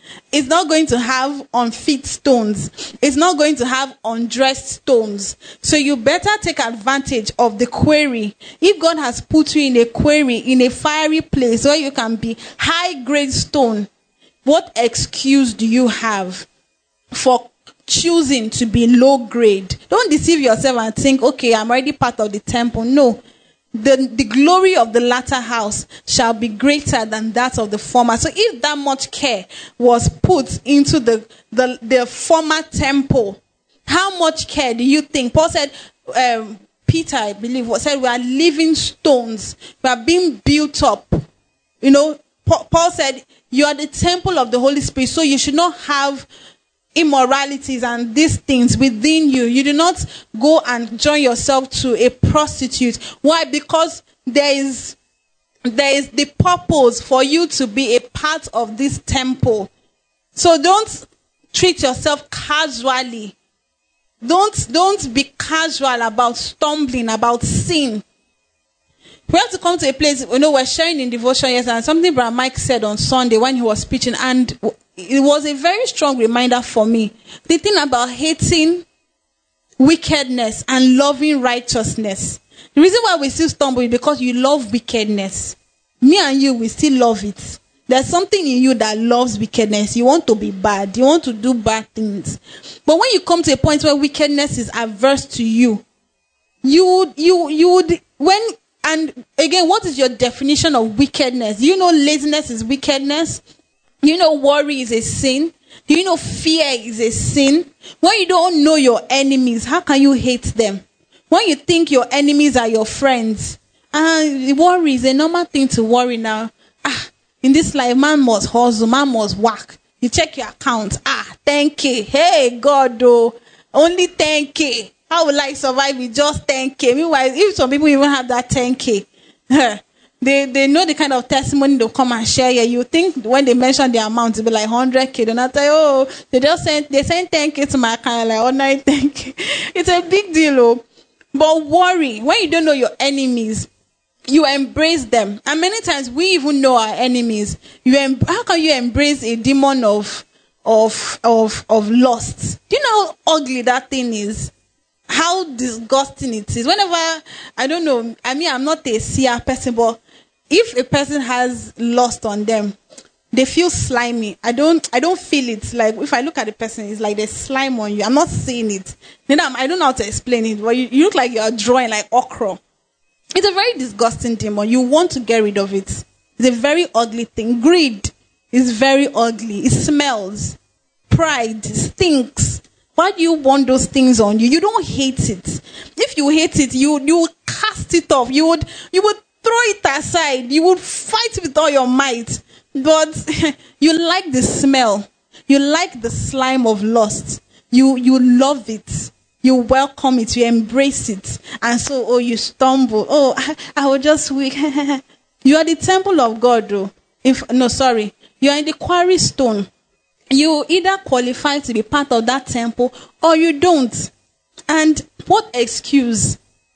It's not going to have unfit stones. It's not going to have undressed stones. So you better take advantage of the quarry. If God has put you in a quarry, in a fiery place where you can be high-grade stone, what excuse do you have for choosing to be low-grade? Don't deceive yourself and think, okay, I'm already part of the temple. No. The glory of the latter house shall be greater than that of the former. So if that much care was put into the former temple, how much care do you think? Paul said, Peter, I believe, said, we are living stones. We are being built up. You know, Paul said, you are the temple of the Holy Spirit, so you should not have immoralities and these things within you. You do not go and join yourself to a prostitute. Why? Because there is the purpose for you to be a part of this temple. don't treat yourself casually. Don't be casual about stumbling, about sin. We have to come to a place, we're sharing in devotion yesterday, and something Brother Mike said on Sunday when he was preaching, and it was a very strong reminder for me. The thing about hating wickedness and loving righteousness. The reason why we still stumble is because you love wickedness. Me and you, we still love it. There's something in you that loves wickedness. You want to be bad. You want to do bad things. But when you come to a point where wickedness is averse to you, and again, what is your definition of wickedness? Do you know laziness is wickedness? Do you know worry is a sin? Do you know fear is a sin? When you don't know your enemies, how can you hate them? When you think your enemies are your friends, worry is a normal thing to worry now. In this life, man must hustle, man must work. You check your account. 10K. Hey, God, only 10K. How will I survive with just 10K? Meanwhile, if some people even have that 10K, they know the kind of testimony they'll come and share here. You think when they mention the amount, it'll be like 100K. They're not like, they sent 10K to my account, like, 10K. It's a big deal, But worry, when you don't know your enemies, you embrace them. And many times we even know our enemies. How can you embrace a demon of lust? Do you know how ugly that thing is? How disgusting it is. Whenever, I don't know, I'm not a seer person, but if a person has lust on them, they feel slimy. I don't feel it. Like, if I look at the person, it's like there's slime on you. I'm not seeing it. I don't know how to explain it, but you look like you're drawing like okra. It's a very disgusting demon. You want to get rid of it. It's a very ugly thing. Greed is very ugly. It smells. Pride stinks. Why do you want those things on you? You don't hate it. If you hate it, you would cast it off. You would throw it aside. You would fight with all your might. But you like the smell. You like the slime of lust. You love it. You welcome it. You embrace it. And so, you stumble. I was just weak. You are the temple of God, though. You are in the quarry stone. You either qualify to be part of that temple or you don't. And what excuse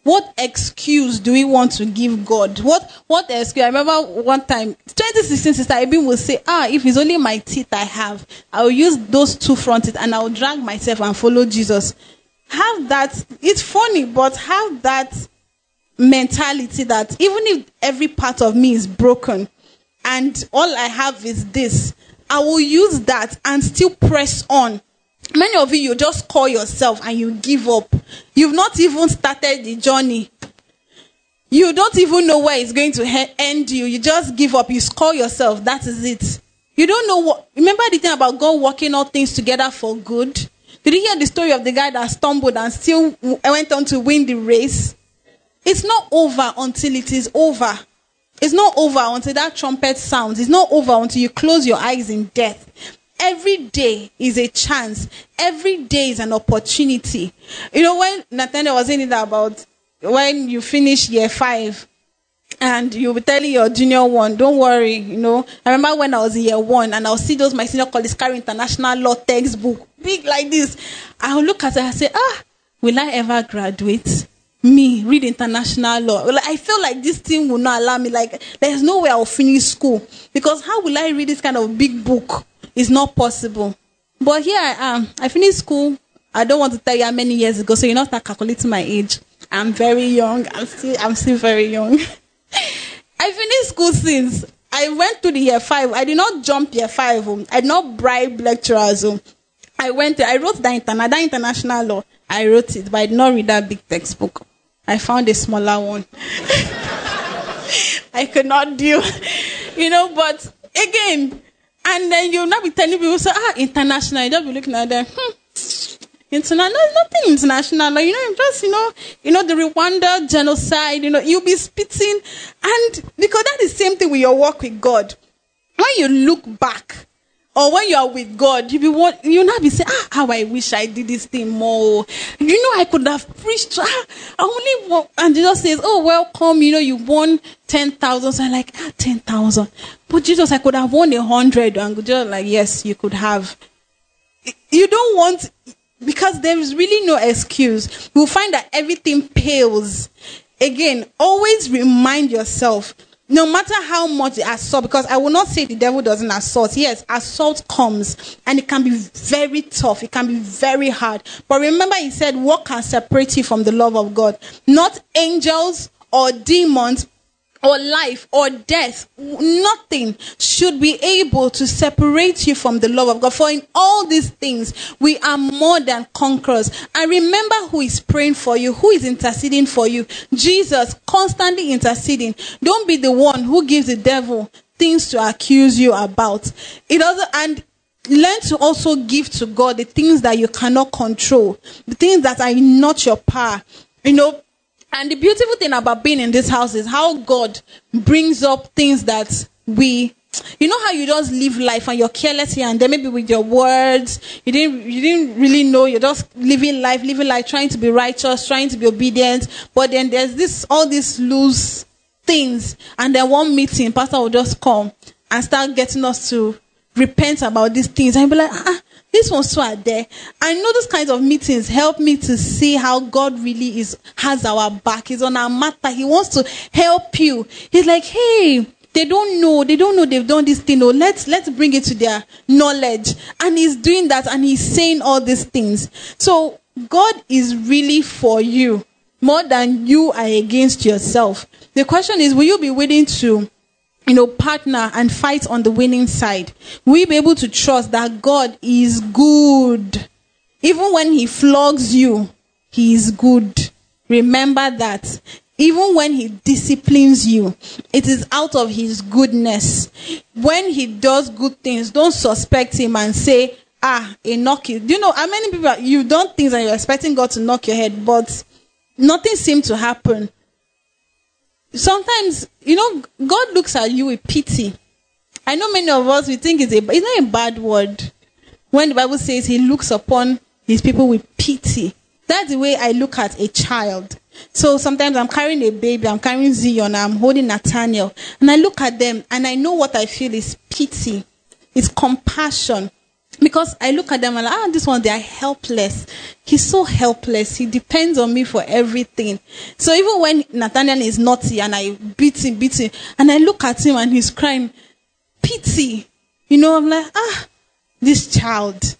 do we want to give God? What excuse? I remember one time, 2016, Sister Ibim will say, if it's only my teeth I have, I will use those two front teeth and I will drag myself and follow Jesus. Have that. It's funny, but have that mentality that even if every part of me is broken and all I have is this, I will use that and still press on. Many of you just call yourself and you give up. You've not even started the journey. You don't even know where it's going to end you. You just give up. You score yourself. That is it. You don't know what. Remember the thing about God working all things together for good? Did you hear the story of the guy that stumbled and still went on to win the race? It's not over until it is over. It's not over until that trumpet sounds. It's not over until you close your eyes in death. Every day is a chance. Every day is an opportunity. When Nathaniel was saying that about when you finish year 5 and you'll be telling your junior one, don't worry, I remember when I was in year 1 and I'll see those my senior colleagues carry international law textbook, big like this. I'll look at it and say, will I ever graduate? Me, read international law. I feel like this thing will not allow me. Like, there's no way I'll finish school. Because how will I read this kind of big book? it's not possible. But here I am. I finished school. I don't want to tell you how many years ago, so you're not start calculating my age. I'm very young. I'm still very young. I finished school since. I went to the year 5. I did not jump year 5. I did not bribe lecturers. I wrote that international law. I wrote it, but I did not read that big textbook. I found a smaller one. I could not deal. But again, and then you'll not be telling people, international. You'll be looking at them. International, no, nothing international. Just, the Rwanda genocide, you'll be spitting. And because that is the same thing with your work with God. When you look back, or when you are with God, you'll not be saying, how I wish I did this thing more. I could have preached. I only won. And Jesus says, welcome, you won 10,000. So I'm like, 10,000. But Jesus, I could have won 100. And just like, yes, you could have. You don't want, because there is really no excuse. You'll find that everything pales. Again, always remind yourself, no matter how much the assault, because I will not say the devil doesn't assault. Yes, assault comes, and it can be very tough. It can be very hard. But remember, he said, what can separate you from the love of God? Not angels or demons or life or death. Nothing should be able to separate you from the love of God. For in all these things, we are more than conquerors. And remember who is praying for you, who is interceding for you. Jesus, constantly interceding. Don't be the one who gives the devil things to accuse you about. And learn to also give to God the things that you cannot control, the things that are not your power. And the beautiful thing about being in this house is how God brings up things that how you just live life and you're careless here and then maybe with your words, you didn't really know, you're just living life, trying to be righteous, trying to be obedient. But then there's all these loose things. And then one meeting, pastor will just come and start getting us to repent about these things. And be like, this one's so out there. I know those kinds of meetings help me to see how God really has our back. He's on our matter. He wants to help you. He's like, hey, they don't know they've done this thing. Let's bring it to their knowledge. And he's doing that, and he's saying all these things. So God is really for you more than you are against yourself. The question is, will you be willing to partner and fight on the winning side? We'll be able to trust that God is good. Even when he flogs you, he is good. Remember that. Even when he disciplines you, it is out of his goodness. When he does good things, don't suspect him and say, a knock you. Do you know how many people, you've done things and you're expecting God to knock your head, but nothing seemed to happen. Sometimes, God looks at you with pity. I know many of us, we think it's not a bad word. When the Bible says he looks upon his people with pity. That's the way I look at a child. So sometimes I'm carrying a baby, I'm carrying Zion, I'm holding Nathaniel. And I look at them and I know what I feel is pity. It's compassion. Because I look at them and like, this one, they are helpless. He's so helpless. He depends on me for everything. So even when Nathaniel is naughty and I beat him, and I look at him and he's crying, pity. I'm like, this child.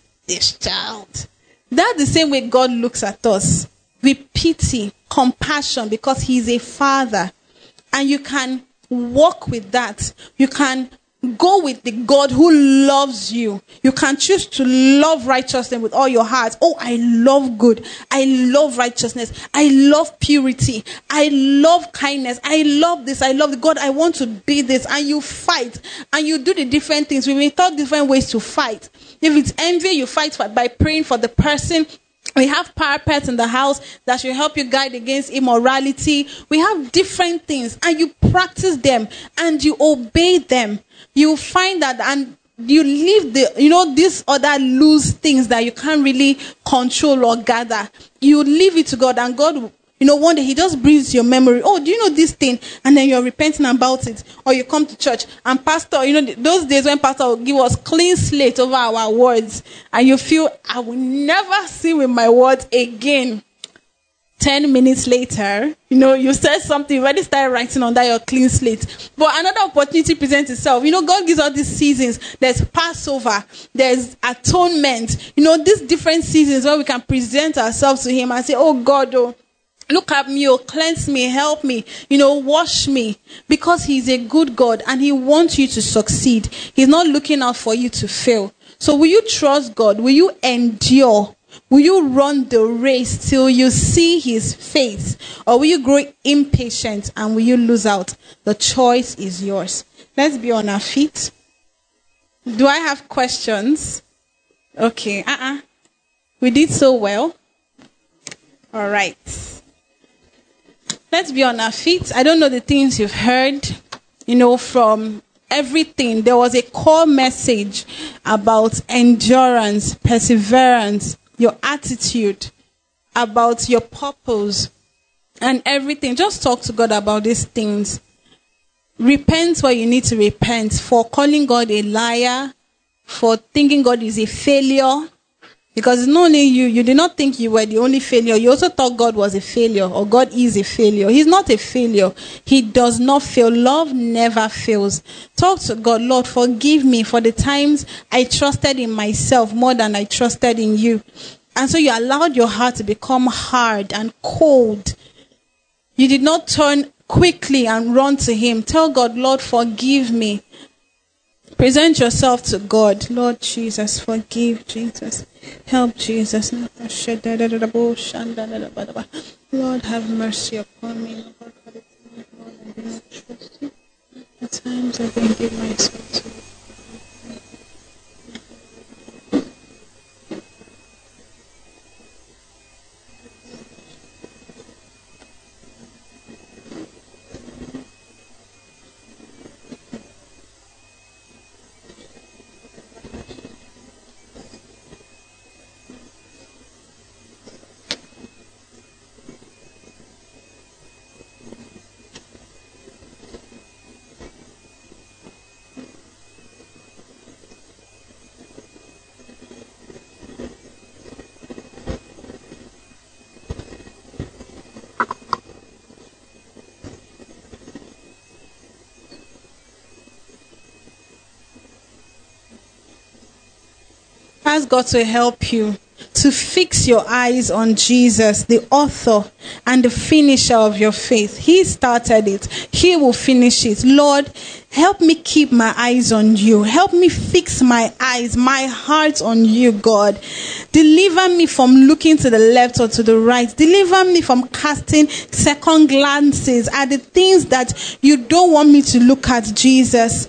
That's the same way God looks at us. With pity, compassion, because he's a father. And you can walk with that. You can go with the God who loves you. You can choose to love righteousness with all your heart. Oh, I love good. I love righteousness. I love purity. I love kindness. I love this. I love God. I want to be this. And you fight. And you do the different things. We may talk different ways to fight. If it's envy, you fight by praying for the person. We have parapets in the house that should help you guide against immorality. We have different things, and you practice them and you obey them. You find that, and you leave these other loose things that you can't really control or gather. You leave it to God, and God, one day he just brings your memory. Oh, do you know this thing? And then you're repenting about it. Or you come to church and pastor, those days when pastor will give us clean slate over our words. And you feel, I will never sin with my words again. 10 minutes later, you said something, you already started writing on that your clean slate. But another opportunity presents itself. God gives all these seasons. There's Passover, there's atonement. These different seasons where we can present ourselves to him and say, oh God, look at me, cleanse me, help me, wash me. Because he's a good God and he wants you to succeed. He's not looking out for you to fail. So will you trust God? Will you endure? Will you run the race till you see his face? Or will you grow impatient and will you lose out? The choice is yours. Let's be on our feet. Do I have questions? Okay. We did so well. All right. Let's be on our feet. I don't know the things you've heard, from everything. There was a core message about endurance, perseverance, your attitude, about your purpose, and everything. Just talk to God about these things. Repent where you need to repent, for calling God a liar, for thinking God is a failure. Because it's not only you did not think you were the only failure. You also thought God was a failure, or God is a failure. He's not a failure. He does not fail. Love never fails. Talk to God. Lord, forgive me for the times I trusted in myself more than I trusted in you. And so you allowed your heart to become hard and cold. You did not turn quickly and run to him. Tell God, Lord, forgive me. Present yourself to God. Lord Jesus, forgive Jesus. Help Jesus. Lord, have mercy upon me. At times I can give myself to you. Ask God to help you to fix your eyes on Jesus, the author and the finisher of your faith. He started it. He will finish it. Lord, help me keep my eyes on you. Help me fix my eyes, my heart on you, God. Deliver me from looking to the left or to the right. Deliver me from casting second glances at the things that you don't want me to look at, Jesus.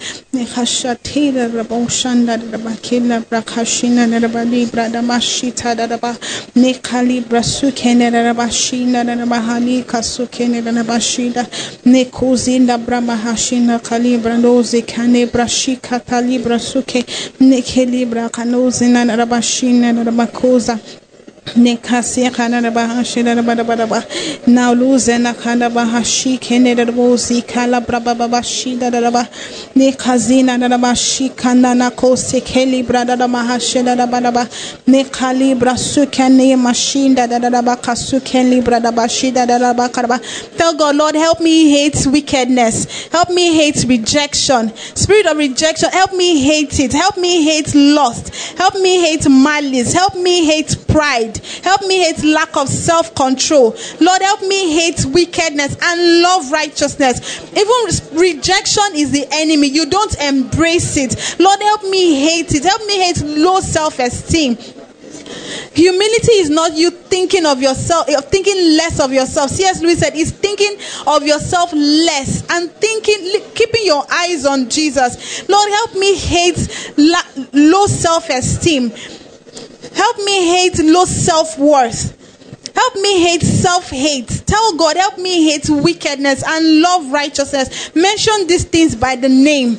Nekasia kana bahashina badabadaba now lose na kana bahashi kene de bozi kala braba bashida daba nekazina na bashi kana na kose keli brada da mahashida da badaba nekali brasu kene mashinda da daba kasu keli brada bashida da daba karba. Tell God, Lord, help me hate wickedness, help me hate rejection, spirit of rejection, help me hate it, help me hate lust, help me hate malice, help me hate pride, help me hate lack of self-control. Lord, help me hate wickedness and love righteousness. Even rejection is the enemy. You don't embrace it. Lord, help me hate it. Help me hate low self-esteem. Humility is not you thinking of yourself, thinking less of yourself. C.S. Lewis said, it's thinking of yourself less and keeping your eyes on Jesus. Lord, help me hate low self-esteem. Help me hate low self-worth. Help me hate self-hate. Tell God, help me hate wickedness and love righteousness. Mention these things by the name.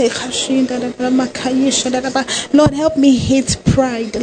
Lord, help me hate pride.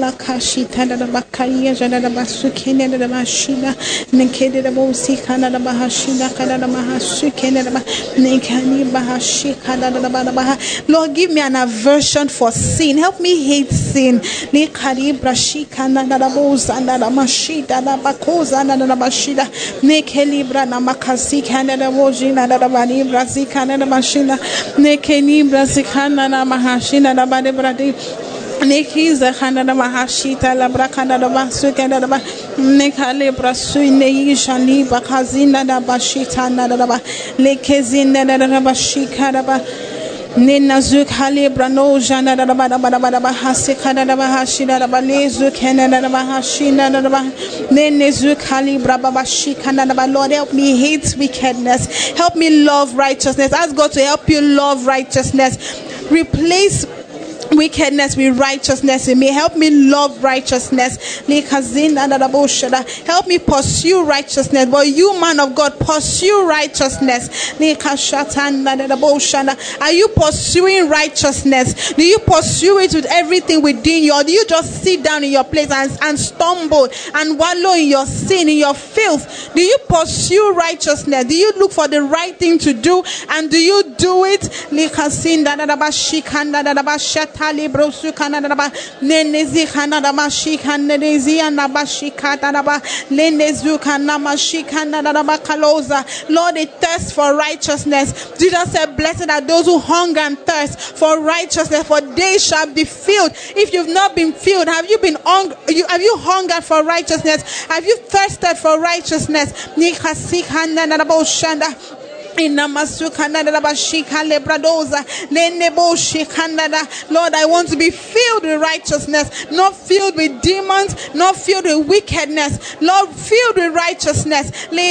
Lord, give me an aversion for sin. Help me hate sin. koza na na bashida neke libra na makasi kana na wojina na bani brazika na mashina neke libra zikana na mahashina na bani bradi Nekiza Hanada Mahashita Labra Canada Basukanda Nekale Brasui Shani Bakazina da Bashita Nadaba Lekezina Bashika Ninazuk Halibra no Jana Hasikada Bahashina Balezu Canada Bahashina Nenezuk Halibra Babashika. Lord, help me hate wickedness. Help me love righteousness. Ask God to help you love righteousness. Replace wickedness with righteousness in me. Help me love righteousness. Help me pursue righteousness. But you, man of God, pursue righteousness. Are you pursuing righteousness? Do you pursue it with everything within you? Or do you just sit down in your place and stumble and wallow in your sin, in your filth? Do you pursue righteousness? Do you look for the right thing to do? And do you do it? Librosu Canada, Nenezi Canada Mashika, Nenezi and Abashika, Lenezu Kanamashika, Nadabakaloza. Lord, a thirst for righteousness. Jesus said, blessed are those who hunger and thirst for righteousness, for they shall be filled. If you've not been filled, have you hungered for righteousness? Have you thirsted for righteousness? Lord, I want to be filled with righteousness, not filled with demons, not filled with wickedness. Lord, filled with righteousness.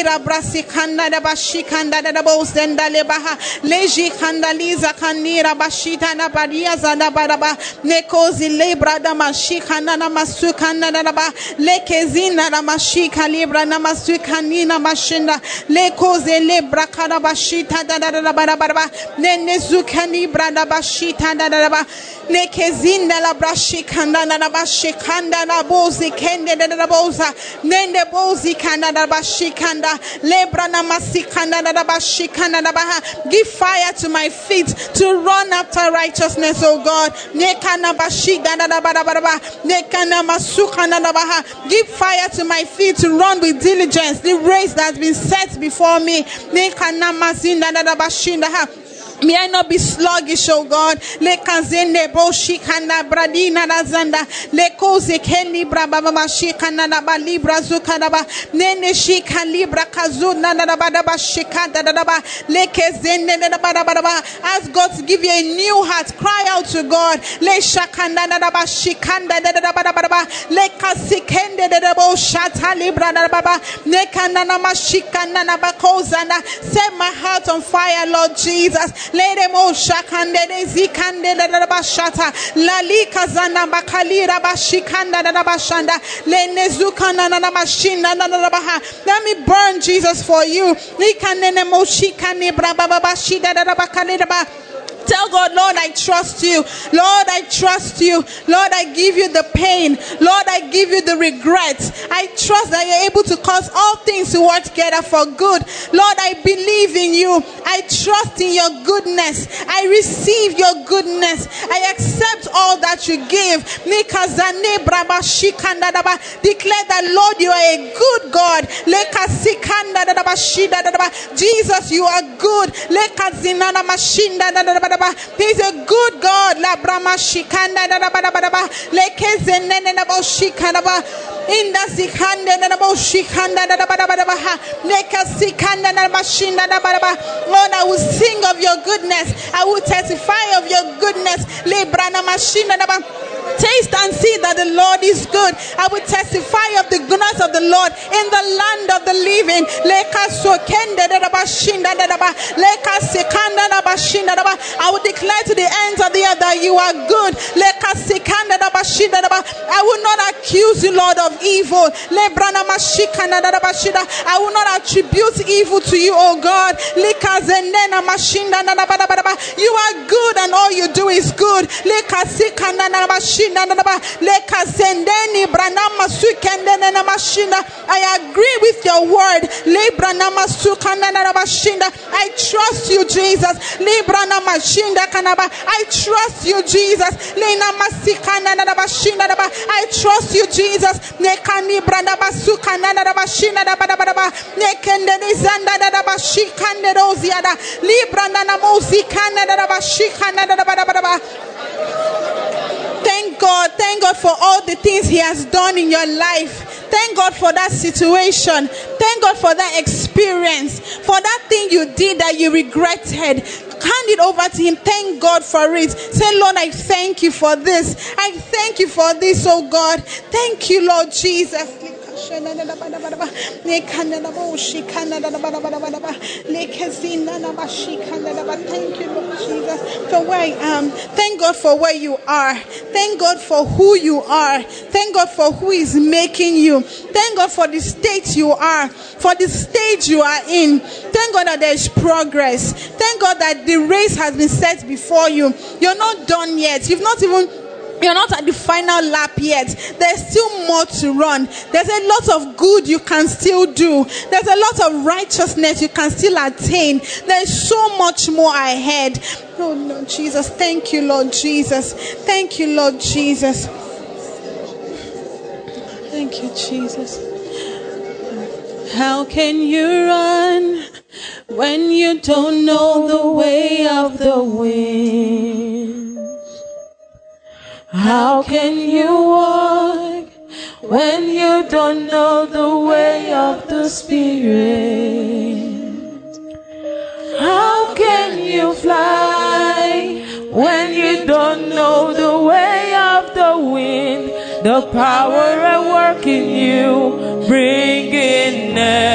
Bashita da da da da ba ba nene zukani brada bashita da da ba nekezinda la brashikanda na bashikanda na bozi kende da boza nende bozi kanda da bashikanda lebra na masikanda da bashikanda da ba. Give fire to my feet to run after righteousness, oh God. Nekana bashida da da ba ba nekana masukanda da ba. Give fire to my feet to run with diligence the race that's been set before me. Nekana mazinda da bashinda ha. May I not be sluggish, oh God. Lekazende boshikana bradina razanda lekoze keni braba bashikana na balibra zukadaba nene shika libra kazuna na badaba shikada daba lekezende na badaba. Ask God to give you a new heart. Cry out to God. Le shakanda na bashikanda da badaba lekasikende de boshata libra na baba nekana na mashikana na bakozana. Set my heart on fire, Lord Jesus. Let them all shakande zikande da bashata lalika zana bakalira bashikanda da bashanda lenezukana na mashina na baha. Let me burn Jesus for you. Nikanene moshikani braba bashida da bakalira. Tell God, Lord, I trust you. Lord, I trust you. Lord, I give you the pain. Lord, I give you the regret. I trust that you're able to cause all things to work together for good. Lord, I believe in you. I trust in your goodness. I receive your goodness. I accept all that you give. Declare that, Lord, you are a good God. Jesus, you are good. He's a good God. La brama shikanda da da ba ba lekezene na bo shikanda ba inda zikande na bo shikanda da da ba ba lekasikanda na mashinda da ba ba. Lord, I will sing of your goodness. I will testify of your goodness. Le brana mashinda da ba. Taste and see that the Lord is good. I will testify of the goodness of the Lord in the land of the living. I will declare to the ends of the earth that you are good. I will not accuse you, Lord, of evil. I will not attribute evil to you, oh God. You are good and all you do is good. I agree with your word. I trust you, Jesus. I trust you, Jesus. I trust you, Jesus. Thank God for all the things He has done in your life. Thank God for that situation. Thank God for that experience, for that thing you did that you regretted. Hand it over to Him. Thank God for it. Say, Lord, I thank you for this. I thank you for this, oh God. Thank you, Lord Jesus. Thank you, Lord Jesus, for where I am. Thank God for where you are. Thank God for who you are. Thank God for who is making you. Thank God for the state you are, for the stage you are in. Thank God that there is progress. Thank God that the race has been set before you. You're not done yet. You're not at the final lap yet. There's still more to run. There's a lot of good you can still do. There's a lot of righteousness you can still attain. There's so much more ahead. Oh, Lord Jesus. Thank you, Lord Jesus. Thank you, Lord Jesus. Thank you, Jesus. How can you run when you don't know the way of the wind? How can you walk when you don't know the way of the Spirit? How can you fly when you don't know the way of the wind? The power at work in you, bringing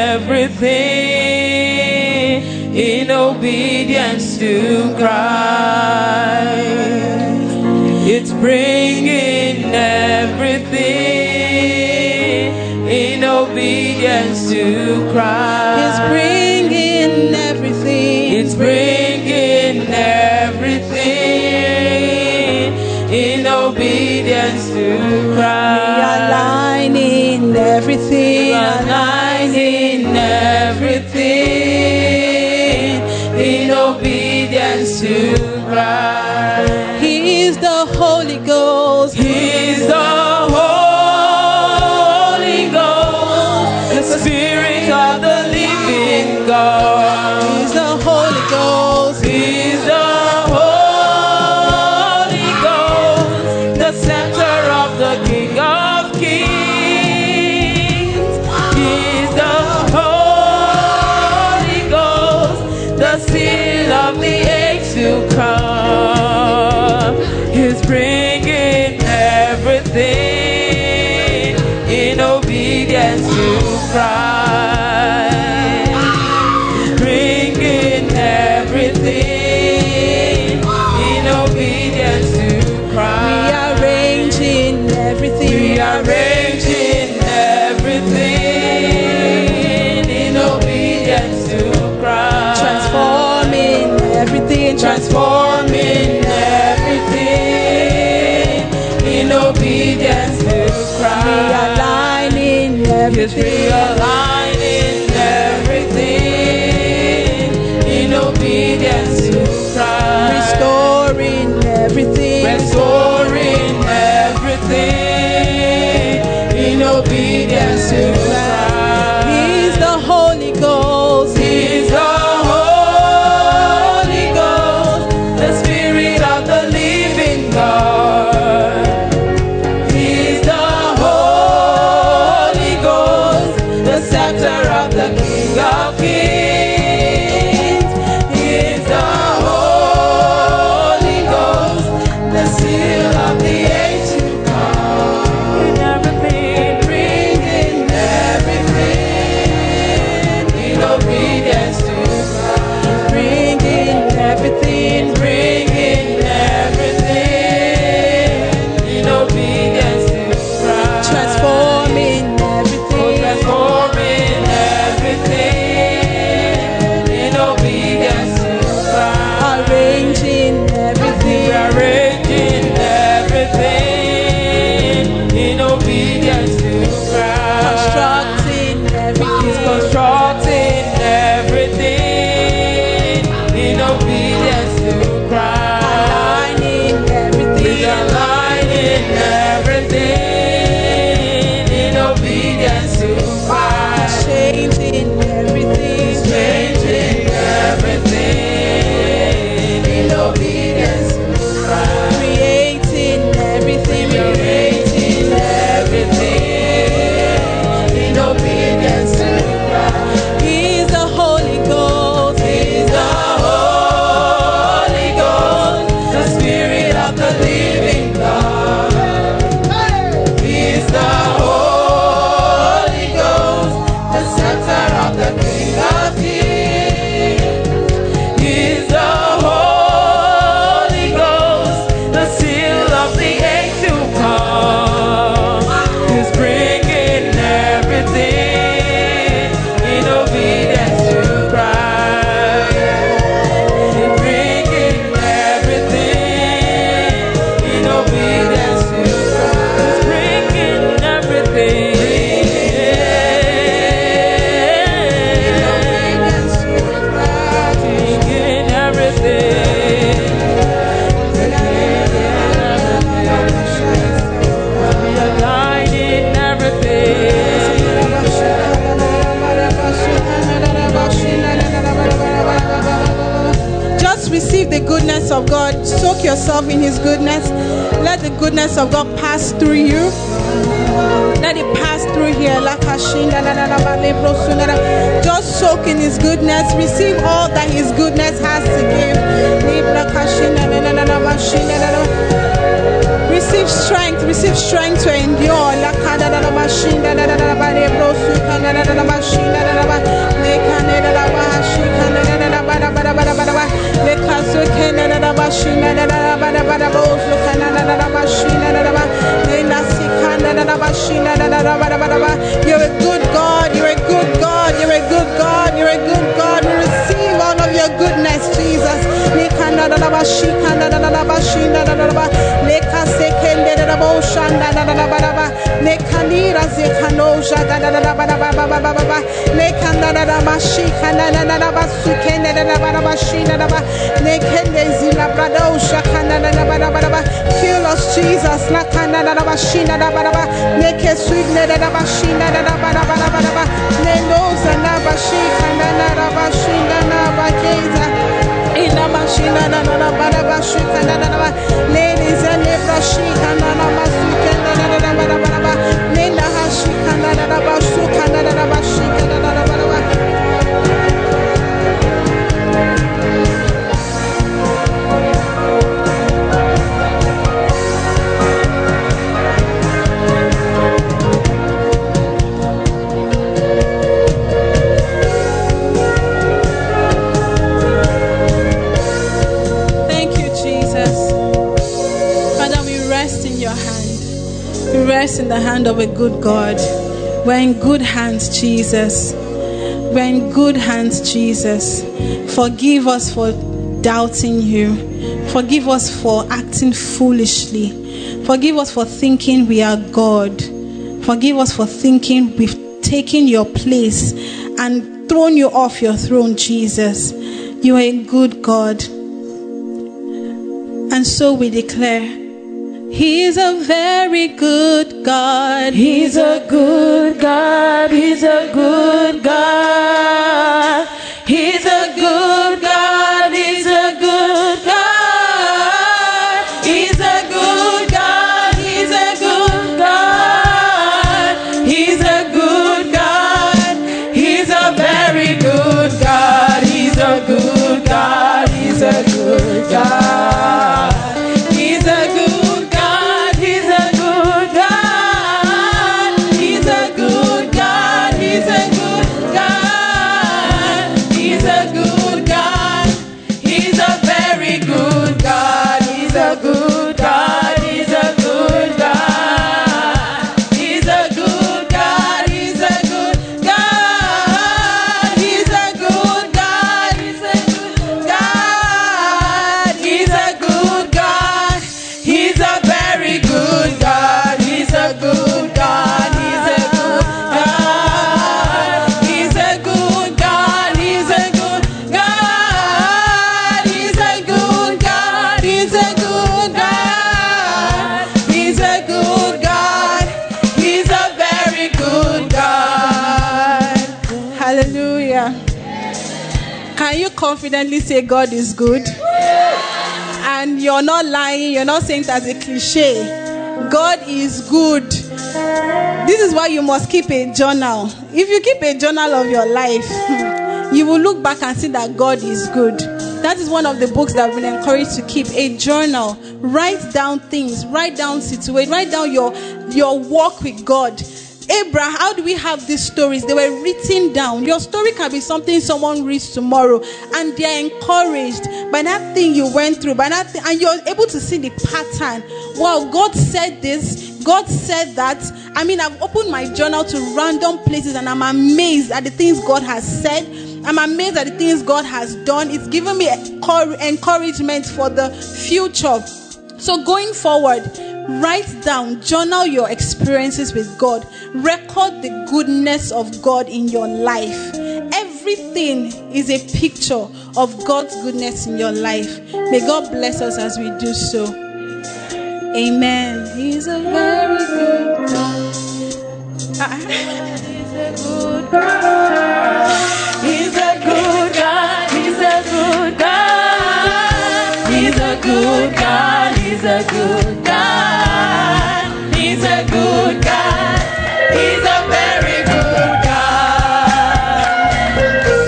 everything in obedience to Christ. It's bringing everything in obedience to Christ. It's bringing everything. It's bringing everything in obedience to Christ. Realigning everything. Realigning everything in obedience to Christ. He's the Holy Ghost. He's the Holy Ghost, the Spirit of the living God. He's the Holy Ghost. He's the Holy Ghost, the center of the King of Kings. He's the Holy Ghost, the seal of the age to come. He's bringing everything in obedience to Christ. Bringing everything in obedience to Christ. Rearranging everything. Rearranging everything in obedience to Christ. Transforming everything. Transforming in obedience to Christ. Realigning everything. Realigning everything in obedience to Christ. Restoring everything. Restoring everything in obedience to Christ. He's the Holy Ghost. He's the Holy Ghost, the Spirit of the living God. He's the Holy Ghost, goodness of God. Soak yourself in His goodness. Let the goodness of God pass through you. Let it pass through here. Just soak in His goodness. Receive all that His goodness has to give. Receive strength to endure. You're a good God. You're a good God. You're a good God. You're a good God. We receive all of your goodness, Jesus. Fill us, Jesus. In the hand of a good God. We're in good hands, Jesus. We're in good hands, Jesus. Forgive us for doubting you. Forgive us for acting foolishly. Forgive us for thinking we are God. Forgive us for thinking we've taken your place and thrown you off your throne, Jesus. You are a good God. And so we declare, He's a very good God. He's a good God. He's a good God. He's a good God. He's a good God. He's a good God. He's a good God. He's a good God. He's a very good God. He's a good God. He's a good God. Confidently say God is good, and you're not lying, you're not saying it as a cliche. God is good. This is why you must keep a journal. If you keep a journal of your life, you will look back and see that God is good. That is one of the books that I've been encouraged to keep, a journal. Write down things, write down situations, write down your walk with God. Abraham, how do we have these stories? They were written down. Your story can be something someone reads tomorrow, and they are encouraged by that thing you went through, by that thing, and you're able to see the pattern. Wow, God said this, God said that. I mean, I've opened my journal to random places, and I'm amazed at the things God has said. I'm amazed at the things God has done. It's given me encouragement for the future. So going forward, write down, journal your experiences with God. Record the goodness of God in your life. Everything is a picture of God's goodness in your life. May God bless us as we do so. Amen. He's a very good God. He's a good God. He's a good God. He's a good God. He's a good God. He's a good God. He's a good God. He's a very good God.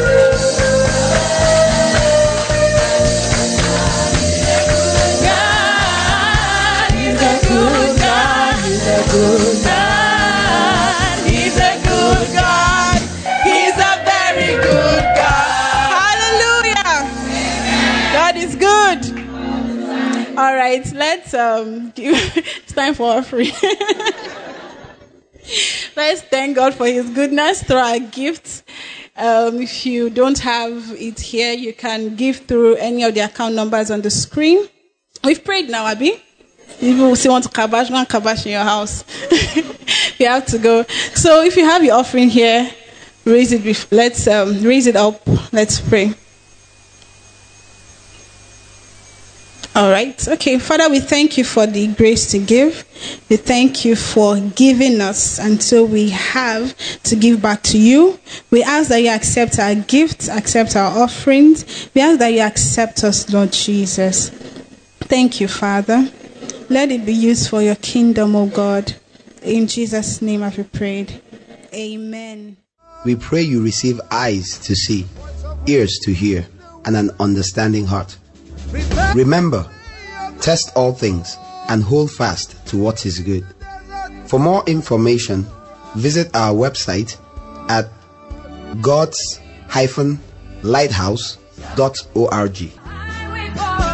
God, He's a good God. He's a good God. He's a good God. He's a very good God. Hallelujah. God is good. All right, let's it's time for offering. Let's thank God for His goodness through our gifts. If you don't have it here, you can give through any of the account numbers on the screen. We've prayed now, Abby. If you still want to kabash, go and kabash in your house. You have to go. So if you have your offering here, raise it. Let's raise it up. Let's pray. All right. Okay. Father, we thank you for the grace to give. We thank you for giving us until we have to give back to you. We ask that you accept our gifts, accept our offerings. We ask that you accept us, Lord Jesus. Thank you, Father. Let it be used for your kingdom, O God. In Jesus' name I have prayed. Amen. We pray you receive eyes to see, ears to hear, and an understanding heart. Remember, test all things and hold fast to what is good. For more information, visit our website at gods-lighthouse.org.